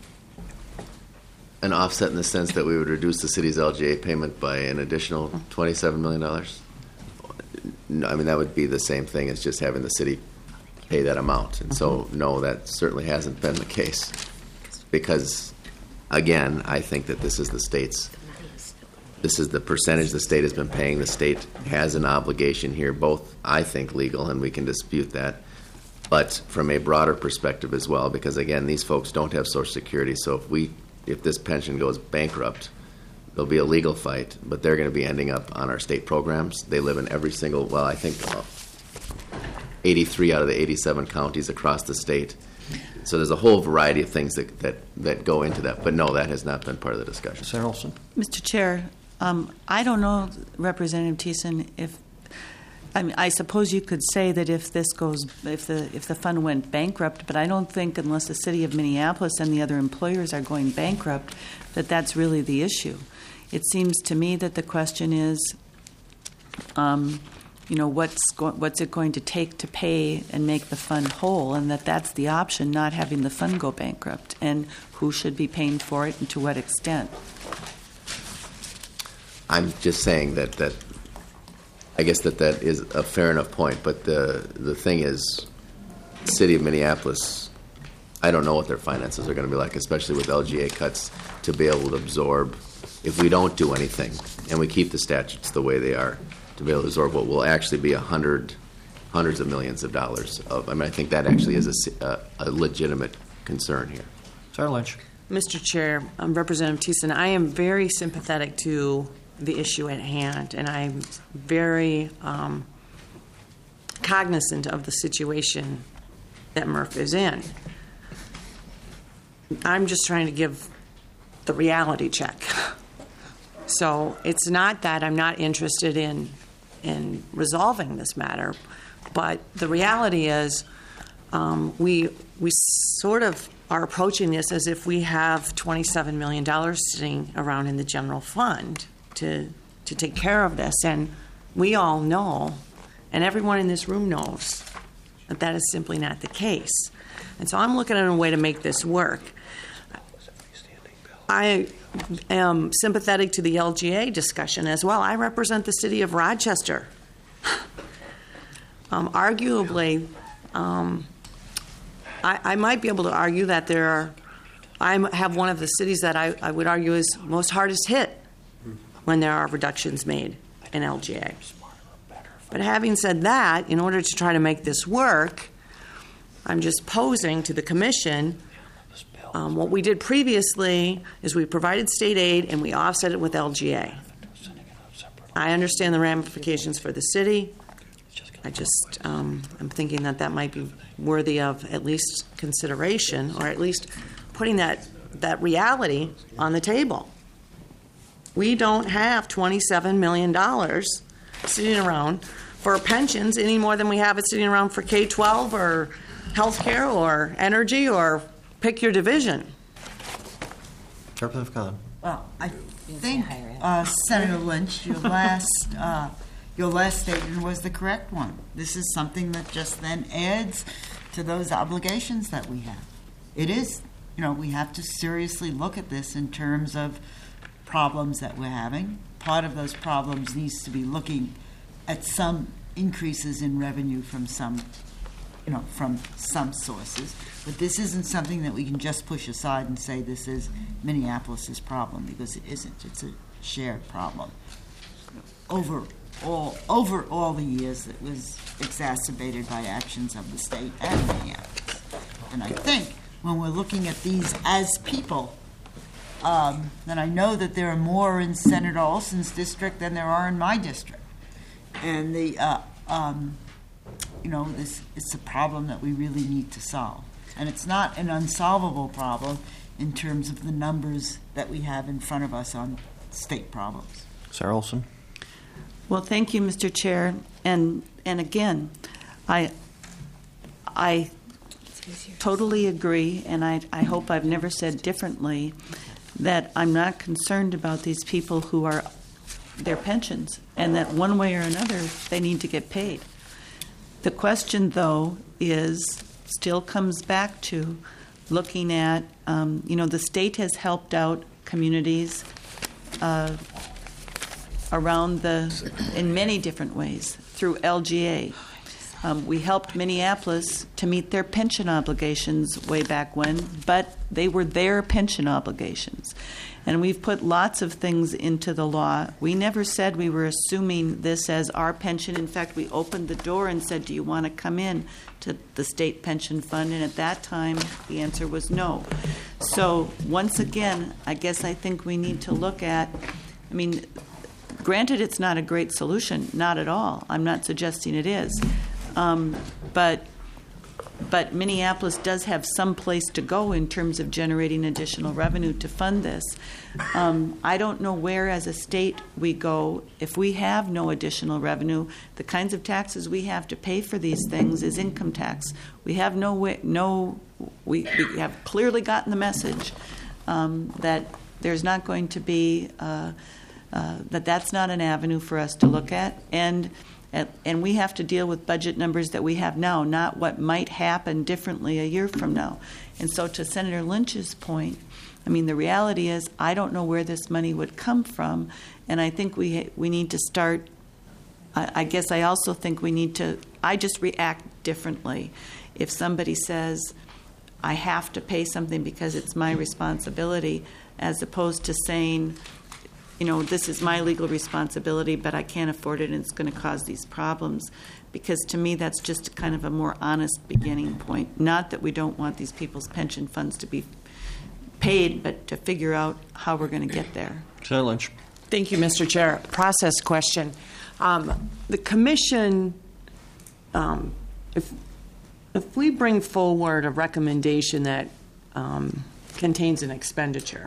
An offset in the sense that we would reduce the city's LGA payment by an additional $27 million? No, I mean, that would be the same thing as just having the city pay that amount. And so, no, that certainly hasn't been the case. Because, again, I think that this is the state's, this is the percentage the state has been paying. The state has an obligation here, both, I think, legal, and we can dispute that, but from a broader perspective as well, because, again, these folks don't have Social Security. So if this pension goes bankrupt, there'll be a legal fight, but they're going to be ending up on our state programs. They live in every single, well, I think 83 out of the 87 counties across the state. So there's a whole variety of things that go into that. But no, that has not been part of the discussion. Senator Olson. Mr. Chair, I don't know, Representative Thiessen, I suppose you could say that if the fund went bankrupt, but I don't think unless the city of Minneapolis and the other employers are going bankrupt, that's really the issue. It seems to me that the question is, what's it going to take to pay and make the fund whole, and that's the option, not having the fund go bankrupt, and who should be paying for it and to what extent. I'm just saying that I guess that is a fair enough point, but the thing is, the city of Minneapolis, I don't know what their finances are going to be like, especially with LGA cuts, to be able to absorb, if we don't do anything and we keep the statutes the way they are, to be able to absorb what will actually be hundreds of millions of dollars. I think that actually is a legitimate concern here. Senator Lynch. Mr. Chair, Representative Thiessen, I am very sympathetic to the issue at hand, and I'm very cognizant of the situation that MRF is in. I'm just trying to give the reality check. So it's not that I'm not interested in resolving this matter, but the reality is we sort of are approaching this as if we have $27 million sitting around in the general fund to take care of this, and we all know, and everyone in this room knows, that is simply not the case. And so I'm looking at a way to make this work. I am sympathetic to the LGA discussion as well. I represent the city of Rochester. I might be able to argue that I have one of the cities that I would argue is most hardest hit when there are reductions made in LGA. But having said that, in order to try to make this work, I'm just posing to the Commission what we did previously is we provided state aid and we offset it with LGA. I understand the ramifications for the city. I just, I'm thinking that might be worthy of at least consideration, or at least putting that reality on the table. We don't have $27 million sitting around for pensions any more than we have it sitting around for K-12 or healthcare or energy or pick your division. Representative Khan. Well, I think, Senator Lynch, your last statement was the correct one. This is something that just then adds to those obligations that we have. It is, we have to seriously look at this in terms of problems that we're having. Part of those problems needs to be looking at some increases in revenue from some sources. But this isn't something that we can just push aside and say this is Minneapolis's problem, because it isn't. It's a shared problem. Over all the years, it was exacerbated by actions of the state and Minneapolis. And I think when we're looking at these as people, then I know that there are more in Senator Olson's district than there are in my district. And this it's a problem that we really need to solve. And it's not an unsolvable problem in terms of the numbers that we have in front of us on state problems. Sarah Olson. Well, thank you, Mr. Chair. And again, I totally agree, and I hope I've never said differently, that I'm not concerned about these people who are their pensions, and that one way or another they need to get paid. The question, though, still comes back to looking at, the state has helped out communities in many different ways through LGA. We helped Minneapolis to meet their pension obligations way back when, but they were their pension obligations. And we've put lots of things into the law. We never said we were assuming this as our pension. In fact, we opened the door and said, do you want to come in to the state pension fund? And at that time, the answer was no. So once again, I think we need to look at, granted, it's not a great solution, not at all. I'm not suggesting it is. But Minneapolis does have some place to go in terms of generating additional revenue to fund this. I don't know where, as a state, we go if we have no additional revenue. The kinds of taxes we have to pay for these things is income tax. We have we have clearly gotten the message that there's not going to be that's not an avenue for us to look at, and we have to deal with budget numbers that we have now, not what might happen differently a year from now. And so to Senator Lynch's point, the reality is I don't know where this money would come from, and I think we need to start, I guess I also think we need to, I just react differently. If somebody says, I have to pay something because it's my responsibility, as opposed to saying, this is my legal responsibility, but I can't afford it and it's going to cause these problems. Because to me, that's just kind of a more honest beginning point. Not that we don't want these people's pension funds to be paid, but to figure out how we're going to get there. Senator Lynch. Thank you, Mr. Chair. Process question. The Commission, if we bring forward a recommendation that contains an expenditure,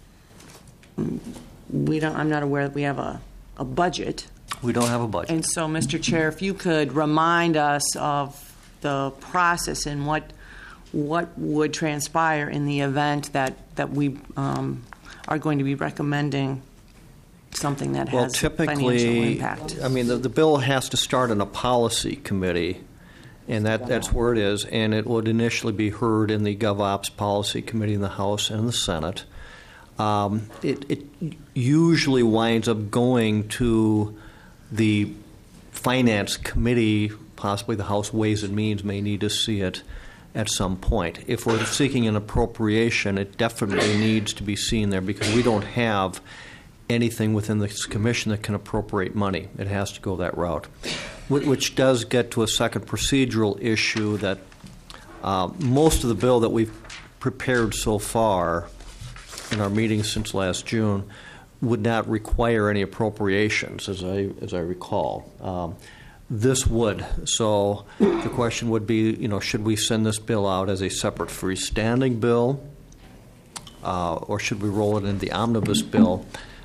I'm not aware that we have a budget. We don't have a budget. And so, Mr. Chair, if you could remind us of the process and what would transpire in the event that we are going to be recommending something that has financial impact. The bill has to start in a policy committee, and that's where it is, and it would initially be heard in the GovOps Policy Committee in the House and the Senate. It usually winds up going to the Finance Committee, possibly the House Ways and Means may need to see it, at some point. If we're seeking an appropriation, it definitely needs to be seen there because we don't have anything within this commission that can appropriate money. It has to go that route, which does get to a second procedural issue that most of the bill that we've prepared so far in our meetings since last June would not require any appropriations, as I recall. This would. So the question would be, should we send this bill out as a separate freestanding bill, or should we roll it into the omnibus bill?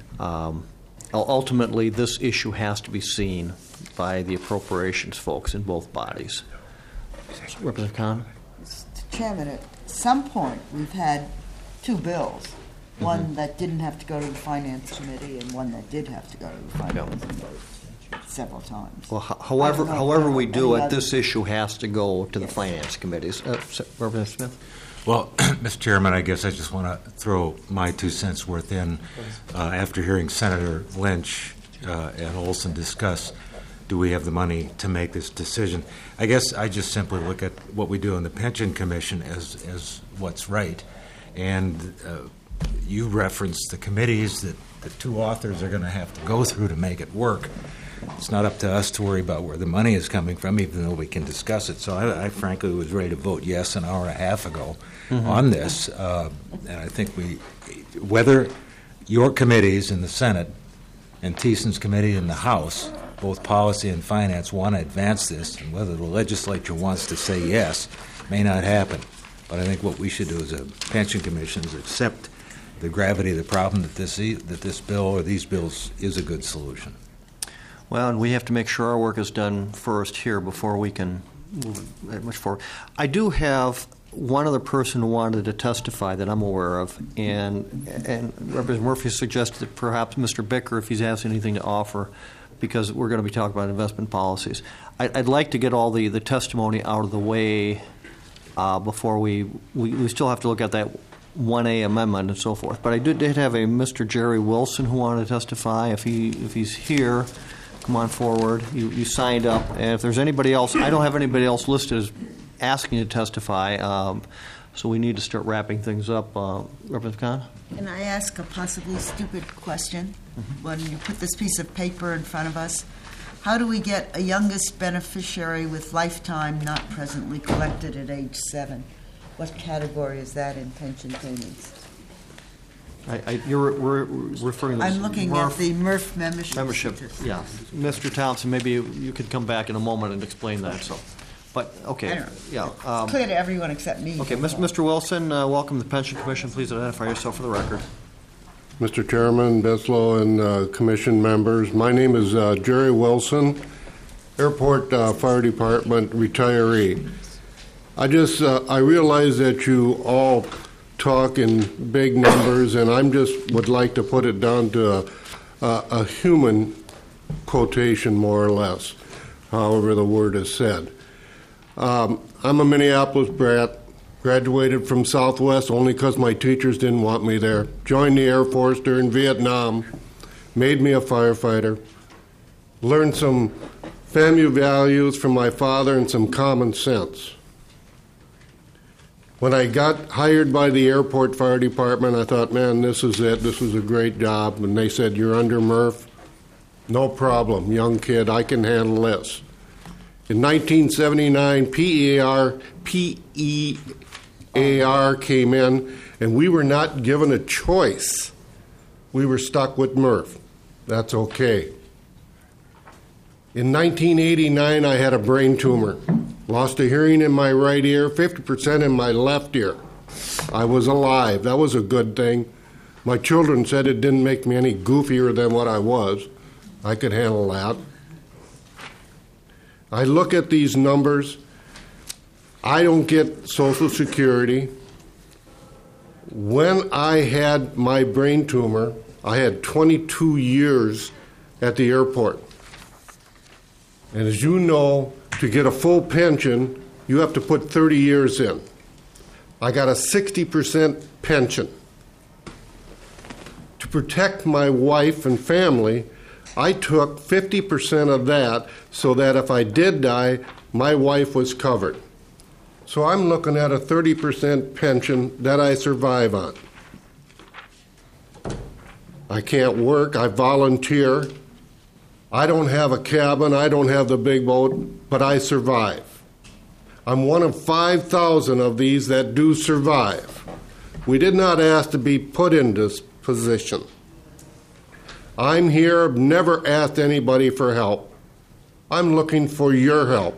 Ultimately, this issue has to be seen by the appropriations folks in both bodies. Representative Kahn? Mr. Chairman, at some point we've had two bills, one that didn't have to go to the Finance Committee and one that did have to go to the Finance Committee several times. Well, however we do it, this issue has to go to the Finance Committees. Representative Smith? Well, Mr. Chairman, I guess I just want to throw my 2 cents worth in. After hearing Senator Lynch and Olson discuss, do we have the money to make this decision? I guess I just simply look at what we do in the Pension Commission as what's right. And you referenced the committees that the two authors are going to have to go through to make it work. It's not up to us to worry about where the money is coming from, even though we can discuss it. So I frankly was ready to vote yes an hour and a half ago on this. And I think whether your committees in the Senate and Thiessen's committee in the House, both policy and finance, want to advance this, and whether the legislature wants to say yes may not happen. But I think what we should do as a pension commission is accept the gravity of the problem that this bill or these bills is a good solution. Well, and we have to make sure our work is done first here before we can move much forward. I do have one other person who wanted to testify that I'm aware of, and Representative Murphy suggested that perhaps Mr. Bicker, if he has anything to offer, because we're going to be talking about investment policies. I'd like to get all the testimony out of the way before we still have to look at that 1A amendment and so forth. But I did have a Mr. Jerry Wilson who wanted to testify. If he's here, come on forward. You signed up. And if there's anybody else, I don't have anybody else listed as asking you to testify. So we need to start wrapping things up. Representative Kahn? Can I ask a possibly stupid question? When you put this piece of paper in front of us, how do we get a youngest beneficiary with lifetime not presently collected at age 7? What category is that in pension payments? You're referring to I'm looking at the Murph membership. Yeah. Mr. Townsend, maybe you could come back in a moment and explain that. So, but okay. I don't know. Yeah. It's clear to everyone except me. Okay, Mr. Wilson, welcome to the Pension Commission. Please identify yourself for the record. Mr. Chairman, Beslow, and Commission members, my name is Jerry Wilson, Airport Fire Department retiree. I realize that you all talk in big numbers, and I just would like to put it down to a human quotation, more or less, however the word is said. I'm a Minneapolis brat. Graduated from Southwest only because my teachers didn't want me there. Joined the Air Force during Vietnam. Made me a firefighter. Learned some family values from my father and some common sense. When I got hired by the Airport Fire Department, I thought, man, this is it. This is a great job. And they said, you're under Murph. No problem, young kid. I can handle this. In 1979, PEAR came in, and we were not given a choice. We were stuck with Murph. That's okay. In 1989, I had a brain tumor. Lost a hearing in my right ear, 50% in my left ear. I was alive. That was a good thing. My children said it didn't make me any goofier than what I was. I could handle that. I look at these numbers. I don't get Social Security. When I had my brain tumor, I had 22 years at the airport. And as you know, to get a full pension, you have to put 30 years in. I got a 60% pension. To protect my wife and family, I took 50% of that so that if I did die, my wife was covered. So I'm looking at a 30% pension that I survive on. I can't work, I volunteer. I don't have a cabin, I don't have the big boat, but I survive. I'm one of 5,000 of these that do survive. We did not ask to be put in this position. I'm here, never asked anybody for help. I'm looking for your help.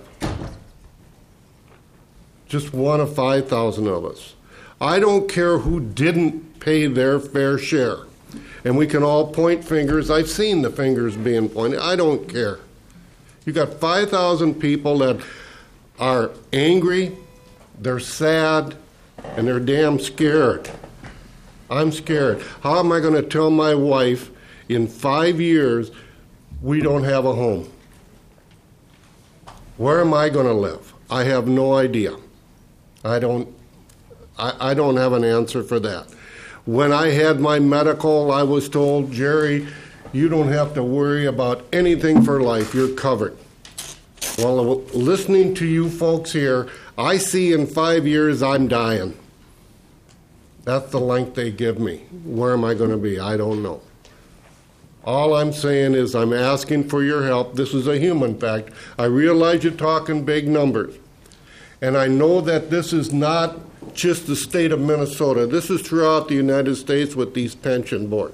Just one of 5,000 of us. I don't care who didn't pay their fair share. And we can all point fingers. I've seen the fingers being pointed. I don't care. You got 5,000 people that are angry, they're sad, and they're damn scared. I'm scared. How am I going to tell my wife in 5 years we don't have a home? Where am I going to live? I have no idea. I don't have an answer for that. When I had my medical, I was told, Jerry, you don't have to worry about anything for life. You're covered. Well, listening to you folks here, I see in 5 years I'm dying. That's the length they give me. Where am I going to be? I don't know. All I'm saying is I'm asking for your help. This is a human fact. I realize you're talking big numbers. And I know that this is not just the state of Minnesota. This is throughout the United States with these pension boards.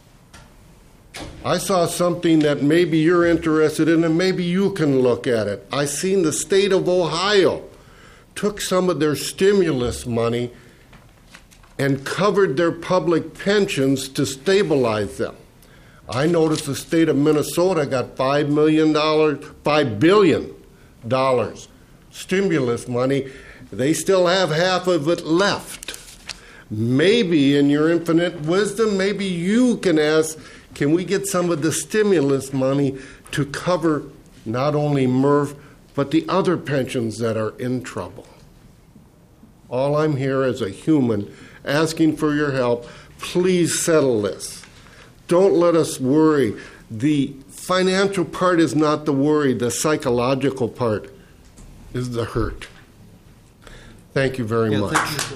I saw something that maybe you're interested in and maybe you can look at it. I seen the state of Ohio took some of their stimulus money and covered their public pensions to stabilize them. I noticed the state of Minnesota got $5 billion stimulus money. They still have half of it left. Maybe in your infinite wisdom, maybe you can ask, can we get some of the stimulus money to cover not only MRF, but the other pensions that are in trouble? All I'm here as a human asking for your help. Please settle this. Don't let us worry. The financial part is not the worry. The psychological part is the hurt. Thank you very much.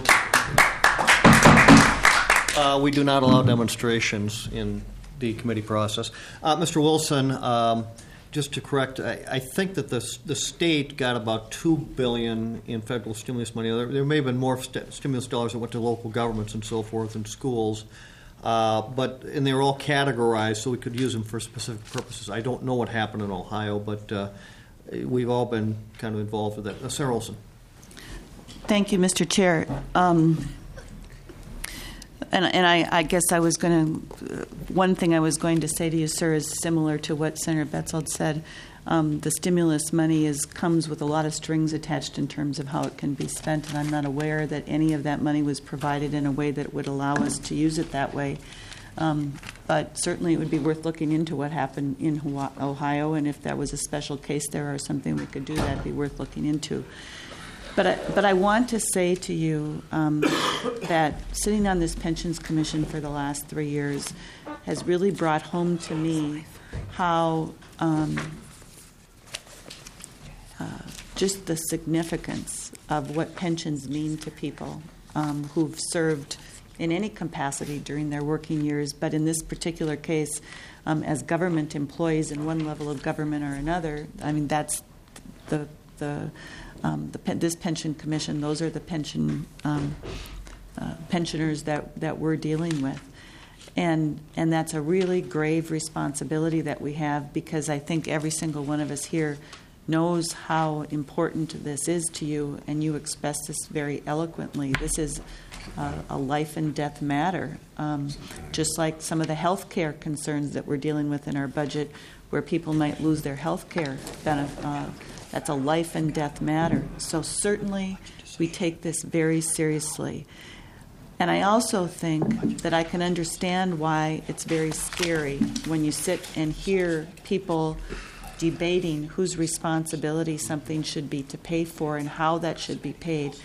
We do not allow demonstrations in the committee process. Mr. Wilson, just to correct, I think that the state got about $2 billion in federal stimulus money. There may have been more stimulus dollars that went to local governments and so forth and schools, and they were all categorized so we could use them for specific purposes. I don't know what happened in Ohio, but we've all been kind of involved with that. Sarah Olson. Thank you, Mr. Chair. And I guess I was going to, one thing I was going to say to you, sir, is similar to what Senator Betzold said. The stimulus money comes with a lot of strings attached in terms of how it can be spent, and I'm not aware that any of that money was provided in a way that would allow us to use it that way. But certainly it would be worth looking into what happened in Ohio, and if that was a special case there or something we could do, that'd be worth looking into. But I want to say to you that sitting on this Pensions Commission for the last 3 years has really brought home to me how just the significance of what pensions mean to people who've served in any capacity during their working years, but in this particular case, as government employees in one level of government or another. I mean, that's this pension commission. Those are the pensioners that we're dealing with, and that's a really grave responsibility that we have, because I think every single one of us here knows how important this is to you, and you express this very eloquently. This is a life and death matter, just like some of the health care concerns that we're dealing with in our budget, where people might lose their health care benefit. That's a life and death matter. So certainly we take this very seriously. And I also think that I can understand why it's very scary when you sit and hear people debating whose responsibility something should be to pay for and how that should be paid.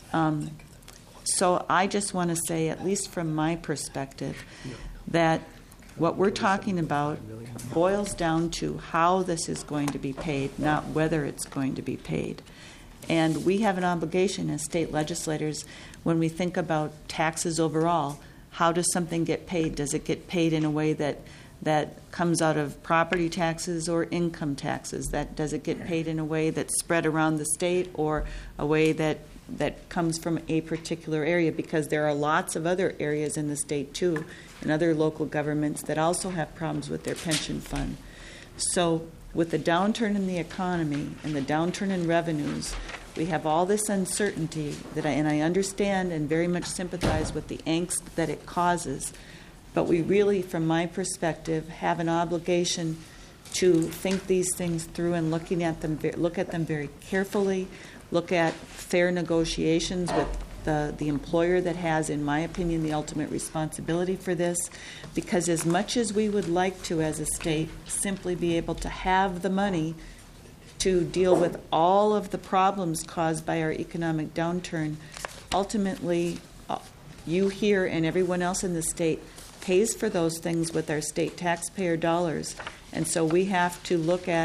So I just want to say, at least from my perspective, that what we're talking about boils down to how this is going to be paid, not whether it's going to be paid. And we have an obligation as state legislators when we think about taxes overall. How does something get paid? Does it get paid in a way that comes out of property taxes or income taxes? Does it get paid in a way that's spread around the state or a way that comes from a particular area? Because there are lots of other areas in the state too, and other local governments that also have problems with their pension fund. So with the downturn in the economy and the downturn in revenues, we have all this uncertainty and I understand and very much sympathize with the angst that it causes. But we really, from my perspective, have an obligation to think these things through and look at them very carefully, look at fair negotiations with the employer that has, in my opinion, the ultimate responsibility for this. Because as much as we would like to, as a state, simply be able to have the money to deal with all of the problems caused by our economic downturn, ultimately, you here and everyone else in the state pays for those things with our state taxpayer dollars. And so we have to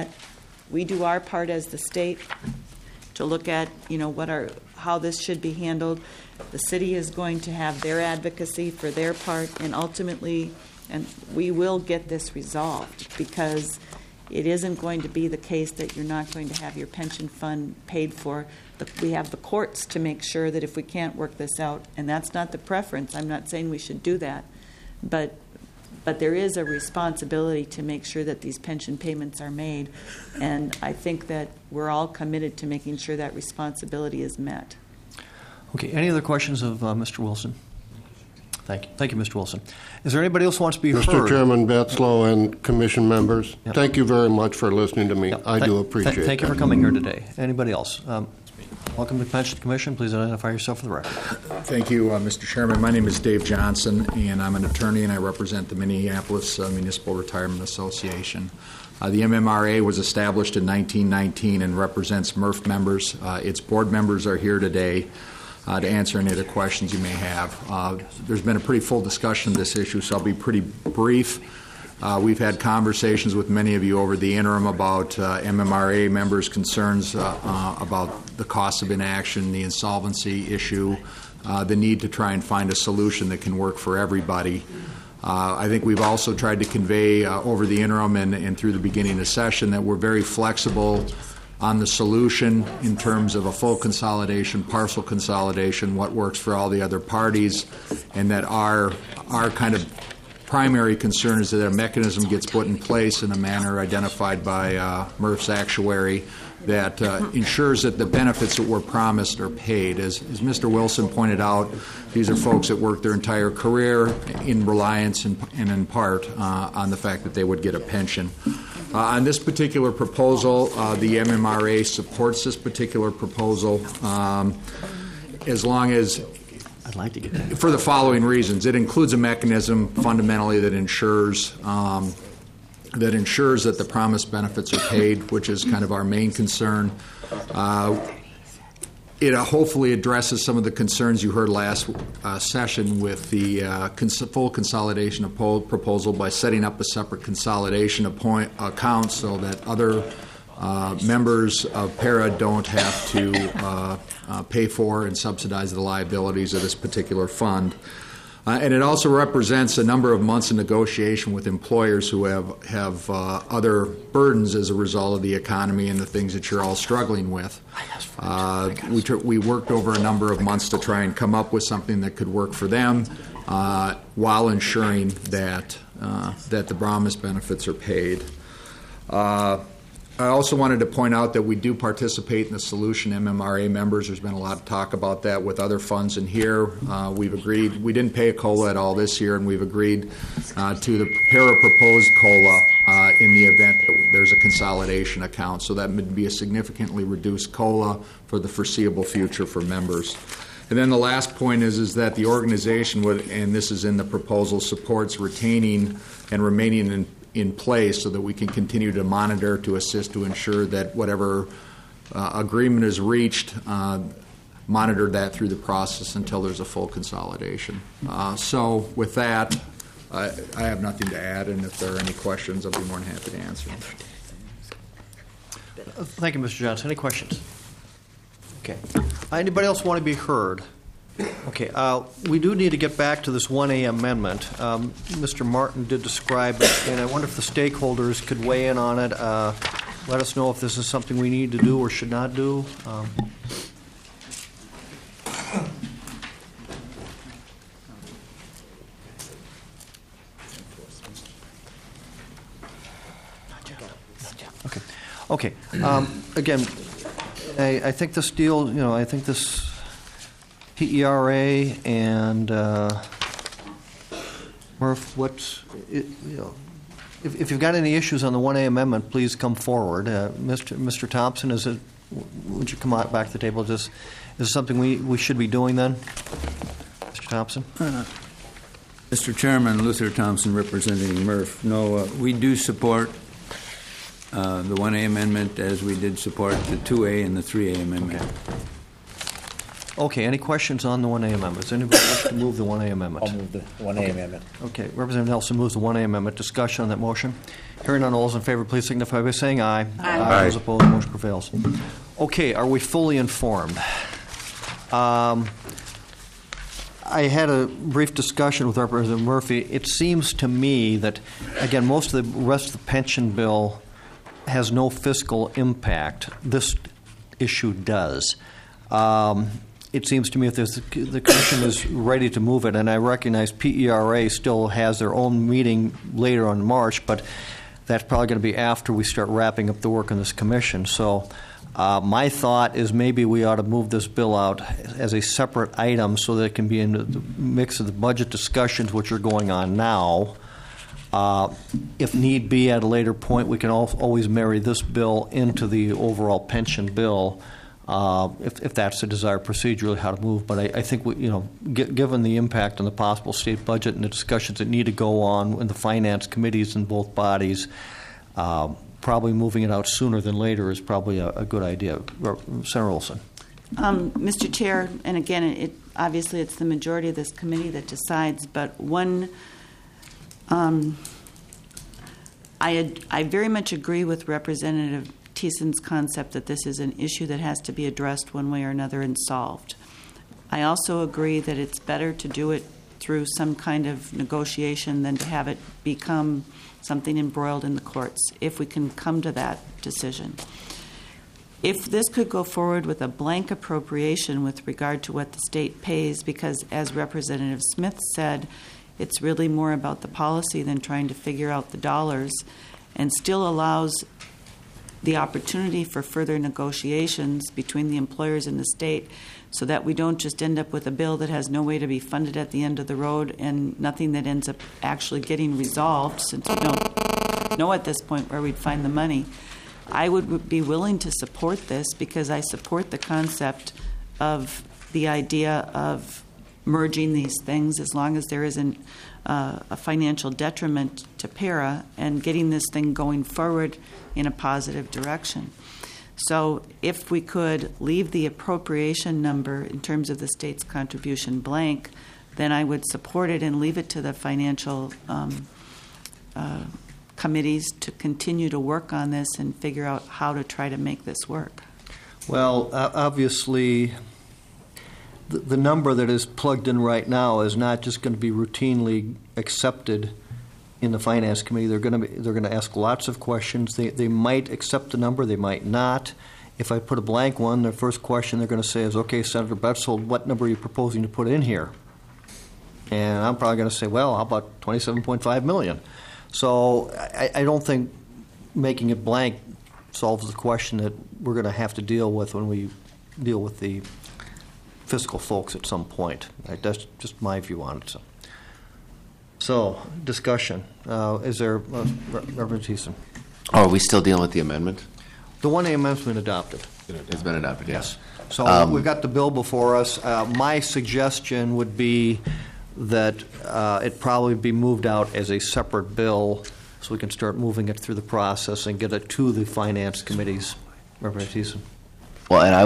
we do our part as the state to look at, how this should be handled. The city is going to have their advocacy for their part, and ultimately, and we will get this resolved, because it isn't going to be the case that you're not going to have your pension fund paid for. We have the courts to make sure that if we can't work this out, and that's not the preference, I'm not saying we should do that, but there is a responsibility to make sure that these pension payments are made, and I think that we're all committed to making sure that responsibility is met. Okay, any other questions of Mr. Wilson? Thank you, Mr. Wilson. Is there anybody else who wants to be heard? Mr. Chairman, Betzlow and commission members, thank you very much for listening to me. I do appreciate it. Thank you for coming here today. Anybody else? Welcome to the Pension Commission. Please identify yourself for the record. Thank you, Mr. Chairman. My name is Dave Johnson, and I'm an attorney, and I represent the Minneapolis Municipal Retirement Association. The MMRA was established in 1919 and represents MRF members. Its board members are here today to answer any other questions you may have. There's been a pretty full discussion of this issue, so I'll be pretty brief. We've had conversations with many of you over the interim about MMRA members' concerns about the cost of inaction, the insolvency issue, the need to try and find a solution that can work for everybody. I think we've also tried to convey over the interim and through the beginning of the session that we're very flexible on the solution in terms of a full consolidation, partial consolidation, what works for all the other parties, and that our kind of primary concern is that a mechanism gets put in place in a manner identified by MRF's actuary that ensures that the benefits that were promised are paid. As Mr. Wilson pointed out, these are folks that work their entire career in reliance and in part on the fact that they would get a pension. On this particular proposal, the MMRA supports this particular proposal as long as I'd like to get that. For the following reasons. It includes a mechanism fundamentally that ensures that the promised benefits are paid, which is kind of our main concern. It hopefully addresses some of the concerns you heard last session with the full consolidation proposal by setting up a separate consolidation account so that other members of PARA don't have to pay for and subsidize the liabilities of this particular fund. And it also represents a number of months of negotiation with employers who have other burdens as a result of the economy and the things that you're all struggling with. We worked over a number of months to try and come up with something that could work for them while ensuring that the promised benefits are paid. I also wanted to point out that we do participate in the Solution MMRA members. There's been a lot of talk about that with other funds in here. We've agreed. We didn't pay a COLA at all this year, and we've agreed to the para-proposed COLA in the event that there's a consolidation account. So that would be a significantly reduced COLA for the foreseeable future for members. And then the last point is that the organization would, and this is in the proposal, supports retaining and remaining in place so that we can continue to monitor, to assist, to ensure that whatever agreement is reached, monitor that through the process until there's a full consolidation. So with that, I have nothing to add, and if there are any questions, I'll be more than happy to answer them. Thank you, Mr. Johnson. Any questions? Okay. Anybody else want to be heard? Okay. We do need to get back to this 1A amendment. Mr. Martin did describe it, and I wonder if the stakeholders could weigh in on it. Let us know if this is something we need to do or should not do. Okay. Again, I think this deal, I think this PERA and Murph, if you've got any issues on the 1A amendment, please come forward. Mr. Thompson, would you come out back to the table? Is this something we should be doing then? Mr. Thompson? Mr. Chairman, Luther Thompson representing Murph. No, we do support the 1A amendment as we did support the 2A and the 3A amendment. Okay, any questions on the 1A amendment? Does anybody wish to move the 1A amendment? I'll move the 1A amendment. Okay, Representative Nelson moves the 1A amendment. Discussion on that motion. Hearing none, all those in favor, please signify by saying aye. Aye. Those opposed, motion prevails. Okay, are we fully informed? I had a brief discussion with Representative Murphy. It seems to me that, again, most of the rest of the pension bill has no fiscal impact. This issue does. It seems to me if the Commission is ready to move it, and I recognize PERA still has their own meeting later on in March, but that's probably going to be after we start wrapping up the work on this Commission. So my thought is maybe we ought to move this bill out as a separate item so that it can be in the mix of the budget discussions which are going on now. If need be, at a later point, we can always marry this bill into the overall pension bill, if that's the desired procedurally how to move. But I think given the impact on the possible state budget and the discussions that need to go on in the finance committees in both bodies, probably moving it out sooner than later is probably a good idea. Senator Olson. Mr. Chair, and again, obviously it's the majority of this committee that decides, but I very much agree with Representative Thiessen's concept that this is an issue that has to be addressed one way or another and solved. I also agree that it's better to do it through some kind of negotiation than to have it become something embroiled in the courts, if we can come to that decision. If this could go forward with a blank appropriation with regard to what the state pays, because as Representative Smith said, it's really more about the policy than trying to figure out the dollars, and still allows the opportunity for further negotiations between the employers and the state so that we don't just end up with a bill that has no way to be funded at the end of the road and nothing that ends up actually getting resolved, since we don't know at this point where we'd find the money. I would be willing to support this because I support the concept of the idea of merging these things as long as there isn't a financial detriment to PERA and getting this thing going forward in a positive direction. So if we could leave the appropriation number in terms of the state's contribution blank, then I would support it and leave it to the financial committees to continue to work on this and figure out how to try to make this work. Well, obviously, the number that is plugged in right now is not just going to be routinely accepted in the Finance Committee. They're going to ask lots of questions. They might accept the number, they might not. If I put a blank one, the first question they're going to say is, okay, Senator Betzold, what number are you proposing to put in here? And I'm probably going to say, well, how about $27.5 million? So I don't think making it blank solves the question that we're going to have to deal with when we deal with the fiscal folks at some point. That's just my view on it. So discussion. Is there, Reverend Thiessen? Oh, are we still dealing with the amendment? The 1A amendment's been adopted. It's been adopted, yes. So we've got the bill before us. My suggestion would be that it probably be moved out as a separate bill so we can start moving it through the process and get it to the Finance Committees. Reverend Thiessen. Well, and I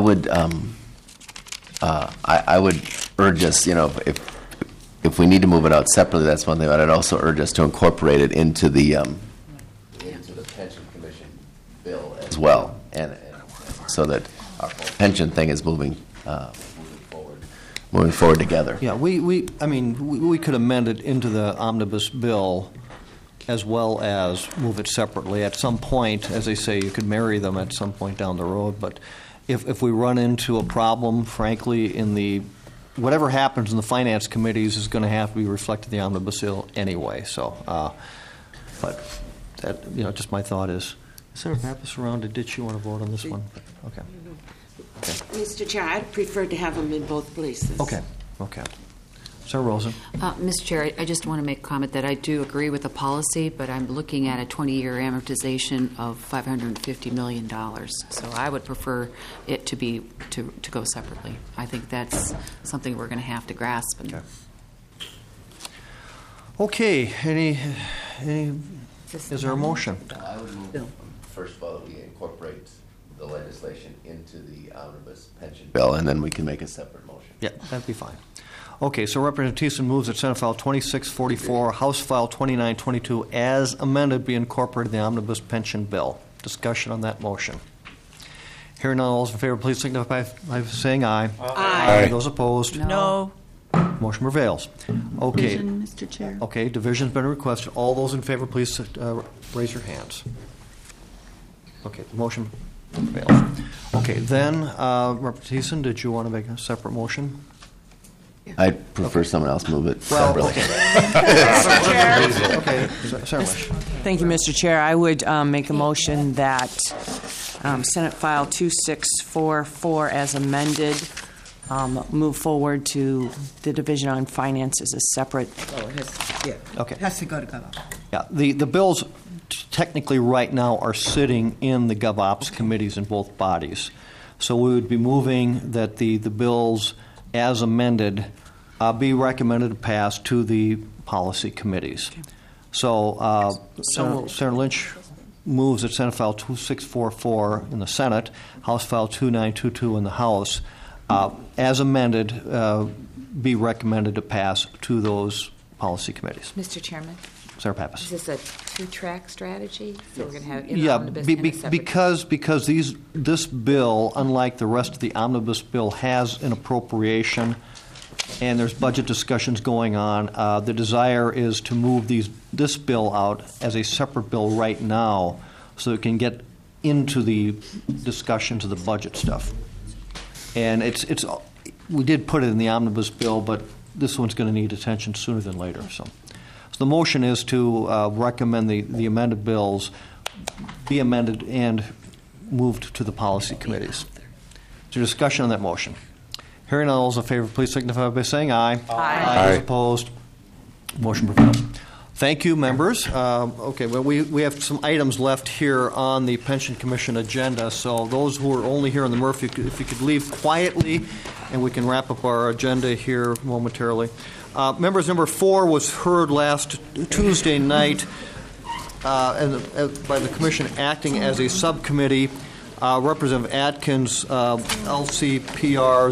would urge us, if we need to move it out separately, that's one thing, but I'd also urge us to incorporate it into the Pension Commission bill as well, and so that our folks pension thing is moving forward together. Yeah, we could amend it into the omnibus bill as well as move it separately. At some point, as they say, you could marry them at some point down the road, but if we run into a problem, frankly, whatever happens in the finance committees is going to have to be reflected in the omnibus bill anyway. So, but that, just my thought is Senator Pappas around? Did you want to vote on this one? Okay. Mr. Chair, I'd prefer to have them in both places. Okay. Senator Rosen. Mr. Chair, I just want to make a comment that I do agree with the policy, but I'm looking at a 20-year amortization of $550 million. So I would prefer it to be to go separately. I think that's something we're going to have to grasp. Okay. Is there a motion? I would move, first of all, that we incorporate the legislation into the omnibus pension bill, and then we can make a separate motion. Yeah, that'd be fine. Okay, so Representative Thiessen moves that Senate File 2644, House File 2922, as amended, be incorporated in the omnibus pension bill. Discussion on that motion. Hearing none, all those in favor, please signify by saying aye. Aye. Those opposed? No. Motion prevails. Okay. Division, Mr. Chair. Okay, division's been requested. All those in favor, please raise your hands. Okay, the motion prevails. Okay, then, Representative Thiessen, did you want to make a separate motion? I prefer someone else move it Well, separately. Okay, Senator Wish. Thank you, Mr. Chair. I would make a motion that Senate File 2644 as amended move forward to the Division on Finance as a separate. Okay. It has to go to GovOps. Yeah, the bills technically right now are sitting in the GovOps committees in both bodies. So we would be moving that the bills as amended be recommended to pass to the policy committees. Okay. So Senator Lynch moves that Senate File 2644 in the Senate, House File 2922 in the House, as amended, be recommended to pass to those policy committees. Mr. Chairman? Senator Pappas. Is this a two-track strategy? So we're going to have an Yeah, omnibus and a separate... because this bill, unlike the rest of the omnibus bill, has an appropriation, and there's budget discussions going on. The desire is to move this bill out as a separate bill right now, so it can get into the discussions of the budget stuff. And we did put it in the omnibus bill, but this one's going to need attention sooner than later. So the motion is to recommend the amended bills be amended and moved to the policy committees. Is there discussion on that motion? Hearing none, all those in favor, please signify by saying aye. Aye. Those opposed? Motion prevails. Thank you, members. Okay, well, we have some items left here on the Pension Commission agenda, so those who are only here on the Murphy, if you could leave quietly, and we can wrap up our agenda here momentarily. Members, number 4 was heard last Tuesday night by the Commission acting as a subcommittee. Representative Atkins, LCPR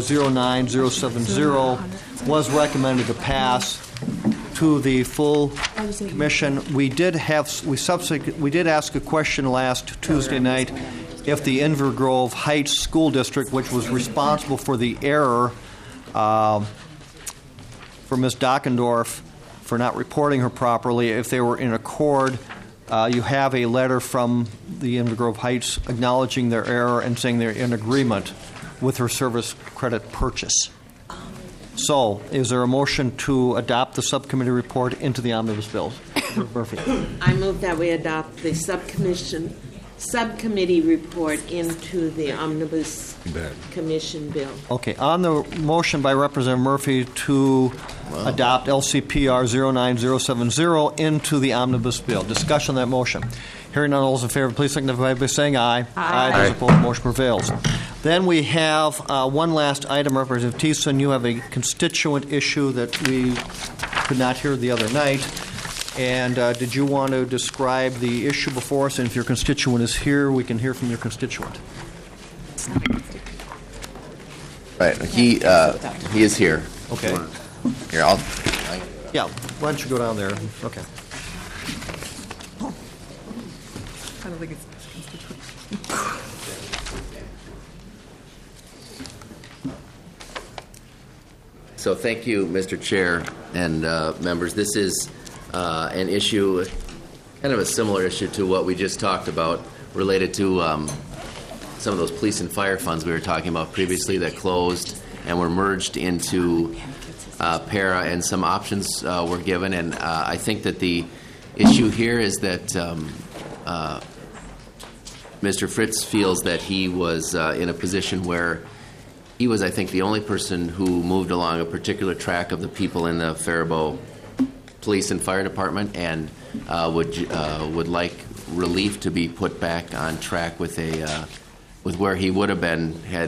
09070, was recommended to pass to the full commission. We did ask a question last Tuesday night if the Inver Grove Heights School District, which was responsible for the error for Ms. Dockendorf for not reporting her properly, if they were in accord. You have a letter from the Inver Grove Heights acknowledging their error and saying they're in agreement with her service credit purchase. So, is there a motion to adopt the subcommittee report into the omnibus bills? Murphy. I move that we adopt the subcommittee report into the omnibus commission bill. Okay, on the motion by Representative Murphy to adopt LCPR 09070 into the omnibus bill. Discussion on that motion. Hearing none, all those in favor, please signify by saying aye. Aye. Those opposed, motion prevails. Then we have one last item. Representative Thiessen, you have a constituent issue that we could not hear the other night. And did you want to describe the issue before us? And if your constituent is here, we can hear from your constituent. Right. He is here. Okay. Here, Yeah. Why don't you go down there? Okay. I don't think it's So thank you, Mr. Chair and members. This is an issue, kind of a similar issue to what we just talked about, related to some of those police and fire funds we were talking about previously that closed and were merged into para, and some options were given. And I think that the issue here is that Mr. Fritz feels that he was in a position where he was, I think, the only person who moved along a particular track of the people in the Faribault Police and Fire Department, and would like relief to be put back on track with where he would have been had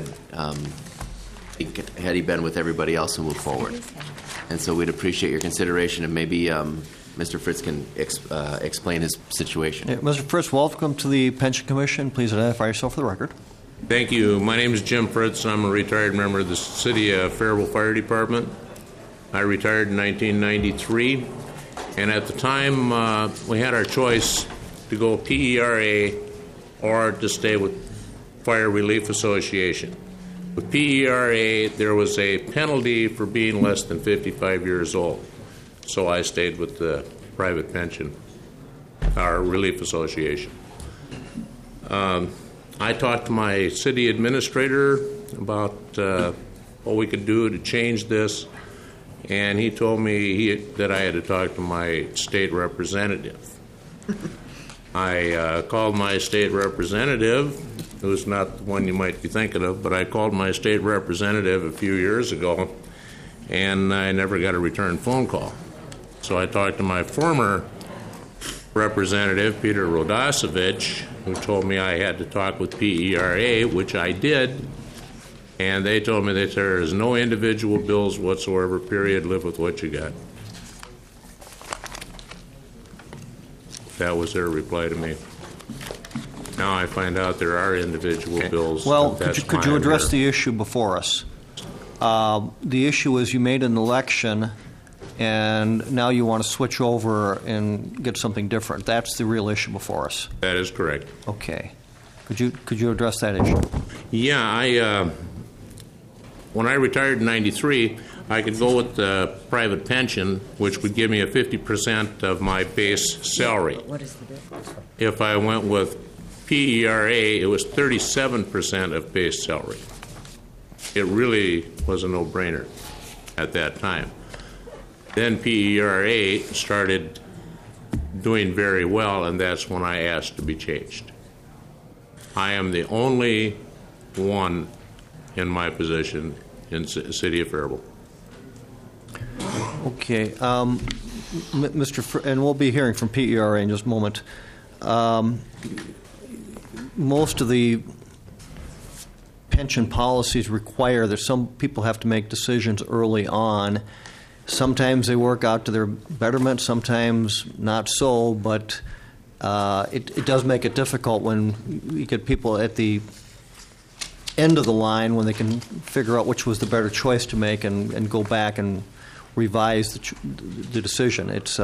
he been with everybody else who moved forward. And so we'd appreciate your consideration, and maybe Mr. Fritz can explain his situation. Yeah, Mr. Fritz, welcome to the Pension Commission. Please identify yourself for the record. Thank you. My name is Jim Fritz. I'm a retired member of the City of Faribault Fire Department. I retired in 1993, and at the time we had our choice to go PERA or to stay with Fire Relief Association. With PERA, there was a penalty for being less than 55 years old, so I stayed with the private pension, our Relief Association. I talked to my city administrator about what we could do to change this, and he told me that I had to talk to my state representative. I called my state representative, who's not the one you might be thinking of, but I called my state representative a few years ago, and I never got a return phone call. So I talked to my former representative, Peter Rodasevich, who told me I had to talk with PERA, which I did, and they told me that there is no individual bills whatsoever, period, live with what you got. That was their reply to me. Now I find out there are individual bills. Well, could you address the issue before us? The issue is you made an election, and now you want to switch over and get something different. That's the real issue before us. That is correct. Okay. Could you address that issue? Yeah, when I retired in 93, I could go with the private pension, which would give me a 50% of my base salary. What is the difference? If I went with PERA, it was 37% of base salary. It really was a no-brainer at that time. Then PERA started doing very well, and that's when I asked to be changed. I am the only one in my position in the city of Faribault. Okay. And we'll be hearing from PERA in just a moment. Most of the pension policies require that some people have to make decisions early on. Sometimes they work out to their betterment, sometimes not so, but it does make it difficult when you get people at the end of the line when they can figure out which was the better choice to make and go back and revise the decision. It's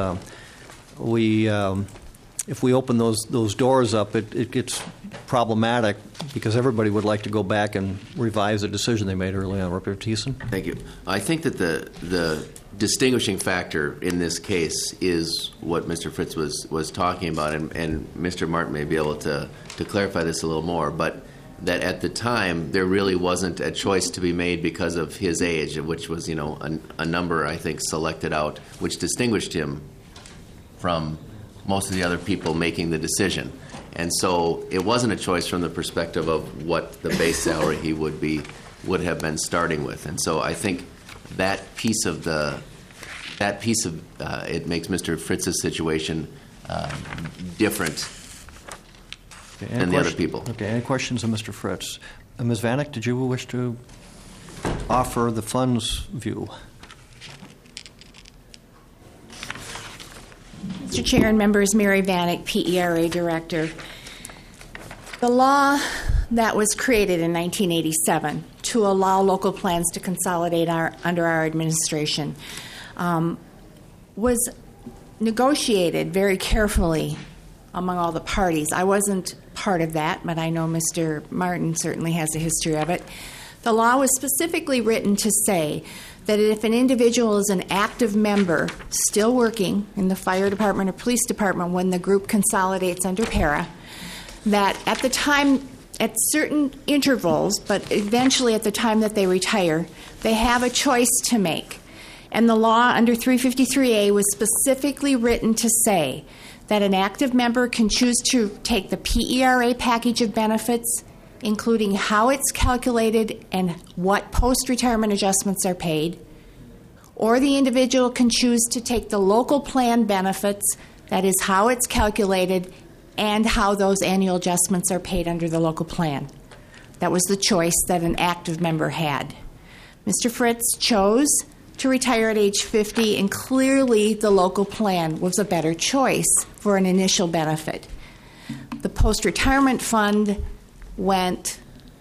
if we open those doors up, it gets problematic because everybody would like to go back and revise the decision they made early on. Representative Thiessen? Thank you. I think that the distinguishing factor in this case is what Mr. Fritz was talking about, and Mr. Martin may be able to clarify this a little more, but that at the time there really wasn't a choice to be made because of his age, which was, a number, I think, selected out, which distinguished him from most of the other people making the decision. And so it wasn't a choice from the perspective of what the base salary he would have been starting with. And so I think that piece of it makes Mr. Fritz's situation different than the other people. Okay, any questions of Mr. Fritz? Ms. Vanek, did you wish to offer the fund's view? Mr. Chair and members, Mary Vanek, PERA Director. The law that was created in 1987 to allow local plans to consolidate under our administration was negotiated very carefully among all the parties. I wasn't part of that, but I know Mr. Martin certainly has a history of it. The law was specifically written to say that if an individual is an active member still working in the fire department or police department when the group consolidates under para, that at the time, at certain intervals, but eventually at the time that they retire, they have a choice to make. And the law under 353A was specifically written to say that an active member can choose to take the PERA package of benefits, including how it's calculated and what post-retirement adjustments are paid, or the individual can choose to take the local plan benefits, that is how it's calculated and how those annual adjustments are paid under the local plan. That was the choice that an active member had. Mr. Fritz chose to retire at age 50, and clearly the local plan was a better choice for an initial benefit. The post-retirement fund went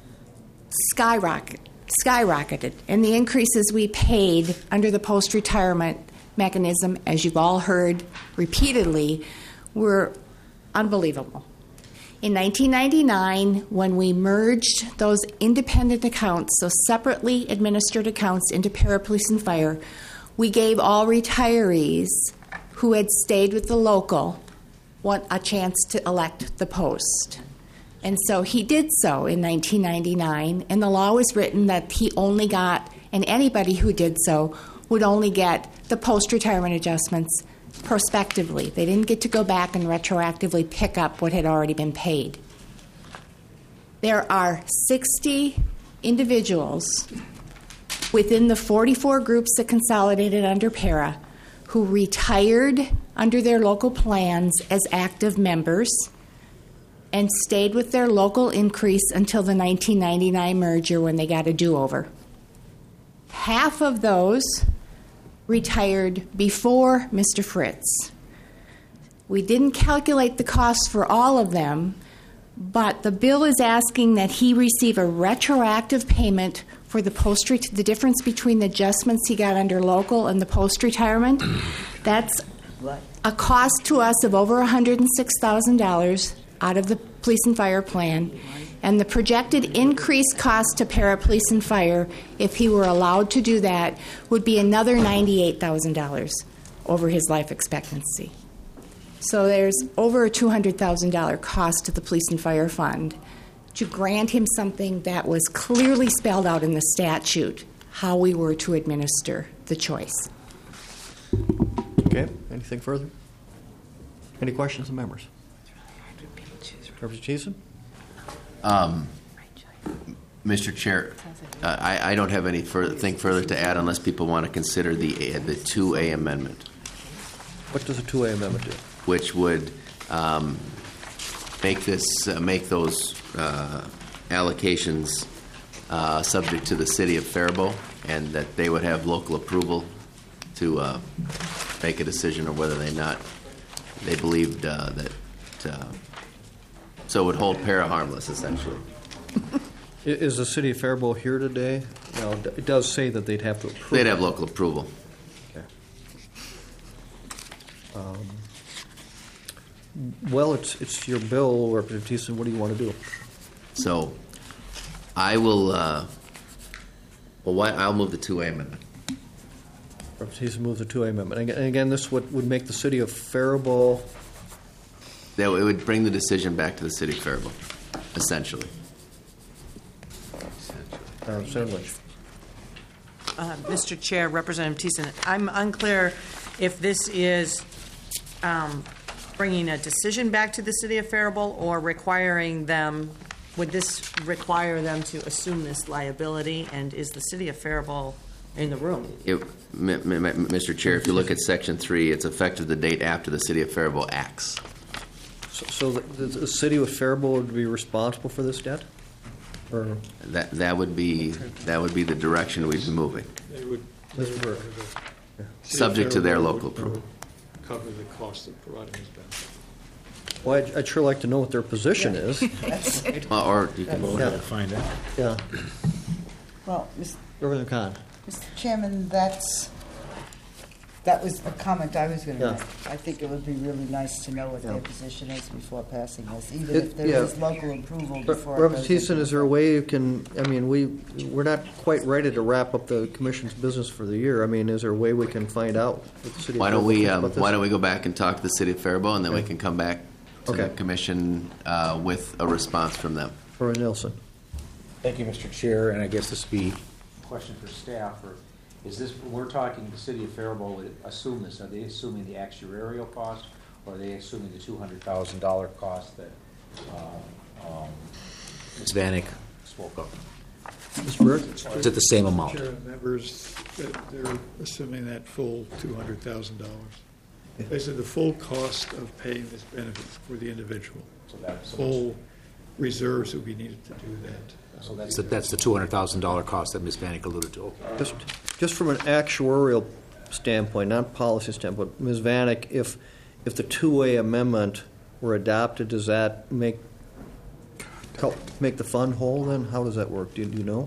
skyrocketed, and the increases we paid under the post-retirement mechanism, as you've all heard repeatedly, were unbelievable. In 1999, when we merged those independent accounts, those separately administered accounts, into Parapolice and Fire, we gave all retirees who had stayed with the local a chance to elect the post. And so he did so in 1999, and the law was written that he only got, and anybody who did so would only get the post-retirement adjustments prospectively. They didn't get to go back and retroactively pick up what had already been paid. There are 60 individuals within the 44 groups that consolidated under para who retired under their local plans as active members and stayed with their local increase until the 1999 merger when they got a do-over. Half of those retired before Mr. Fritz. We didn't calculate the cost for all of them, but the bill is asking that he receive a retroactive payment for the the difference between the adjustments he got under local and the post-retirement. That's a cost to us of over $106,000 out of the police and fire plan, and the projected increased cost to Parapolice and Fire, if he were allowed to do that, would be another $98,000 over his life expectancy. So there's over a $200,000 cost to the Police and Fire Fund to grant him something that was clearly spelled out in the statute, how we were to administer the choice. Okay, anything further? Any questions from members? Representative Thiessen? Mr. Chair, I don't have anything further to add unless people want to consider the 2A amendment. What does the 2A amendment do? Which would make those allocations subject to the city of Faribault, and that they would have local approval to make a decision of whether they believed that. So it would hold para harmless, essentially. Is the city of Faribault here today? No, it does say that they'd have to approve. They'd have local approval. Okay. Well, it's your bill, Representative Thiessen. What do you want to do? So I will. I'll move the 2A amendment. Representative Thiessen moves the 2A amendment. And again, this would make the city of Faribault. It would bring the decision back to the city of Faribault, essentially. Senator Lynch. Mr. Chair, Representative Thiessen, I'm unclear if this is bringing a decision back to the city of Faribault or requiring them. Would this require them to assume this liability? And is the city of Faribault in the room? Mr. Chair, if you look at Section 3, it's effective the date after the city of Faribault acts. So the city of Faribault would be responsible for this debt? Or that would be the direction we'd be moving. They would subject to their local approval. Cover the cost of providing this benefit. Well, I'd sure like to know what their position is. Or you can find out. Yeah. Well, Representative Khan. Mr. Chairman, that's That was a comment I was going to Yeah. make. I think it would be really nice to know what Yeah. their position is before passing this, even It- if there yeah. is local approval before it Reverend goes Thiessen, into is there a way you can, I mean, we're not quite ready to wrap up the commission's business for the year. I mean, is there a way we can find out what the city of Why don't Faribault we thinks about this? Why don't we go back and talk to the city of Faribault, and then we Okay. can come back to Okay. the commission with a response from them. Roy Nelson. Thank you, Mr. Chair, and I guess this would be a question for staff. Or is this, when we're talking, the city of Faribault would assume this, are they assuming the actuarial cost, or are they assuming the $200,000 cost that Ms. Vanek spoke of? Mr. Burke? Is it the same amount? Chair and members, that they're assuming that full $200,000. Basically, the full cost of paying this benefit for the individual. So that's Full reserves that we needed to do that. So that's the $200,000 cost that Ms. Vanek alluded to. Okay. Just from an actuarial standpoint, not policy standpoint, Ms. Vanek, if the two-way amendment were adopted, does that help make the fund whole then? How does that work? Do you know?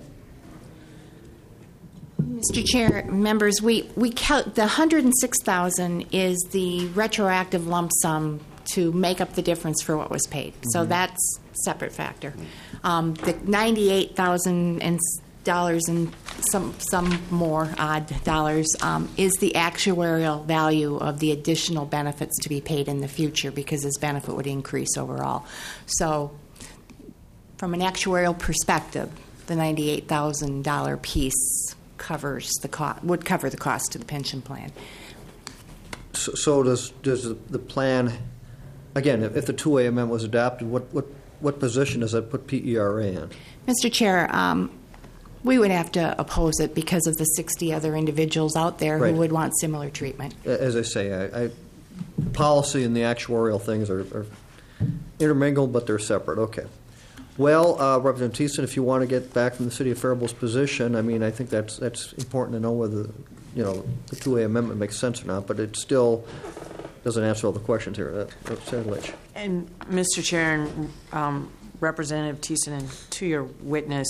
Mr. Chair, members, we count the $106,000 is the retroactive lump sum to make up the difference for what was paid. So that's a separate factor. The $98,000 and some more odd dollars is the actuarial value of the additional benefits to be paid in the future because his benefit would increase overall. So from an actuarial perspective, the $98,000 piece would cover the cost to the pension plan. So does the plan, again, if the two-way amendment was adopted, what position does that put PERA in? Mr. Chair, we would have to oppose it because of the 60 other individuals out there Right. who would want similar treatment. As I say, policy and the actuarial things are intermingled, but they're separate. Okay. Well, Representative Thiessen, if you want to get back from the city of Faribault's position, I mean, I think that's important to know whether the two-way amendment makes sense or not. But it still doesn't answer all the questions here. Senator Lynch. And Mr. Chair and Representative Thiessen, and to your witness,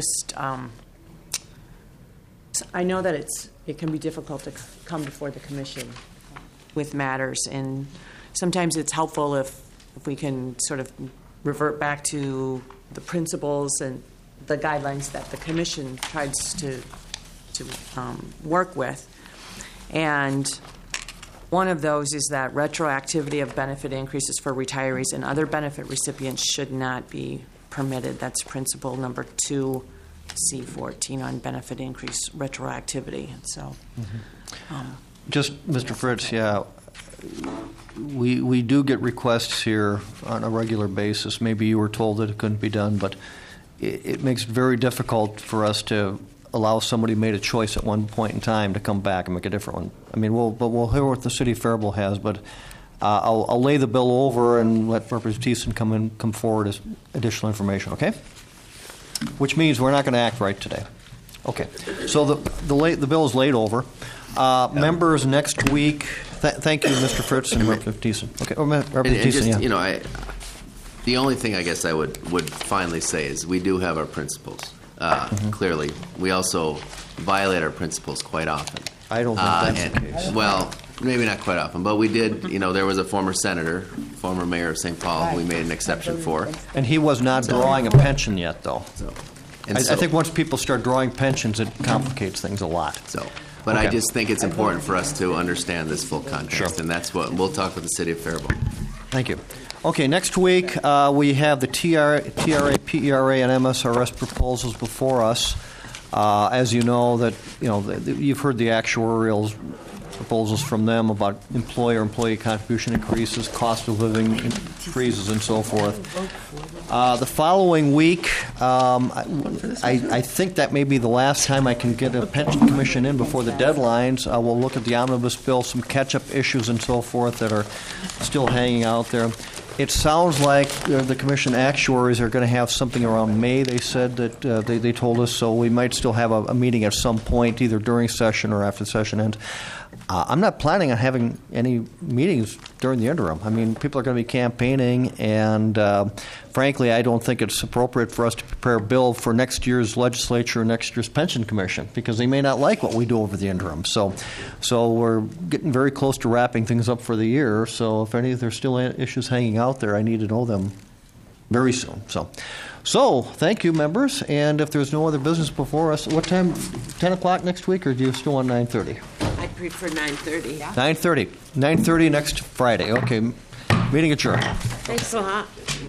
I know that it can be difficult to come before the commission with matters, and sometimes it's helpful if we can sort of revert back to the principles and the guidelines that the commission tries to work with. And one of those is that retroactivity of benefit increases for retirees and other benefit recipients should not be permitted. That's principle number 2C14 on benefit increase retroactivity. So, Just, Mr. Fritz, yeah, we do get requests here on a regular basis. Maybe you were told that it couldn't be done, but it makes it very difficult for us to allow somebody who made a choice at one point in time to come back and make a different one. I mean, we'll hear what the city of Faribault has, but I'll lay the bill over and let Representative Thiessen come forward as additional information, okay? Which means we're not going to act right today. Okay. So the bill is laid over. Members, next week. Thank you, Mr. Fritz and Representative Thiessen. Okay, Representative Thiessen, yeah. The only thing I guess I would finally say is we do have our principles. Clearly, we also violate our principles quite often. I don't think that's the case. Well, maybe not quite often, but we did. There was a former senator, former mayor of St. Paul, who we made an exception for. And he was not drawing a pension yet, though. And I think once people start drawing pensions, it complicates things a lot. But Okay. I just think it's important for us to understand this full context, and that's what we'll talk with the city of Faribault. Thank you. Okay, next week we have the TRA, PERA, and MSRS proposals before us. As you know, you've heard the actuarial proposals from them about employee contribution increases, cost of living increases, and so forth. The following week, I think that may be the last time I can get a pension commission in before the deadlines. We'll look at the omnibus bill, some catch-up issues and so forth that are still hanging out there. It sounds like the commission actuaries are going to have something around May, they said, that they told us, so we might still have a meeting at some point, either during session or after the session ends. I'm not planning on having any meetings during the interim. I mean, people are going to be campaigning, and frankly, I don't think it's appropriate for us to prepare a bill for next year's legislature or next year's pension commission, because they may not like what we do over the interim. So we're getting very close to wrapping things up for the year. So if there's still issues hanging out there, I need to know them very soon. So thank you, members. And if there's no other business before us, what time? 10 o'clock next week, or do you still want 9:30? I prefer 9:30. 9:30 next Friday. Okay. Meeting adjourned. Thanks a lot.